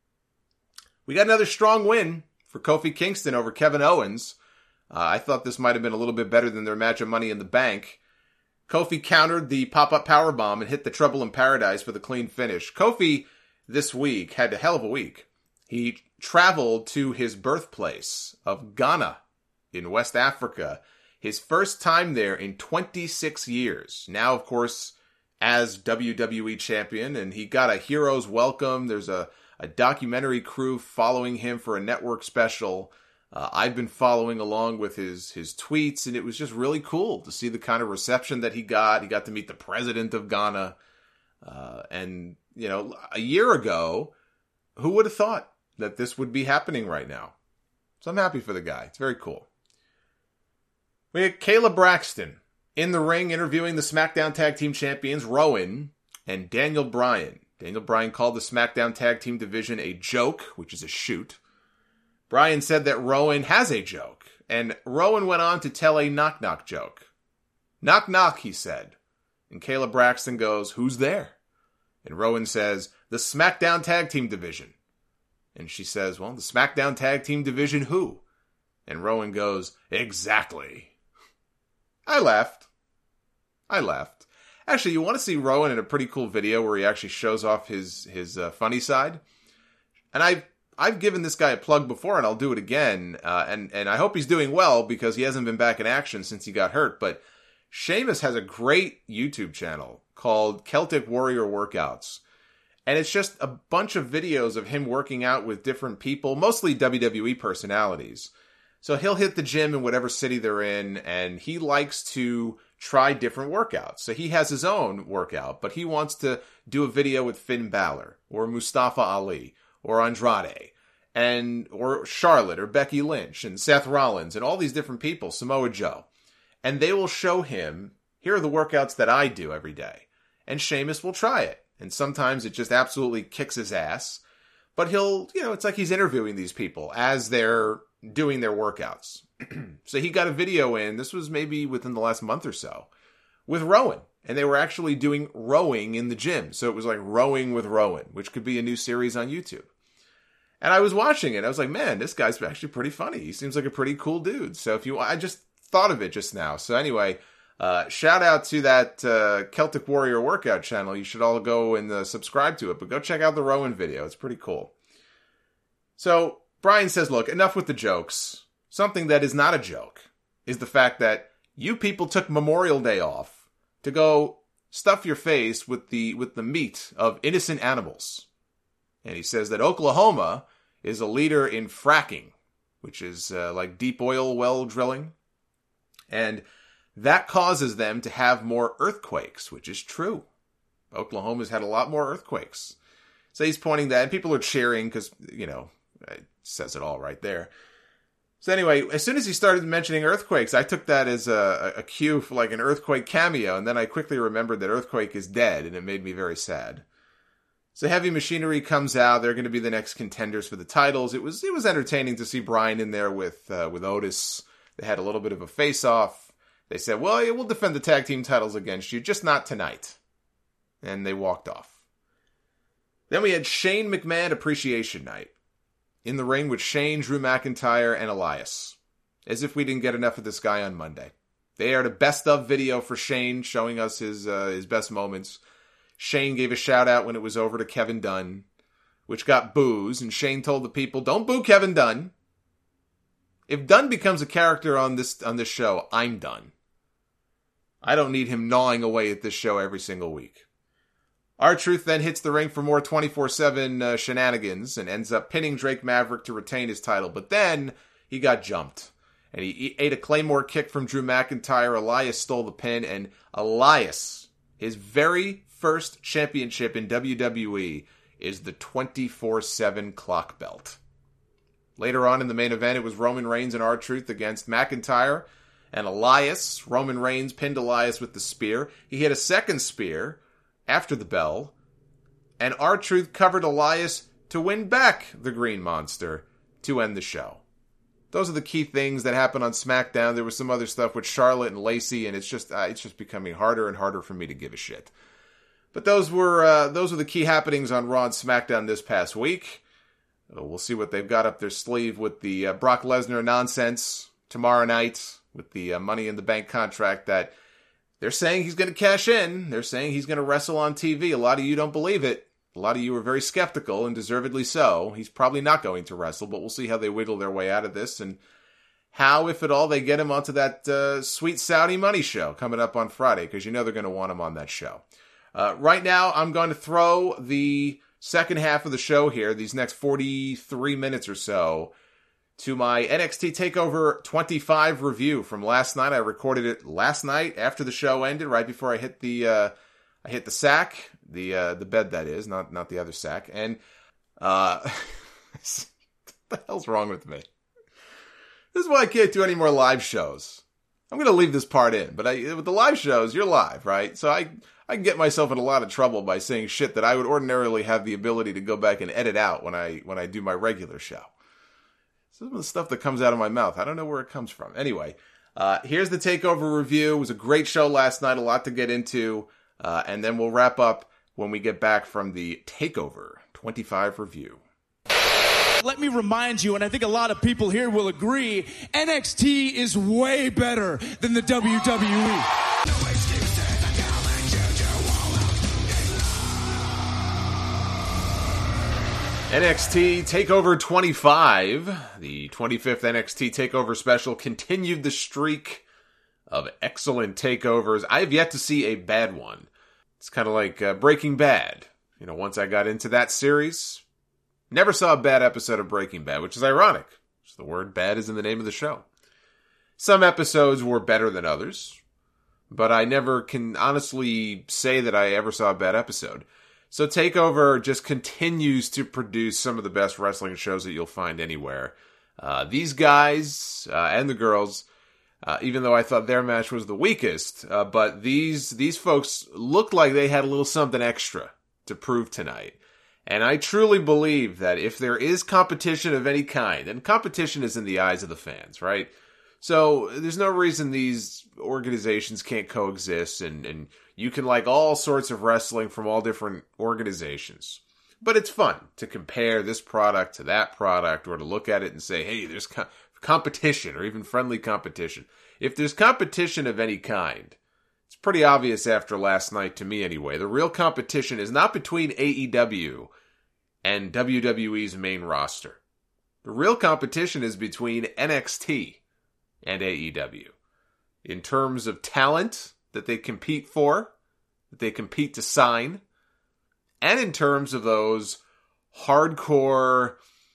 We got another strong win for Kofi Kingston over Kevin Owens. I thought this might have been a little bit better than their match of Money in the Bank. Kofi countered the pop-up powerbomb and hit the Trouble in Paradise for the clean finish. Kofi this week had a hell of a week. He traveled to his birthplace of Ghana in West Africa. His first time there in 26 years. Now, of course, as WWE champion, and he got a hero's welcome. There's a documentary crew following him for a network special. I've been following along with his tweets, and it was just really cool to see the kind of reception that he got. He got to meet the president of Ghana. And, you know, a year ago, who would have thought that this would be happening right now? So I'm happy for the guy. It's very cool. We had Kayla Braxton in the ring interviewing the SmackDown Tag Team Champions, Rowan and Daniel Bryan. Daniel Bryan called the SmackDown Tag Team division a joke, which is a shoot. Bryan said that Rowan has a joke, and Rowan went on to tell a knock-knock joke. Knock, knock, he said. And Kayla Braxton goes, who's there? And Rowan says, the SmackDown Tag Team division. And she says, well, the SmackDown Tag Team division who? And Rowan goes, exactly. I laughed. Actually, you want to see Rowan in a pretty cool video where he actually shows off his funny side? And I've given this guy a plug before, and I'll do it again. And I hope he's doing well because he hasn't been back in action since he got hurt. But Sheamus has a great YouTube channel called Celtic Warrior Workouts. And it's just a bunch of videos of him working out with different people, mostly WWE personalities. So he'll hit the gym in whatever city they're in, and he likes to try different workouts. So he has his own workout, but he wants to do a video with Finn Balor, or Mustafa Ali, or Andrade, or Charlotte, or Becky Lynch, and Seth Rollins, and all these different people, Samoa Joe. And they will show him, here are the workouts that I do every day. And Sheamus will try it. And sometimes it just absolutely kicks his ass. But he'll, it's like he's interviewing these people as they're doing their workouts. So he got a video in, this was maybe within the last month or so, with Rowan. And they were actually doing rowing in the gym. So it was like Rowing with Rowan, which could be a new series on YouTube. And I was watching it. I was like, man, this guy's actually pretty funny. He seems like a pretty cool dude. So I just thought of it just now. So anyway, shout out to that Celtic Warrior Workout channel. You should all go and subscribe to it. But go check out the Rowan video. It's pretty cool. So Bryan says, look, enough with the jokes. Something that is not a joke is the fact that you people took Memorial Day off to go stuff your face with the meat of innocent animals. And he says that Oklahoma is a leader in fracking, which is like deep oil well drilling. And that causes them to have more earthquakes, which is true. Oklahoma's had a lot more earthquakes. So he's pointing that, and people are cheering because, it says it all right there. So anyway, as soon as he started mentioning earthquakes, I took that as a cue for like an earthquake cameo, and then I quickly remembered that Earthquake is dead, and it made me very sad. So Heavy Machinery comes out. They're going to be the next contenders for the titles. It was entertaining to see Bryan in there with Otis. They had a little bit of a face-off. They said, well, yeah, we'll defend the tag team titles against you, just not tonight. And they walked off. Then we had Shane McMahon Appreciation Night. In the ring with Shane, Drew McIntyre, and Elias. As if we didn't get enough of this guy on Monday. They aired a best of video for Shane, showing us his best moments. Shane gave a shout out when it was over to Kevin Dunn, which got boos, and Shane told the people, don't boo Kevin Dunn. If Dunn becomes a character on this show, I'm done. I don't need him gnawing away at this show every single week. R-Truth then hits the ring for more 24/7 shenanigans and ends up pinning Drake Maverick to retain his title. But then he got jumped. And he ate a Claymore kick from Drew McIntyre. Elias stole the pin. And Elias, his very first championship in WWE, is the 24/7 clock belt. Later on in the main event, it was Roman Reigns and R-Truth against McIntyre and Elias. Roman Reigns pinned Elias with the spear. He hit a second spear after the bell, and R-Truth covered Elias to win back the Green Monster to end the show. Those are the key things that happened on SmackDown. There was some other stuff with Charlotte and Lacey, and it's just becoming harder and harder for me to give a shit. But those were the key happenings on Raw and SmackDown this past week. We'll see what they've got up their sleeve with the Brock Lesnar nonsense tomorrow night with the Money in the Bank contract that they're saying he's going to cash in. They're saying he's going to wrestle on TV. A lot of you don't believe it. A lot of you are very skeptical, and deservedly so. He's probably not going to wrestle, but we'll see how they wiggle their way out of this and how, if at all, they get him onto that sweet Saudi money show coming up on Friday, because you know they're going to want him on that show. Right now, I'm going to throw the second half of the show here, these next 43 minutes or so, to my NXT TakeOver 25 review from last night. I recorded it last night after the show ended, right before I hit the sack, the bed that is, not the other sack. And what the hell's wrong with me? This is why I can't do any more live shows. I'm going to leave this part in, but with the live shows, you're live, right? So I can get myself in a lot of trouble by saying shit that I would ordinarily have the ability to go back and edit out when I do my regular show. Some of the stuff that comes out of my mouth, I don't know where it comes from. Anyway, here's the TakeOver review. It was a great show last night, a lot to get into, and then we'll wrap up when we get back from the TakeOver 25 review. Let me remind you, and I think a lot of people here will agree, NXT is way better than the WWE. NXT TakeOver 25, the 25th NXT TakeOver special, continued the streak of excellent takeovers. I have yet to see a bad one. It's kind of like Breaking Bad. You know, once I got into that series, never saw a bad episode of Breaking Bad, which is ironic. The word bad is in the name of the show. Some episodes were better than others, but I never can honestly say that I ever saw a bad episode. So TakeOver just continues to produce some of the best wrestling shows that you'll find anywhere. These guys and the girls, even though I thought their match was the weakest, but these folks looked like they had a little something extra to prove tonight. And I truly believe that if there is competition of any kind, and competition is in the eyes of the fans, right? So there's no reason these organizations can't coexist, and you can like all sorts of wrestling from all different organizations. But it's fun to compare this product to that product, or to look at it and say, hey, there's competition, or even friendly competition. If there's competition of any kind, it's pretty obvious after last night, to me anyway. The real competition is not between AEW and WWE's main roster. The real competition is between NXT and AEW. In terms of talent that they compete for, that they compete to sign, and in terms of those hardcore,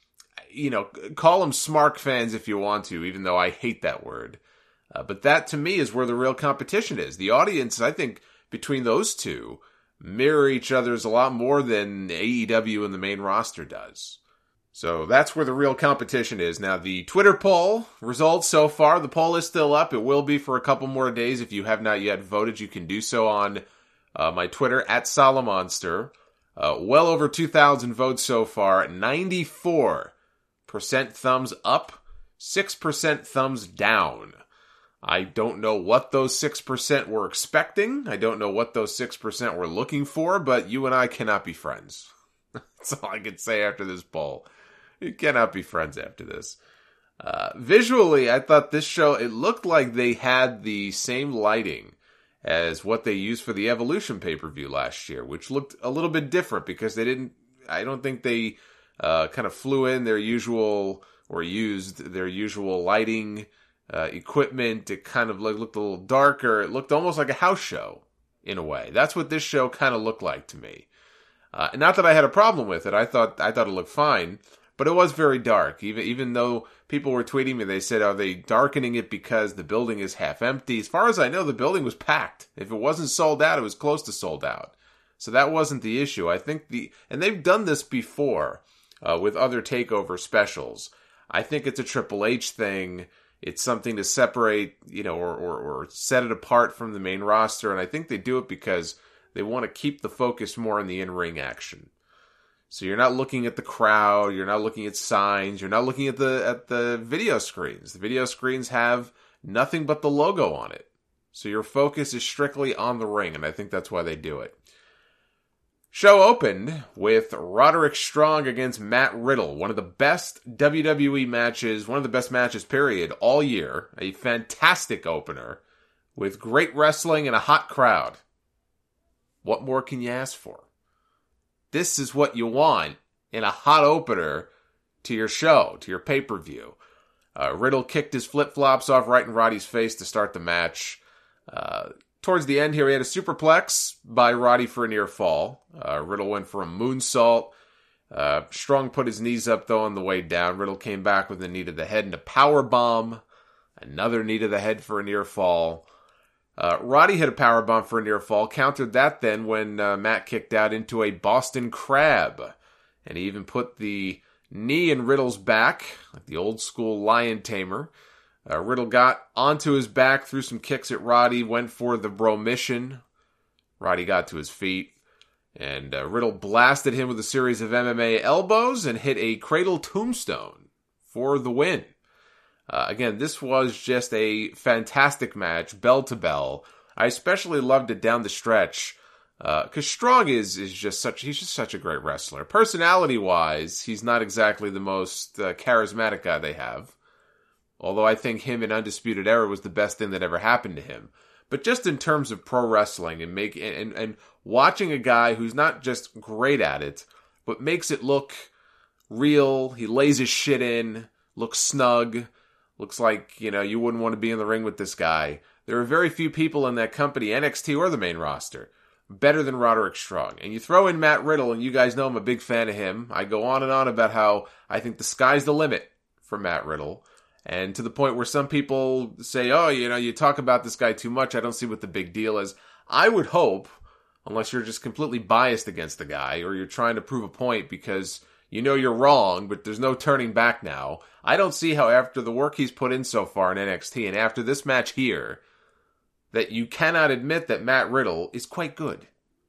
call them SMARC fans if you want to, even though I hate that word. But that, to me, is where the real competition is. The audience, I think, between those two, mirror each other's a lot more than AEW and the main roster does. So that's where the real competition is. Now, the Twitter poll results so far, the poll is still up. It will be for a couple more days. If you have not yet voted, you can do so on my Twitter, @Solomonster. Well over 2,000 votes so far. 94% thumbs up, 6% thumbs down. I don't know what those 6% were expecting. I don't know what those 6% were looking for, but you and I cannot be friends. That's all I can say after this poll. You cannot be friends after this. Visually, I thought this show, it looked like they had the same lighting as what they used for the Evolution pay-per-view last year, which looked a little bit different because I don't think they kind of flew in their usual, or used their usual lighting equipment. It kind of looked a little darker. It looked almost like a house show in a way. That's what this show kind of looked like to me. Not that I had a problem with it. I thought it looked fine, but it was very dark. Even though people were tweeting me, they said, are they darkening it because the building is half empty? As far as I know, the building was packed. If it wasn't sold out, it was close to sold out. So that wasn't the issue. I think and they've done this before with other TakeOver specials. I think it's a Triple H thing. It's something to separate, or set it apart from the main roster. And I think they do it because they want to keep the focus more on the in-ring action. So you're not looking at the crowd, you're not looking at signs, you're not looking at the video screens. The video screens have nothing but the logo on it. So your focus is strictly on the ring, and I think that's why they do it. Show opened with Roderick Strong against Matt Riddle. One of the best WWE matches, one of the best matches, period, all year. A fantastic opener with great wrestling and a hot crowd. What more can you ask for? This is what you want in a hot opener to your show, to your pay-per-view. Riddle kicked his flip-flops off right in Roddy's face to start the match. Towards the end here, he had a superplex by Roddy for a near fall. Riddle went for a moonsault. Strong put his knees up, though, on the way down. Riddle came back with a knee to the head and a power bomb. Another knee to the head for a near fall. Roddy hit a power bomb for a near fall. Countered that then when Matt kicked out into a Boston Crab. And he even put the knee in Riddle's back, like the old school lion tamer. Riddle got onto his back, threw some kicks at Roddy, went for the bro mission. Roddy got to his feet, and Riddle blasted him with a series of MMA elbows and hit a cradle tombstone for the win. Again, this was just a fantastic match, bell to bell. I especially loved it down the stretch, because Strong is just such a great wrestler. Personality-wise, he's not exactly the most charismatic guy they have. Although I think him in Undisputed Era was the best thing that ever happened to him. But just in terms of pro wrestling and watching a guy who's not just great at it, but makes it look real, he lays his shit in, looks snug, looks like, you wouldn't want to be in the ring with this guy. There are very few people in that company, NXT or the main roster, better than Roderick Strong. And you throw in Matt Riddle, and you guys know I'm a big fan of him. I go on and on about how I think the sky's the limit for Matt Riddle. And to the point where some people say, oh, you talk about this guy too much. I don't see what the big deal is. I would hope, unless you're just completely biased against the guy or you're trying to prove a point because you're wrong, but there's no turning back now. I don't see how after the work he's put in so far in NXT and after this match here, that you cannot admit that Matt Riddle is quite good.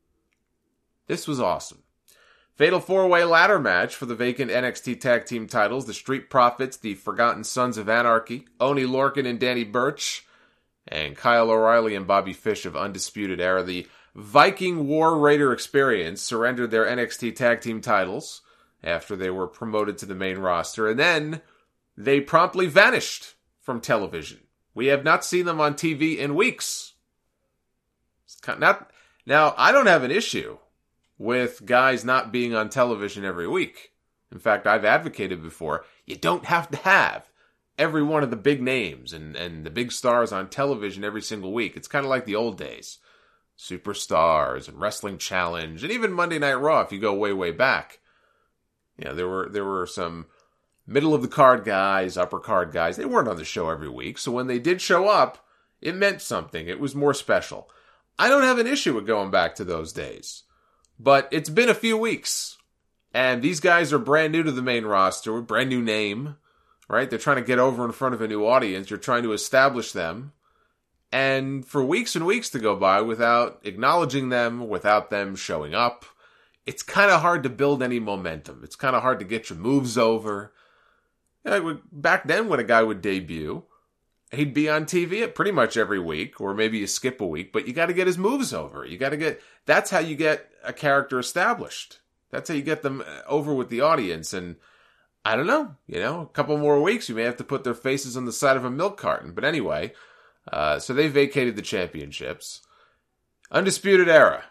This was awesome. Fatal 4-way ladder match for the vacant NXT Tag Team titles. The Street Profits, the Forgotten Sons of Anarchy, Oney Lorcan and Danny Burch, and Kyle O'Reilly and Bobby Fish of Undisputed Era. The Viking War Raider Experience surrendered their NXT Tag Team titles after they were promoted to the main roster, and then they promptly vanished from television. We have not seen them on TV in weeks. Now, I don't have an issue with guys not being on television every week. In fact, I've advocated before, you don't have to have every one of the big names and the big stars on television every single week. It's kind of like the old days. Superstars and Wrestling Challenge and even Monday Night Raw if you go way, way back. There were some middle of the card guys, upper card guys. They weren't on the show every week. So when they did show up, it meant something. It was more special. I don't have an issue with going back to those days. But it's been a few weeks, and these guys are brand new to the main roster, brand new name, right? They're trying to get over in front of a new audience. You're trying to establish them. And for weeks and weeks to go by without acknowledging them, without them showing up, it's kind of hard to build any momentum. It's kind of hard to get your moves over. Back then when a guy would debut, he'd be on TV pretty much every week, or maybe you skip a week, but you got to get his moves over. That's how you get a character established. That's how you get them over with the audience. And I don't know, a couple more weeks, you may have to put their faces on the side of a milk carton. But anyway, so they vacated the championships. Undisputed Era.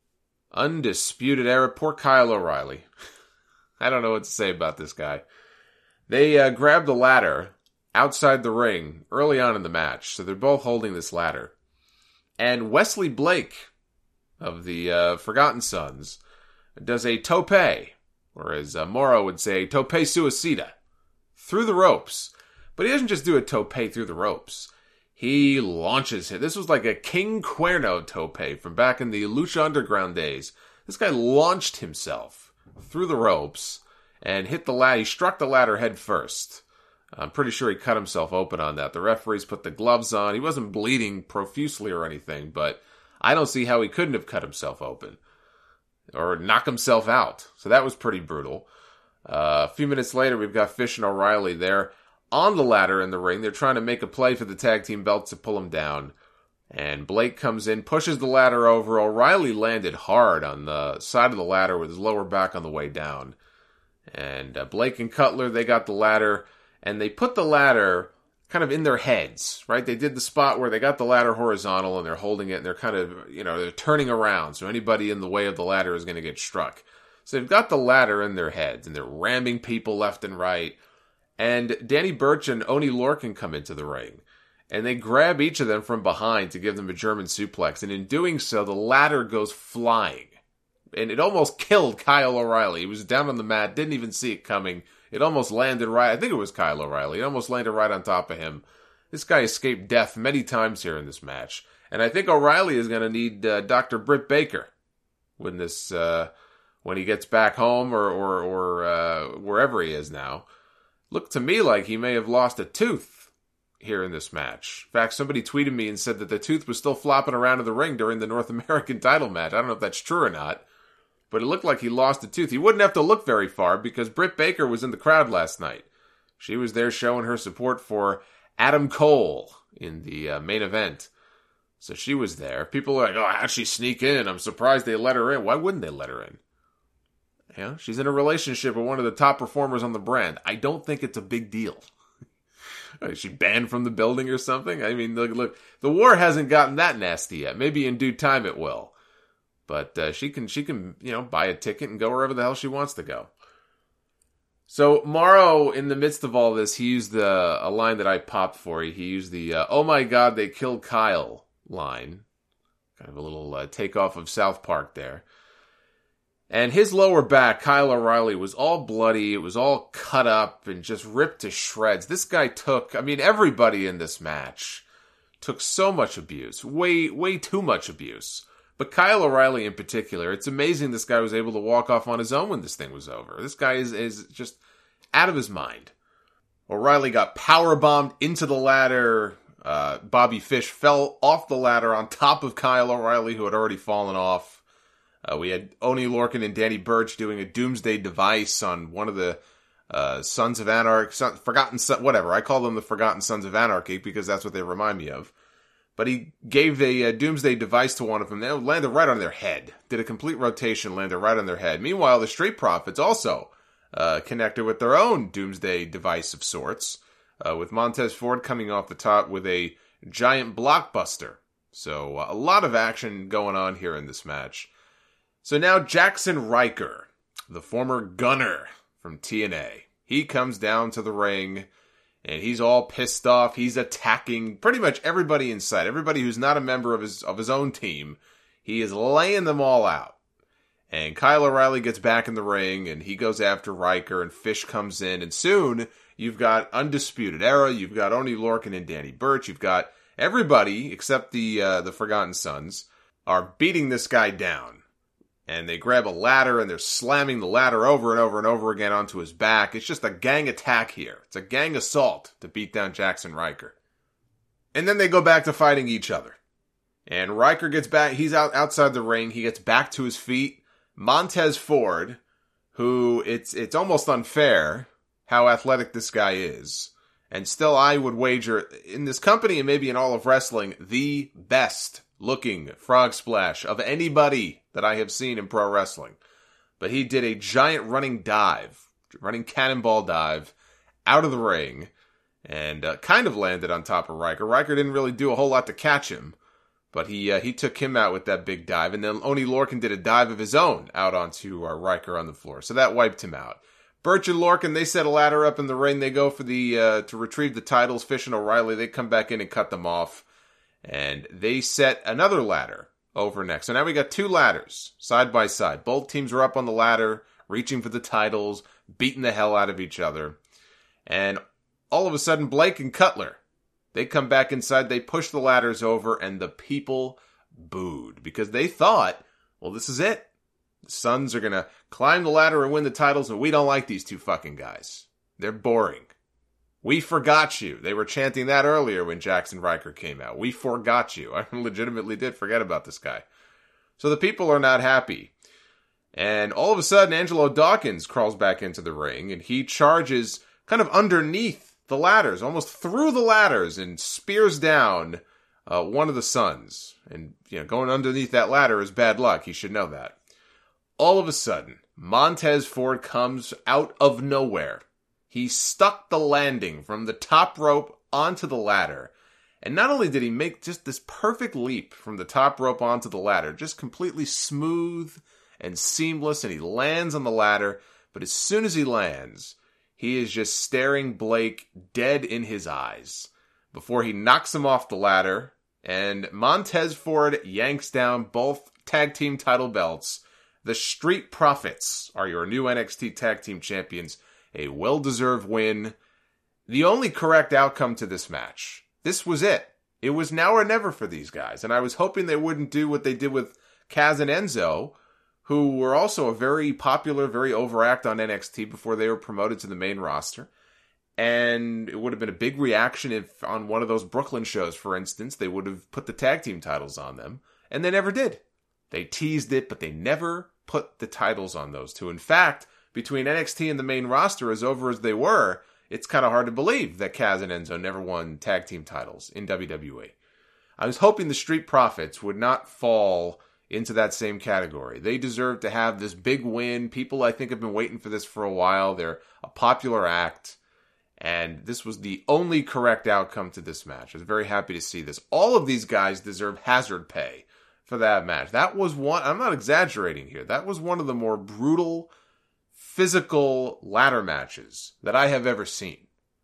Poor Kyle O'Reilly. I don't know what to say about this guy. They grabbed the ladder outside the ring early on in the match. So they're both holding this ladder. And Wesley Blake of the Forgotten Sons does a tope, or as Morrow would say, tope suicida, through the ropes. But he doesn't just do a tope through the ropes. He launches it. This was like a King Cuerno tope from back in the Lucha Underground days. This guy launched himself through the ropes and hit the ladder. He struck the ladder head first. I'm pretty sure he cut himself open on that. The referees put the gloves on. He wasn't bleeding profusely or anything, but I don't see how he couldn't have cut himself open or knock himself out. So that was pretty brutal. A few minutes later, we've got Fish and O'Reilly there on the ladder in the ring. They're trying to make a play for the tag team belts to pull him down. And Blake comes in, pushes the ladder over. O'Reilly landed hard on the side of the ladder with his lower back on the way down. And Blake and Cutler, they got the ladder, and they put the ladder kind of in their heads, right? They did the spot where they got the ladder horizontal, and they're holding it, and they're kind of, they're turning around, so anybody in the way of the ladder is going to get struck. So they've got the ladder in their heads, and they're ramming people left and right. And Danny Burch and Oney Lorcan come into the ring. And they grab each of them from behind to give them a German suplex. And in doing so, the ladder goes flying. And it almost killed Kyle O'Reilly. He was down on the mat, didn't even see it coming. It almost landed right, I think it was Kyle O'Reilly. It almost landed right on top of him. This guy escaped death many times here in this match. And I think O'Reilly is going to need Dr. Britt Baker when he gets back home or wherever he is now. Looked to me like he may have lost a tooth here in this match. In fact, somebody tweeted me and said that the tooth was still flopping around in the ring during the North American title match. I don't know if that's true or not, but it looked like he lost a tooth. He wouldn't have to look very far because Britt Baker was in the crowd last night. She was there showing her support for Adam Cole in the main event. So she was there. People are like, oh, how'd she sneak in? I'm surprised they let her in. Why wouldn't they let her in? Yeah, she's in a relationship with one of the top performers on the brand. I don't think it's a big deal. Is she banned from the building or something? I mean, look, the war hasn't gotten that nasty yet. Maybe in due time it will. But she can, buy a ticket and go wherever the hell she wants to go. So Morrow, in the midst of all this, he used a line that I popped for you. He used the, oh my God, they killed Kyle line. Kind of a little takeoff of South Park there. And his lower back, Kyle O'Reilly, was all bloody. It was all cut up and just ripped to shreds. This guy everybody in this match took so much abuse. Way too much abuse. But Kyle O'Reilly in particular, it's amazing this guy was able to walk off on his own when this thing was over. This guy is just out of his mind. O'Reilly got powerbombed into the ladder. Bobby Fish fell off the ladder on top of Kyle O'Reilly, who had already fallen off. We had Oney Lorcan and Danny Burch doing a doomsday device on one of the Sons of Anarchy, whatever. I call them the Forgotten Sons of Anarchy because that's what they remind me of. But he gave a doomsday device to one of them. They landed right on their head. Did a complete rotation, landed right on their head. Meanwhile, the Street Profits also connected with their own doomsday device of sorts, with Montez Ford coming off the top with a giant blockbuster. So a lot of action going on here in this match. So now Jackson Ryker, the former Gunner from TNA, he comes down to the ring, and he's all pissed off. He's attacking pretty much everybody in sight, everybody who's not a member of his own team. He is laying them all out. And Kyle O'Reilly gets back in the ring, and he goes after Ryker, and Fish comes in, and soon you've got Undisputed Era, you've got Oney Lorcan and Danny Burch, you've got everybody except the Forgotten Sons are beating this guy down. And they grab a ladder and they're slamming the ladder over and over and over again onto his back. It's just a gang attack here. It's a gang assault to beat down Jackson Ryker. And then they go back to fighting each other. And Ryker gets back. He's outside the ring. He gets back to his feet. Montez Ford, who it's almost unfair how athletic this guy is. And still I would wager in this company and maybe in all of wrestling, the best looking frog splash of anybody that I have seen in pro wrestling. But he did a giant running cannonball dive out of the ring and kind of landed on top of Ryker. Ryker didn't really do a whole lot to catch him, but he took him out with that big dive. And then Oney Lorcan did a dive of his own out onto Ryker on the floor. So that wiped him out. Burch and Lorcan, they set a ladder up in the ring. They go for to retrieve the titles. Fish and O'Reilly, they come back in and cut them off. And they set another ladder over next. So now we got two ladders side by side. Both teams are up on the ladder, reaching for the titles, beating the hell out of each other. And all of a sudden, Blake and Cutler, they come back inside, they push the ladders over, and the people booed. Because they thought, well, this is it. The Sons are going to climb the ladder and win the titles, and we don't like these two fucking guys. They're boring. We forgot you. They were chanting that earlier when Jackson Riker came out. We forgot you. I legitimately did forget about this guy. So the people are not happy. And all of a sudden, Angelo Dawkins crawls back into the ring, and he charges kind of underneath the ladders, almost through the ladders, and spears down one of the Sons. And, going underneath that ladder is bad luck. He should know that. All of a sudden, Montez Ford comes out of nowhere. He stuck the landing from the top rope onto the ladder. And not only did he make just this perfect leap from the top rope onto the ladder, just completely smooth and seamless, and he lands on the ladder, but as soon as he lands, he is just staring Blake dead in his eyes before he knocks him off the ladder, and Montez Ford yanks down both tag team title belts. The Street Profits are your new NXT Tag Team Champions. A well-deserved win. The only correct outcome to this match. This was it. It was now or never for these guys. And I was hoping they wouldn't do what they did with Kaz and Enzo, who were also a very popular, very overact on NXT before they were promoted to the main roster. And it would have been a big reaction if on one of those Brooklyn shows, for instance, they would have put the tag team titles on them. And they never did. They teased it, but they never put the titles on those two. In fact, between NXT and the main roster, as over as they were, it's kind of hard to believe that Kaz and Enzo never won tag team titles in WWE. I was hoping the Street Profits would not fall into that same category. They deserve to have this big win. People, I think, have been waiting for this for a while. They're a popular act, and this was the only correct outcome to this match. I was very happy to see this. All of these guys deserve hazard pay for that match. That was one, I'm not exaggerating here, that was one of the more brutal physical ladder matches that I have ever seen.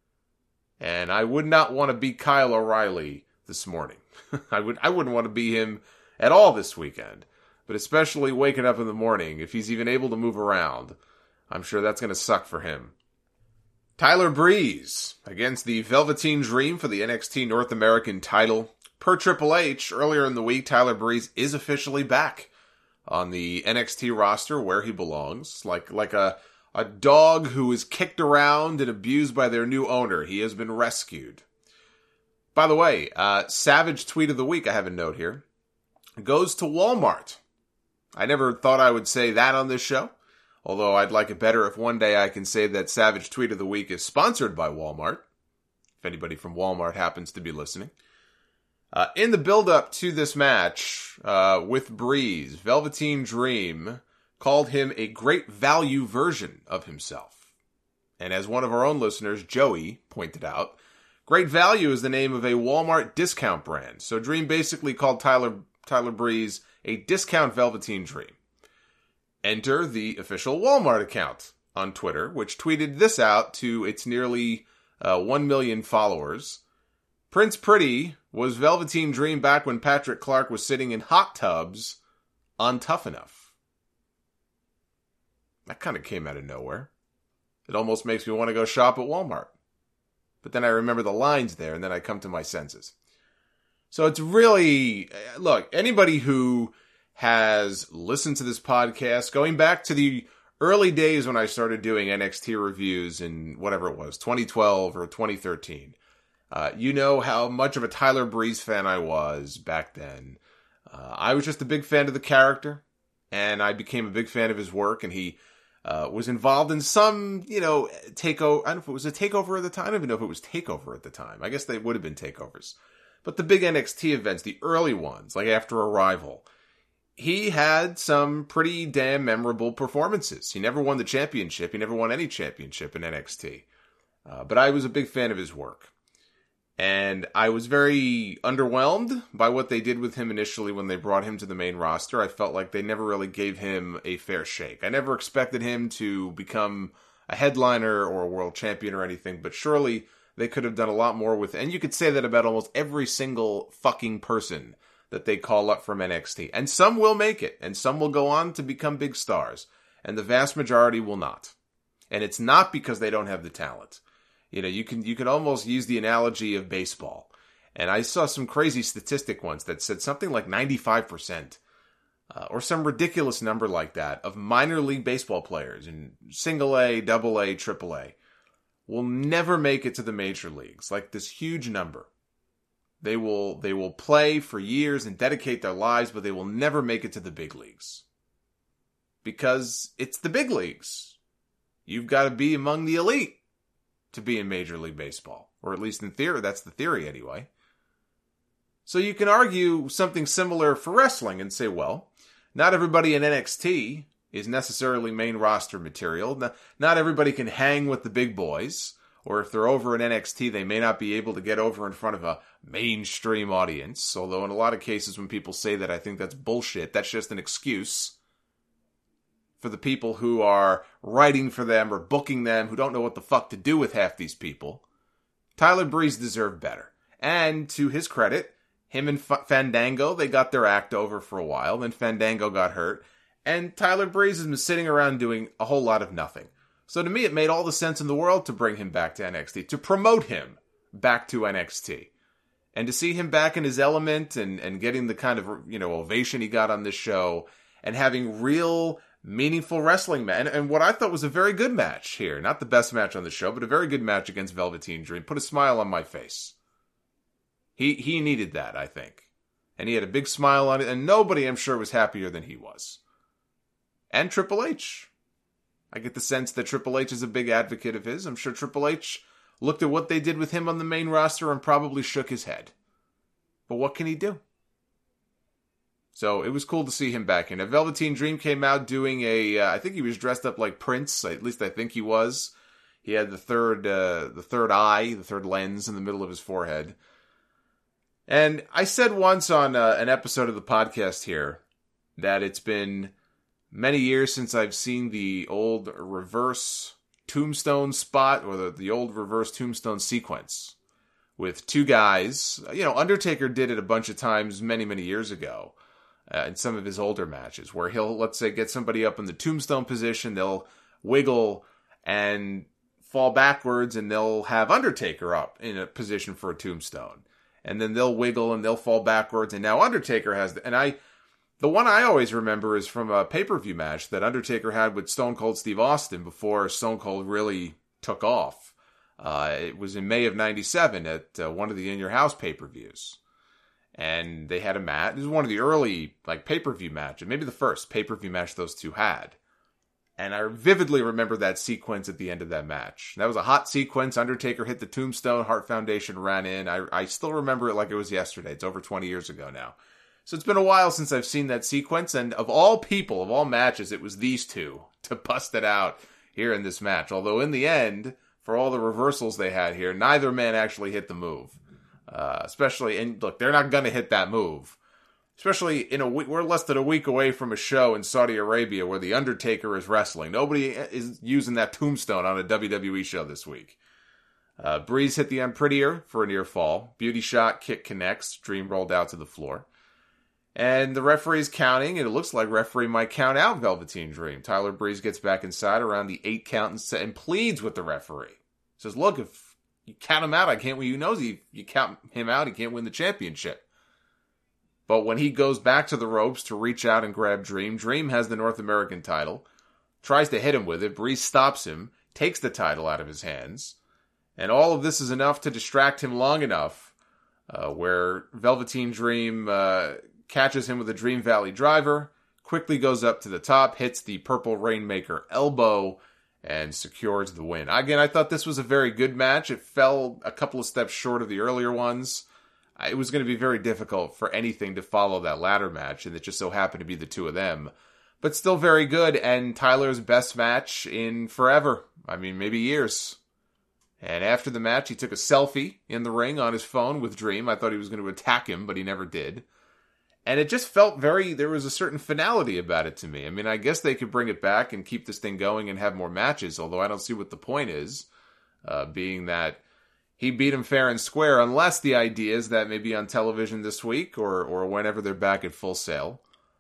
And I would not want to be Kyle O'Reilly this morning. I wouldn't want to be him at all this weekend. But especially waking up in the morning, if he's even able to move around, I'm sure that's going to suck for him. Tyler Breeze against the Velveteen Dream for the NXT North American title. Per Triple H, earlier in the week, Tyler Breeze is officially back on the NXT roster where he belongs. Like a dog who is kicked around and abused by their new owner. He has been rescued. By the way, Savage Tweet of the Week, I have a note here, goes to Walmart. I never thought I would say that on this show, although I'd like it better if one day I can say that Savage Tweet of the Week is sponsored by Walmart, if anybody from Walmart happens to be listening. In the build-up to this match with Breeze, Velveteen Dream called him a great value version of himself. And as one of our own listeners, Joey, pointed out, Great Value is the name of a Walmart discount brand. So Dream basically called Tyler Breeze a discount Velveteen Dream. Enter the official Walmart account on Twitter, which tweeted this out to its nearly 1 million followers. Prince Pretty was Velveteen Dream back when Patrick Clark was sitting in hot tubs on Tough Enough. That kind of came out of nowhere. It almost makes me want to go shop at Walmart. But then I remember the lines there, and then I come to my senses. So it's really, look, anybody who has listened to this podcast, going back to the early days when I started doing NXT reviews in whatever it was, 2012 or 2013, you know how much of a Tyler Breeze fan I was back then. I was just a big fan of the character, and I became a big fan of his work, and he was involved in some, takeover. I don't know if it was a takeover at the time. I don't even know if it was takeover at the time. I guess they would have been takeovers. But the big NXT events, the early ones, like after Arrival, he had some pretty damn memorable performances. He never won the championship. He never won any championship in NXT. But I was a big fan of his work. And I was very underwhelmed by what they did with him initially when they brought him to the main roster. I felt like they never really gave him a fair shake. I never expected him to become a headliner or a world champion or anything, but surely they could have done a lot more with it. And you could say that about almost every single fucking person that they call up from NXT. And some will make it, and some will go on to become big stars. And the vast majority will not. And it's not because they don't have the talent. You can almost use the analogy of baseball. And I saw some crazy statistic once that said something like 95%, or some ridiculous number like that, of minor league baseball players in single A, double A, triple A, will never make it to the major leagues, like this huge number. They will play for years and dedicate their lives, but they will never make it to the big leagues. Because it's the big leagues. You've got to be among the elite to be in Major League Baseball. Or at least in theory, that's the theory anyway. So you can argue something similar for wrestling and say, well, not everybody in NXT is necessarily main roster material. Not everybody can hang with the big boys. Or if they're over in NXT, they may not be able to get over in front of a mainstream audience. Although in a lot of cases when people say that, I think that's bullshit. That's just an excuse for the people who are writing for them or booking them, who don't know what the fuck to do with half these people. Tyler Breeze deserved better. And to his credit, him and Fandango, they got their act over for a while. Then Fandango got hurt. And Tyler Breeze has been sitting around doing a whole lot of nothing. So to me, it made all the sense in the world to bring him back to NXT, to promote him back to NXT. And to see him back in his element and getting the kind of, ovation he got on this show and having real meaningful wrestling match. And what I thought was a very good match here. Not the best match on the show, but a very good match against Velveteen Dream. Put a smile on my face. He needed that, I think. And he had a big smile on it, and nobody, I'm sure, was happier than he was. And Triple H. I get the sense that Triple H is a big advocate of his. I'm sure Triple H looked at what they did with him on the main roster and probably shook his head. But what can he do? So it was cool to see him back in. A Velveteen Dream came out doing I think he was dressed up like Prince. At least I think he was. He had the third eye, the third lens in the middle of his forehead. And I said once on an episode of the podcast here that it's been many years since I've seen the old reverse tombstone spot or the old reverse tombstone sequence with two guys. Undertaker did it a bunch of times many, many years ago in some of his older matches where he'll, let's say, get somebody up in the tombstone position. They'll wiggle and fall backwards and they'll have Undertaker up in a position for a tombstone. And then they'll wiggle and they'll fall backwards. And now Undertaker has... The one I always remember is from a pay-per-view match that Undertaker had with Stone Cold Steve Austin before Stone Cold really took off. It was in May of 97 at one of the In Your House pay-per-views. And they had a match. It was one of the early pay-per-view matches. Maybe the first pay-per-view match those two had. And I vividly remember that sequence at the end of that match. That was a hot sequence. Undertaker hit the tombstone. Hart Foundation ran in. I still remember it like it was yesterday. It's over 20 years ago now. So it's been a while since I've seen that sequence, and of all people, of all matches, it was these two to bust it out here in this match. Although in the end, for all the reversals they had here, neither man actually hit the move. Especially, and look, they're not going to hit that move. Especially in a week, we're less than a week away from a show in Saudi Arabia where The Undertaker is wrestling. Nobody is using that tombstone on a WWE show this week. Breeze hit the Unprettier for a near fall. Beauty shot, kick connects. Dream rolled out to the floor. And the referee's counting, and it looks like referee might count out Velveteen Dream. Tyler Breeze gets back inside around the 8 count and pleads with the referee. Says, look, if you count him out, I can't win. You know, you count him out, he can't win the championship. But when he goes back to the ropes to reach out and grab Dream, Dream has the North American title, tries to hit him with it. Breeze stops him, takes the title out of his hands. And all of this is enough to distract him long enough where Velveteen Dream... catches him with a Dream Valley driver, quickly goes up to the top, hits the Purple Rainmaker elbow, and secures the win. Again, I thought this was a very good match. It fell a couple of steps short of the earlier ones. It was going to be very difficult for anything to follow that latter match, and it just so happened to be the two of them. But still very good, and Tyler's best match in forever. I mean, maybe years. And after the match, he took a selfie in the ring on his phone with Dream. I thought he was going to attack him, but he never did. And it just felt there was a certain finality about it to me. I mean, I guess they could bring it back and keep this thing going and have more matches, although I don't see what the point is, being that he beat him fair and square, unless the idea is that maybe on television this week or whenever they're back at Full Sail,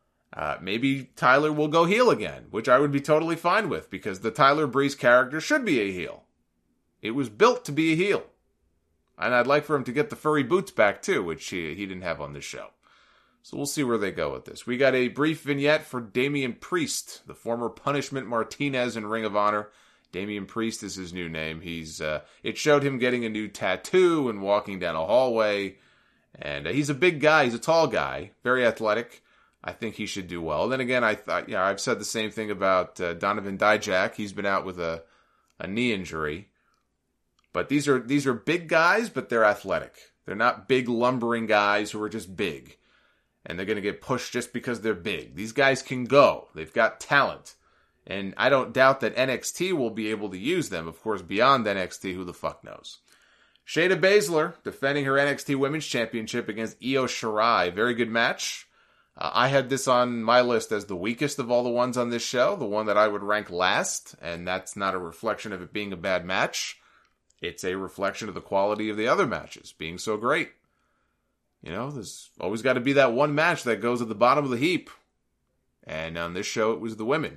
maybe Tyler will go heel again, which I would be totally fine with, because the Tyler Breeze character should be a heel. It was built to be a heel. And I'd like for him to get the furry boots back, too, which he didn't have on this show. So we'll see where they go with this. We got a brief vignette for Damian Priest, the former Punishment Martinez in Ring of Honor. Damian Priest is his new name. It showed him getting a new tattoo and walking down a hallway. And he's a big guy. He's a tall guy, very athletic. I think he should do well. Then again, I thought, I've said the same thing about Donovan Dijak. He's been out with a knee injury. But these are big guys, but they're athletic. They're not big lumbering guys who are just big. And they're going to get pushed just because they're big. These guys can go. They've got talent. And I don't doubt that NXT will be able to use them. Of course, beyond NXT, who the fuck knows? Shayna Baszler defending her NXT Women's Championship against Io Shirai. Very good match. I had this on my list as the weakest of all the ones on this show. The one that I would rank last. And that's not a reflection of it being a bad match. It's a reflection of the quality of the other matches being so great. There's always got to be that one match that goes at the bottom of the heap. And on this show, it was the women.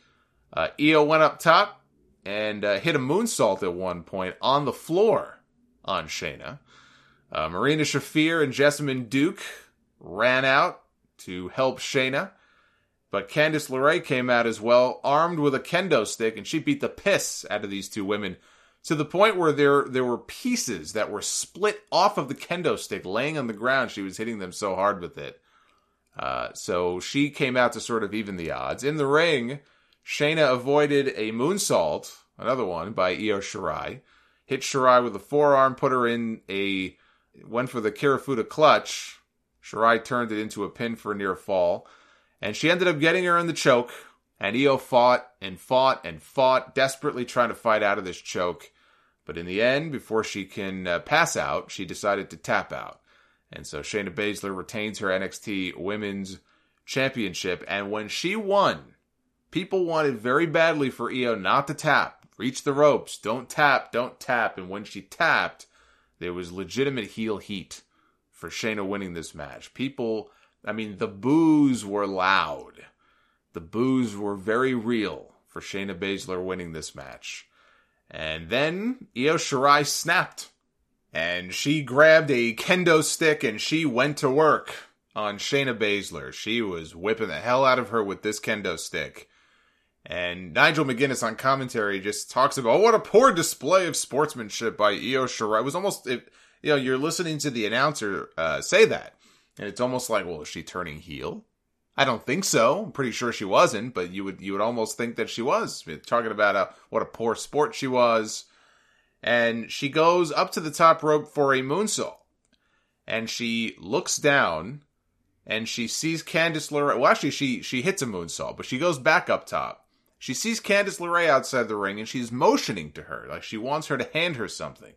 Io went up top and hit a moonsault at one point on the floor on Shayna. Marina Shafir and Jessamine Duke ran out to help Shayna. But Candice LeRae came out as well, armed with a kendo stick, and she beat the piss out of these two women to the point where there were pieces that were split off of the kendo stick laying on the ground. She was hitting them so hard with it. So she came out to sort of even the odds. In the ring, Shayna avoided a moonsault, another one, by Io Shirai. Hit Shirai with a forearm, went for the Kirifuda clutch. Shirai turned it into a pin for a near fall. And she ended up getting her in the choke. And Io fought and fought and fought, desperately trying to fight out of this choke. But in the end, before she can pass out, she decided to tap out. And so Shayna Baszler retains her NXT Women's Championship. And when she won, people wanted very badly for Io not to tap. Reach the ropes. Don't tap. Don't tap. And when she tapped, there was legitimate heel heat for Shayna winning this match. The boos were loud. The boos were very real for Shayna Baszler winning this match. And then Io Shirai snapped. And she grabbed a kendo stick and she went to work on Shayna Baszler. She was whipping the hell out of her with this kendo stick. And Nigel McGuinness on commentary just talks about, what a poor display of sportsmanship by Io Shirai. It was almost, you're listening to the announcer say that. And it's almost like, well, is she turning heel? I don't think so. I'm pretty sure she wasn't, but you would almost think that she was. Talking about what a poor sport she was. And she goes up to the top rope for a moonsault. And she looks down and she sees Candice LeRae. Well, actually, she hits a moonsault, but she goes back up top. She sees Candice LeRae outside the ring and she's motioning to her, like she wants her to hand her something.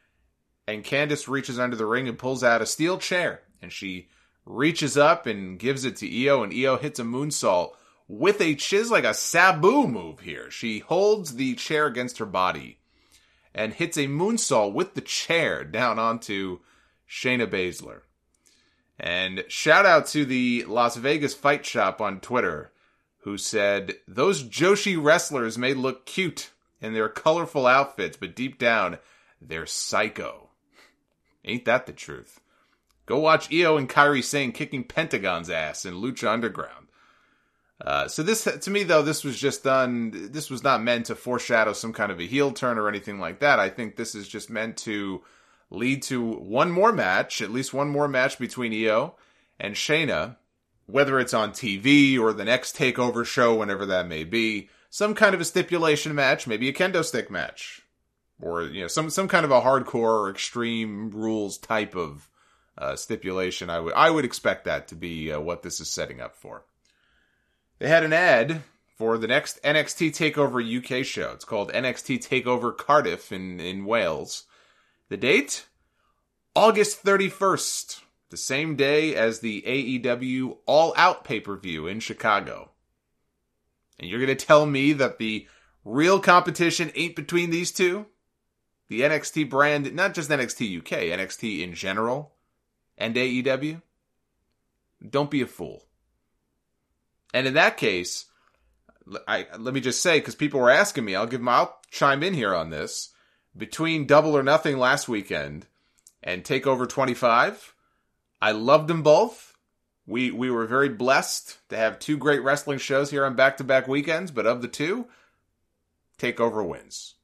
And Candice reaches under the ring and pulls out a steel chair. And she reaches up and gives it to Io, and Io hits a moonsault with like a Sabu move here. She holds the chair against her body and hits a moonsault with the chair down onto Shayna Baszler. And shout out to the Las Vegas Fight Shop on Twitter, who said, those Joshi wrestlers may look cute in their colorful outfits, but deep down, they're psycho. Ain't that the truth? Go watch Io and Kairi Sane kicking Pentagon's ass in Lucha Underground. So this, to me though, this was just done, this was not meant to foreshadow some kind of a heel turn or anything like that. I think this is just meant to lead to one more match, at least one more match between Io and Shayna, whether it's on TV or the next TakeOver show, whenever that may be, some kind of a stipulation match, maybe a kendo stick match, or some kind of a hardcore or extreme rules type of stipulation. I would expect that to be what this is setting up for. They had an ad for the next NXT TakeOver UK show. It's called NXT TakeOver Cardiff in Wales. The date? August 31st. The same day as the AEW All Out pay-per-view in Chicago. And you're going to tell me that the real competition ain't between these two? The NXT brand, not just NXT UK, NXT in general, and AEW? Don't be a fool. And in that case, let me just say, because people were asking me, I'll chime in here on this. Between Double or Nothing last weekend and TakeOver 25, I loved them both. We were very blessed to have two great wrestling shows here on back-to-back weekends, but of the two, TakeOver wins.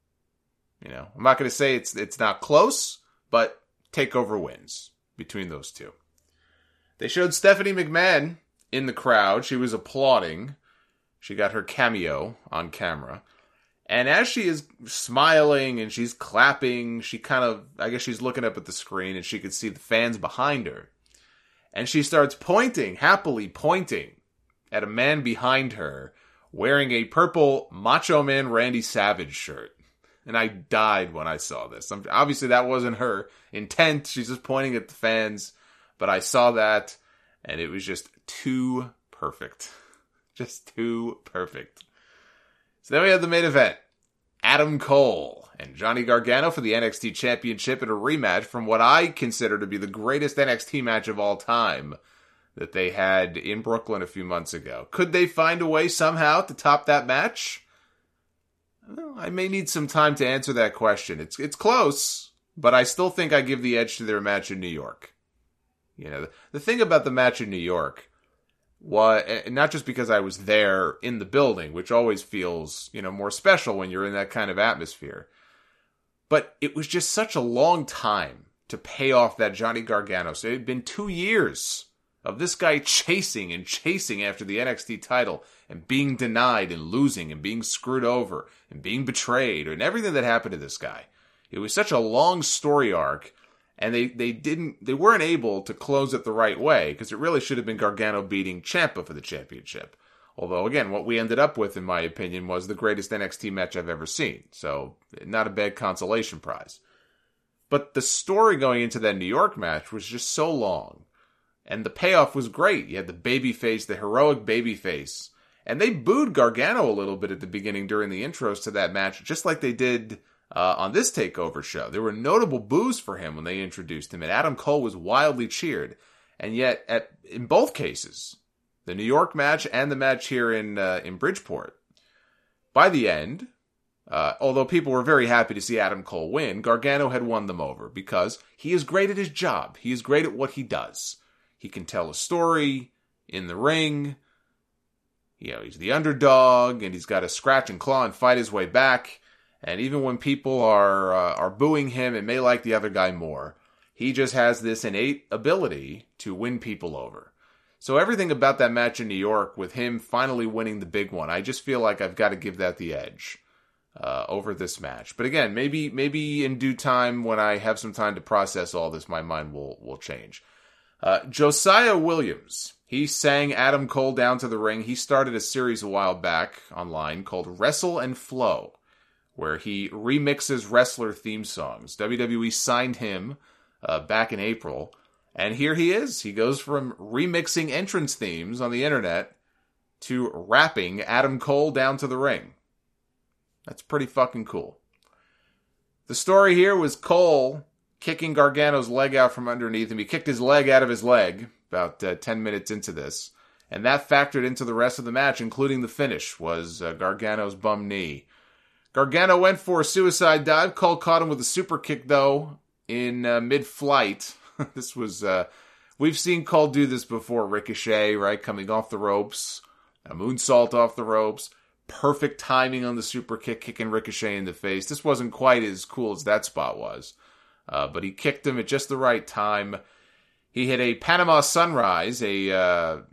You know, I'm not going to say it's not close, but TakeOver wins between those two. They showed Stephanie McMahon in the crowd. She was applauding. She got her cameo on camera. And as she is smiling and she's clapping, she kind of, I guess she's looking up at the screen and she could see the fans behind her. And she starts pointing, happily pointing at a man behind her wearing a purple Macho Man Randy Savage shirt. And I died when I saw this. Obviously, that wasn't her intent. She's just pointing at the fans. But I saw that, and it was just too perfect. Just too perfect. So then we had the main event. Adam Cole and Johnny Gargano for the NXT Championship in a rematch from what I consider to be the greatest NXT match of all time that they had in Brooklyn a few months ago. Could they find a way somehow to top that match? Well, I may need some time to answer that question. It's close, but I still think I give the edge to their match in New York. You know, the thing about the match in New York was, not just because I was there in the building, which always feels, you know, more special when you're in that kind of atmosphere, but it was just such a long time to pay off that Johnny Gargano. So it had been 2 years of this guy chasing after the NXT title and being denied and losing and being screwed over and being betrayed and everything that happened to this guy. It was such a long story arc. And they weren't able to close it the right way, because it really should have been Gargano beating Ciampa for the championship. Although, again, what we ended up with, in my opinion, was the greatest NXT match I've ever seen. So, not a bad consolation prize. But the story going into that New York match was just so long. And the payoff was great. You had the babyface, the heroic babyface. And they booed Gargano a little bit at the beginning during the intros to that match, just like they did on this TakeOver show. There were notable boos for him when they introduced him, and Adam Cole was wildly cheered. And yet, in both cases, the New York match and the match here in Bridgeport, by the end, although people were very happy to see Adam Cole win, Gargano had won them over because he is great at his job. He is great at what he does. He can tell a story in the ring. You know, he's the underdog, and he's got to scratch and claw and fight his way back. And even when people are booing him and may like the other guy more, he just has this innate ability to win people over. So everything about that match in New York, with him finally winning the big one, I just feel like I've got to give that the edge over this match. But again, maybe in due time, when I have some time to process all this, my mind will change. Josiah Williams, he sang Adam Cole down to the ring. He started a series a while back online called Wrestle and Flow, where he remixes wrestler theme songs. WWE signed him back in April, and here he is. He goes from remixing entrance themes on the internet to rapping Adam Cole down to the ring. That's pretty fucking cool. The story here was Cole kicking Gargano's leg out from underneath him. He kicked his leg out of his leg about 10 minutes into this, and that factored into the rest of the match, including the finish, was Gargano's bum knee. Gargano went for a suicide dive. Cole caught him with a super kick, though, in mid-flight. This was, we've seen Cole do this before. Ricochet, right? Coming off the ropes. A moonsault off the ropes. Perfect timing on the super kick, kicking Ricochet in the face. This wasn't quite as cool as that spot was. But he kicked him at just the right time. He hit a Panama Sunrise, not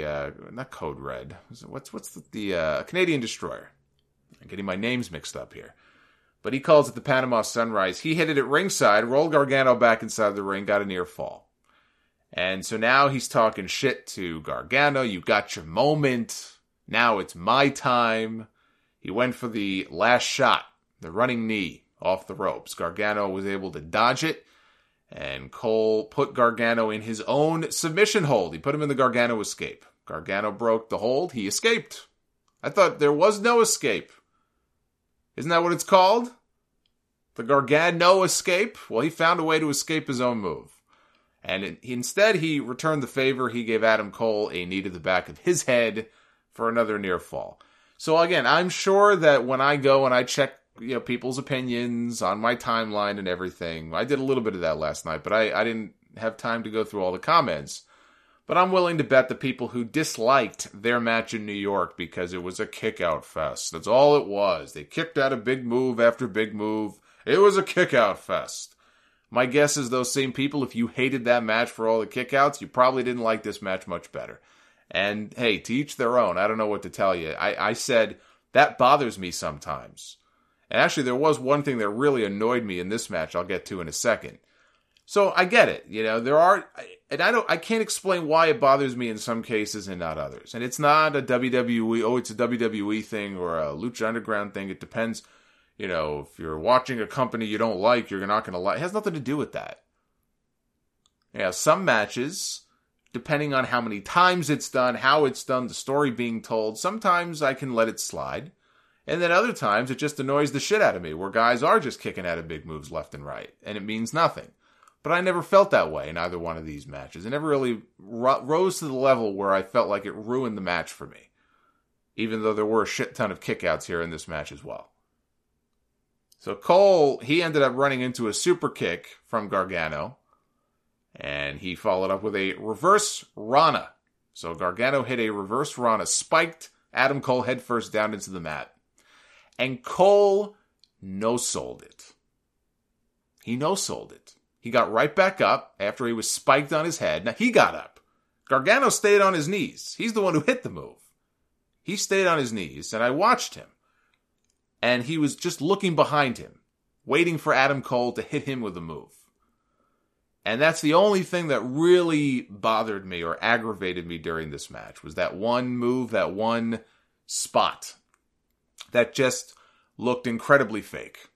Code Red. What's the Canadian Destroyer? I'm getting my names mixed up here. But he calls it the Panama Sunrise. He hit it at ringside, rolled Gargano back inside the ring, got a near fall. And so now he's talking shit to Gargano. You got your moment. Now it's my time. He went for the last shot, the running knee off the ropes. Gargano was able to dodge it. And Cole put Gargano in his own submission hold. He put him in the Gargano escape. Gargano broke the hold. He escaped. I thought there was no escape. Isn't that what it's called? The Gargano escape? Well, he found a way to escape his own move. And instead, he returned the favor. He gave Adam Cole a knee to the back of his head for another near fall. So again, I'm sure that when I go and I check, people's opinions on my timeline and everything, I did a little bit of that last night, but I didn't have time to go through all the comments. But I'm willing to bet the people who disliked their match in New York because it was a kick-out fest. That's all it was. They kicked out a big move after big move. It was a kick-out fest. My guess is those same people, if you hated that match for all the kickouts, you probably didn't like this match much better. And hey, to each their own. I don't know what to tell you. I said, that bothers me sometimes. And actually, there was one thing that really annoyed me in this match I'll get to in a second. So I get it. There are, and I can't explain why it bothers me in some cases and not others. And it's not a WWE, it's a WWE thing or a Lucha Underground thing. It depends. If you're watching a company you don't like, you're not going to like. It has nothing to do with that. Some matches, depending on how many times it's done, how it's done, the story being told, sometimes I can let it slide. And then other times it just annoys the shit out of me, where guys are just kicking out of big moves left and right, and it means nothing. But I never felt that way in either one of these matches. It never really rose to the level where I felt like it ruined the match for me, even though there were a shit ton of kickouts here in this match as well. So Cole, he ended up running into a super kick from Gargano, and he followed up with a reverse Rana. So Gargano hit a reverse Rana, spiked Adam Cole headfirst down into the mat. And Cole no-sold it. He no-sold it. He got right back up after he was spiked on his head. Now, he got up. Gargano stayed on his knees. He's the one who hit the move. He stayed on his knees, and I watched him. And he was just looking behind him, waiting for Adam Cole to hit him with a move. And that's the only thing that really bothered me or aggravated me during this match, was that one move, that one spot that just looked incredibly fake.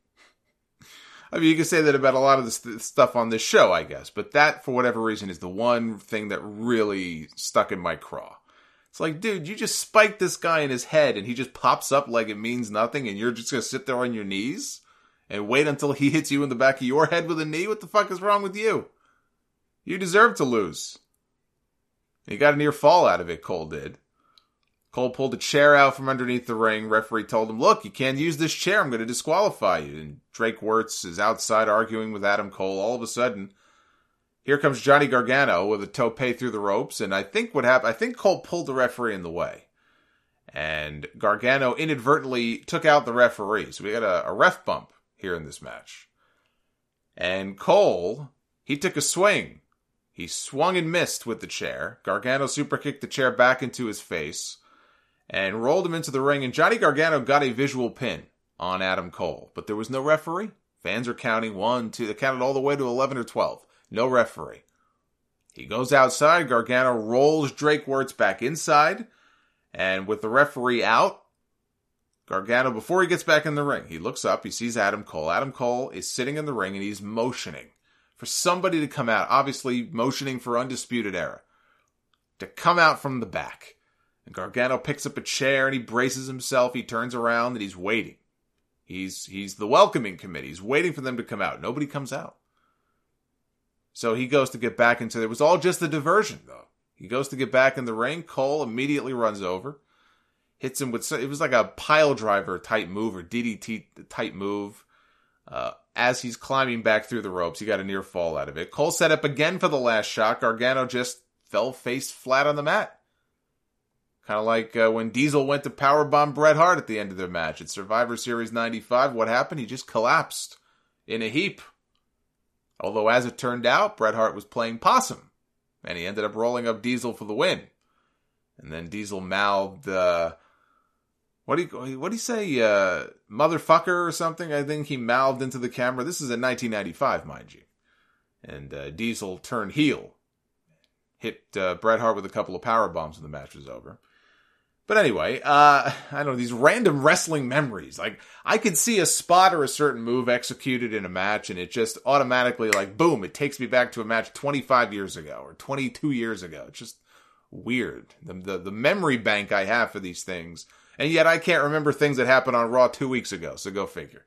I mean, you can say that about a lot of the stuff on this show, I guess, but that, for whatever reason, is the one thing that really stuck in my craw. It's like, dude, you just spiked this guy in his head and he just pops up like it means nothing, and you're just going to sit there on your knees and wait until he hits you in the back of your head with a knee? What the fuck is wrong with you? You deserve to lose. He got a near fall out of it, Cole did. Cole pulled a chair out from underneath the ring. Referee told him, look, you can't use this chair. I'm going to disqualify you. And Drake Wirtz is outside arguing with Adam Cole. All of a sudden, here comes Johnny Gargano with a tope through the ropes. And I think what happened, I think Cole pulled the referee in the way. And Gargano inadvertently took out the referee. So we got a ref bump here in this match. And Cole, he took a swing. He swung and missed with the chair. Gargano superkicked the chair back into his face and rolled him into the ring. And Johnny Gargano got a visual pin on Adam Cole. But there was no referee. Fans are counting 1, 2. They counted all the way to 11 or 12. No referee. He goes outside. Gargano rolls Drake Wirtz back inside. And with the referee out, Gargano, before he gets back in the ring, he looks up. He sees Adam Cole. Adam Cole is sitting in the ring and he's motioning for somebody to come out. Obviously motioning for Undisputed Era to come out from the back. And Gargano picks up a chair and he braces himself. He turns around and he's waiting. He's the welcoming committee. He's waiting for them to come out. Nobody comes out. So he goes to get back into it. It was all just a diversion, though. He goes to get back in the ring. Cole immediately runs over. Hits him with, it was like a pile driver type move or DDT type move. As he's climbing back through the ropes, he got a near fall out of it. Cole set up again for the last shot. Gargano just fell face flat on the mat. Kind of like when Diesel went to powerbomb Bret Hart at the end of their match at Survivor Series 95. What happened? He just collapsed in a heap. Although, as it turned out, Bret Hart was playing possum. And he ended up rolling up Diesel for the win. And then Diesel mouthed, what do you say, motherfucker or something? I think he mouthed into the camera. This is in 1995, mind you. And Diesel turned heel. Hit Bret Hart with a couple of power bombs when the match was over. But anyway, I don't know, these random wrestling memories. Like, I could see a spot or a certain move executed in a match, and it just automatically, like, boom, it takes me back to a match 25 years ago or 22 years ago. It's just weird. The memory bank I have for these things. And yet I can't remember things that happened on Raw 2 weeks ago, so go figure.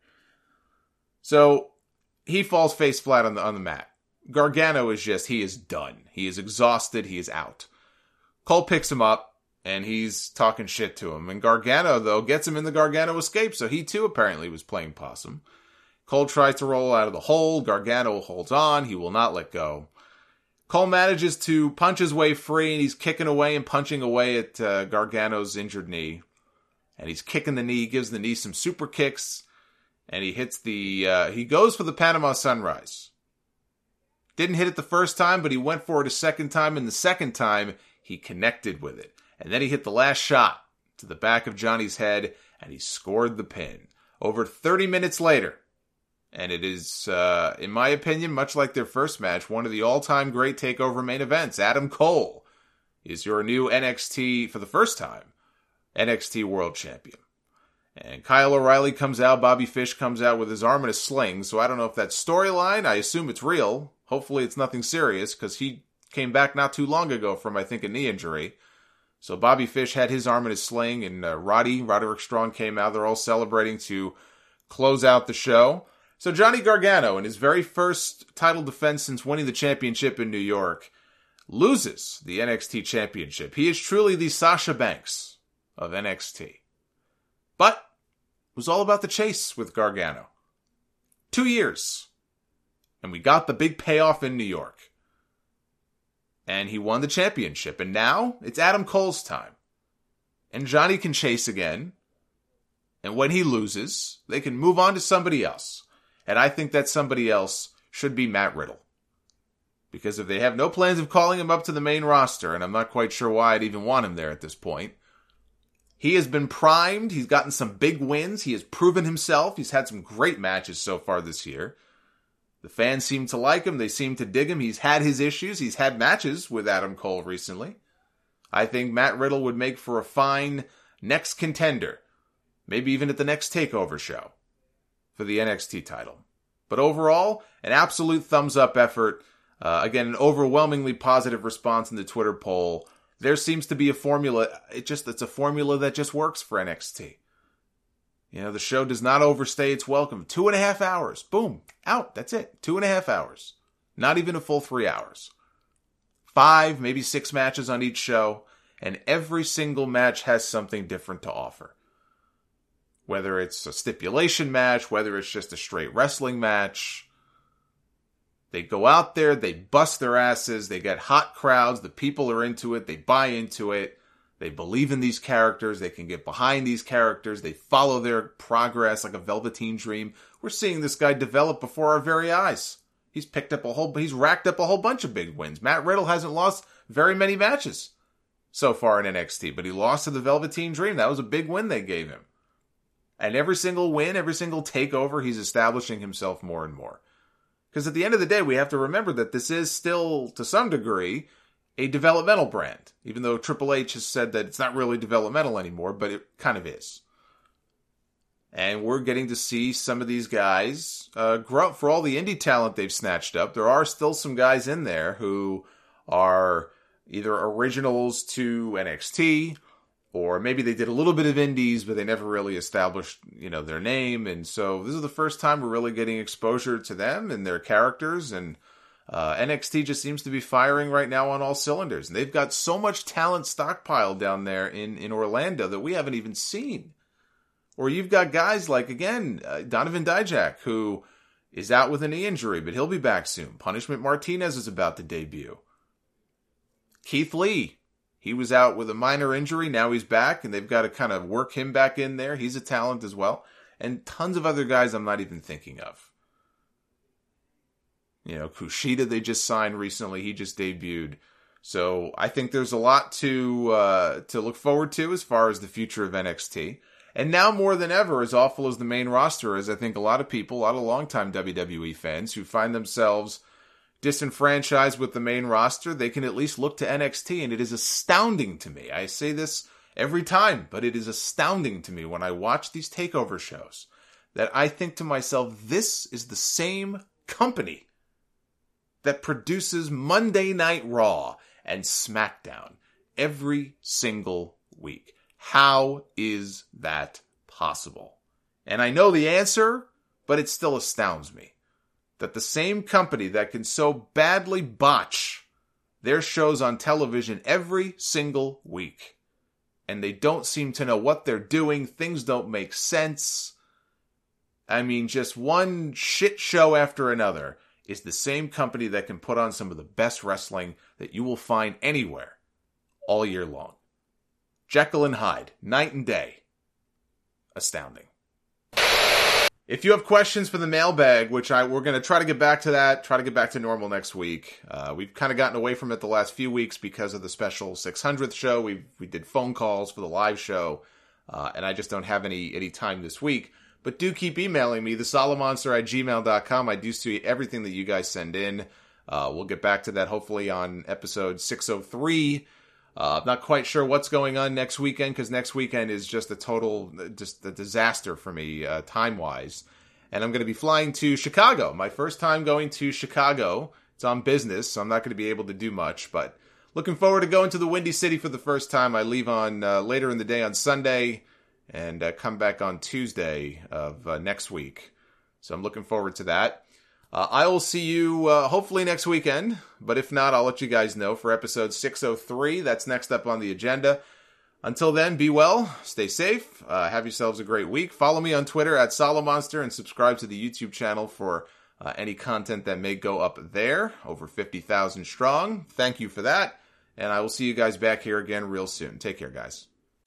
So, he falls face flat on the mat. Gargano is just, he is done. He is exhausted. He is out. Cole picks him up. And he's talking shit to him. And Gargano, though, gets him in the Gargano escape. So he, too, apparently was playing possum. Cole tries to roll out of the hole. Gargano holds on. He will not let go. Cole manages to punch his way free, and he's kicking away and punching away at Gargano's injured knee. And he's kicking the knee, gives the knee some super kicks, and he hits he goes for the Panama Sunrise. Didn't hit it the first time, but he went for it a second time, and the second time, he connected with it. And then he hit the last shot to the back of Johnny's head, and he scored the pin. Over 30 minutes later, and it is, in my opinion, much like their first match, one of the all-time great TakeOver main events. Adam Cole is your new NXT, for the first time, NXT World Champion. And Kyle O'Reilly comes out, Bobby Fish comes out with his arm in a sling, so I don't know if that's storyline. I assume it's real. Hopefully it's nothing serious, because he came back not too long ago from, I think, a knee injury. So Bobby Fish had his arm in a sling, and Roderick Strong came out. They're all celebrating to close out the show. So Johnny Gargano, in his very first title defense since winning the championship in New York, loses the NXT championship. He is truly the Sasha Banks of NXT. But it was all about the chase with Gargano. 2 years. And we got the big payoff in New York. And he won the championship. And now it's Adam Cole's time. And Johnny can chase again. And when he loses, they can move on to somebody else. And I think that somebody else should be Matt Riddle. Because if they have no plans of calling him up to the main roster, and I'm not quite sure why I'd even want him there at this point, he has been primed. He's gotten some big wins. He has proven himself. He's had some great matches so far this year. The fans seem to like him. They seem to dig him. He's had his issues. He's had matches with Adam Cole recently. I think Matt Riddle would make for a fine next contender. Maybe even at the next TakeOver show for the NXT title. But overall, an absolute thumbs-up effort. Again, an overwhelmingly positive response in the Twitter poll. There seems to be a formula. It's a formula that just works for NXT. You know, the show does not overstay its welcome. 2.5 hours. Boom. Out. That's it. 2.5 hours. Not even a full 3 hours. 5, maybe 6 matches on each show. And every single match has something different to offer. Whether it's a stipulation match, whether it's just a straight wrestling match. They go out there, they bust their asses, they get hot crowds, the people are into it, they buy into it, they believe in these characters, they can get behind these characters, they follow their progress like a Velveteen Dream. We're seeing this guy develop before our very eyes. He's racked up a whole bunch of big wins. Matt Riddle hasn't lost very many matches so far in NXT, but he lost to the Velveteen Dream. That was a big win they gave him. And every single win, every single takeover, he's establishing himself more and more. Because at the end of the day, we have to remember that this is still, to some degree, a developmental brand. Even though Triple H has said that it's not really developmental anymore, but it kind of is. And we're getting to see some of these guys grow up. For all the indie talent they've snatched up, there are still some guys in there who are either originals to NXT, or maybe they did a little bit of indies, but they never really established, their name. And so this is the first time we're really getting exposure to them and their characters. And NXT just seems to be firing right now on all cylinders. And they've got so much talent stockpiled down there in Orlando that we haven't even seen. Or you've got guys like, again, Donovan Dijak, who is out with a knee injury, but he'll be back soon. Punishment Martinez is about to debut. Keith Lee. He was out with a minor injury. Now he's back, and they've got to kind of work him back in there. He's a talent as well. And tons of other guys I'm not even thinking of. Kushida they just signed recently. He just debuted. So I think there's a lot to look forward to as far as the future of NXT. And now more than ever, as awful as the main roster is, I think a lot of longtime WWE fans who find themselves disenfranchised with the main roster, they can at least look to NXT, and it is astounding to me. I say this every time, but it is astounding to me when I watch these takeover shows that I think to myself, this is the same company that produces Monday Night Raw and SmackDown every single week. How is that possible? And I know the answer, but it still astounds me. That the same company that can so badly botch their shows on television every single week, and they don't seem to know what they're doing, things don't make sense. I mean, just one shit show after another is the same company that can put on some of the best wrestling that you will find anywhere all year long. Jekyll and Hyde, night and day. Astounding. If you have questions for the mailbag, which we're going to try to get back to that, try to get back to normal next week. We've kind of gotten away from it the last few weeks because of the special 600th show. We did phone calls for the live show, and I just don't have any time this week. But do keep emailing me, thesolomonster@gmail.com. I do see everything that you guys send in. We'll get back to that hopefully on episode 603. I'm not quite sure what's going on next weekend, because next weekend is just a disaster for me, time-wise. And I'm going to be flying to Chicago. My first time going to Chicago. It's on business, so I'm not going to be able to do much. But looking forward to going to the Windy City for the first time. I leave on later in the day on Sunday and come back on Tuesday of next week. So I'm looking forward to that. I will see you hopefully next weekend, but if not, I'll let you guys know for episode 603. That's next up on the agenda. Until then, be well, stay safe, have yourselves a great week. Follow me on Twitter @Solomonster and subscribe to the YouTube channel for any content that may go up there, over 50,000 strong. Thank you for that, and I will see you guys back here again real soon. Take care, guys.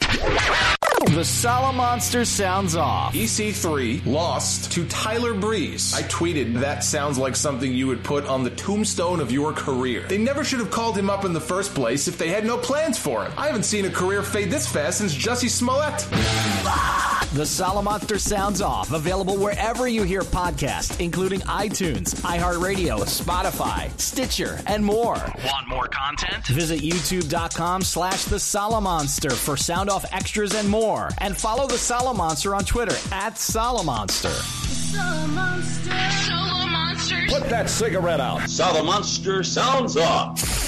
The Solomonster sounds off. EC3 lost to Tyler Breeze. I tweeted, that sounds like something you would put on the tombstone of your career. They never should have called him up in the first place if they had no plans for him. I haven't seen a career fade this fast since Jussie Smollett. The Solomonster sounds off. Available wherever you hear podcasts, including iTunes, iHeartRadio, Spotify, Stitcher, and more. Want more content? Visit youtube.com/The Solomonster for sound off extras and more. And follow the Solomonster on Twitter @Solomonster. Solomonster. Put that cigarette out. Solomonster sounds off.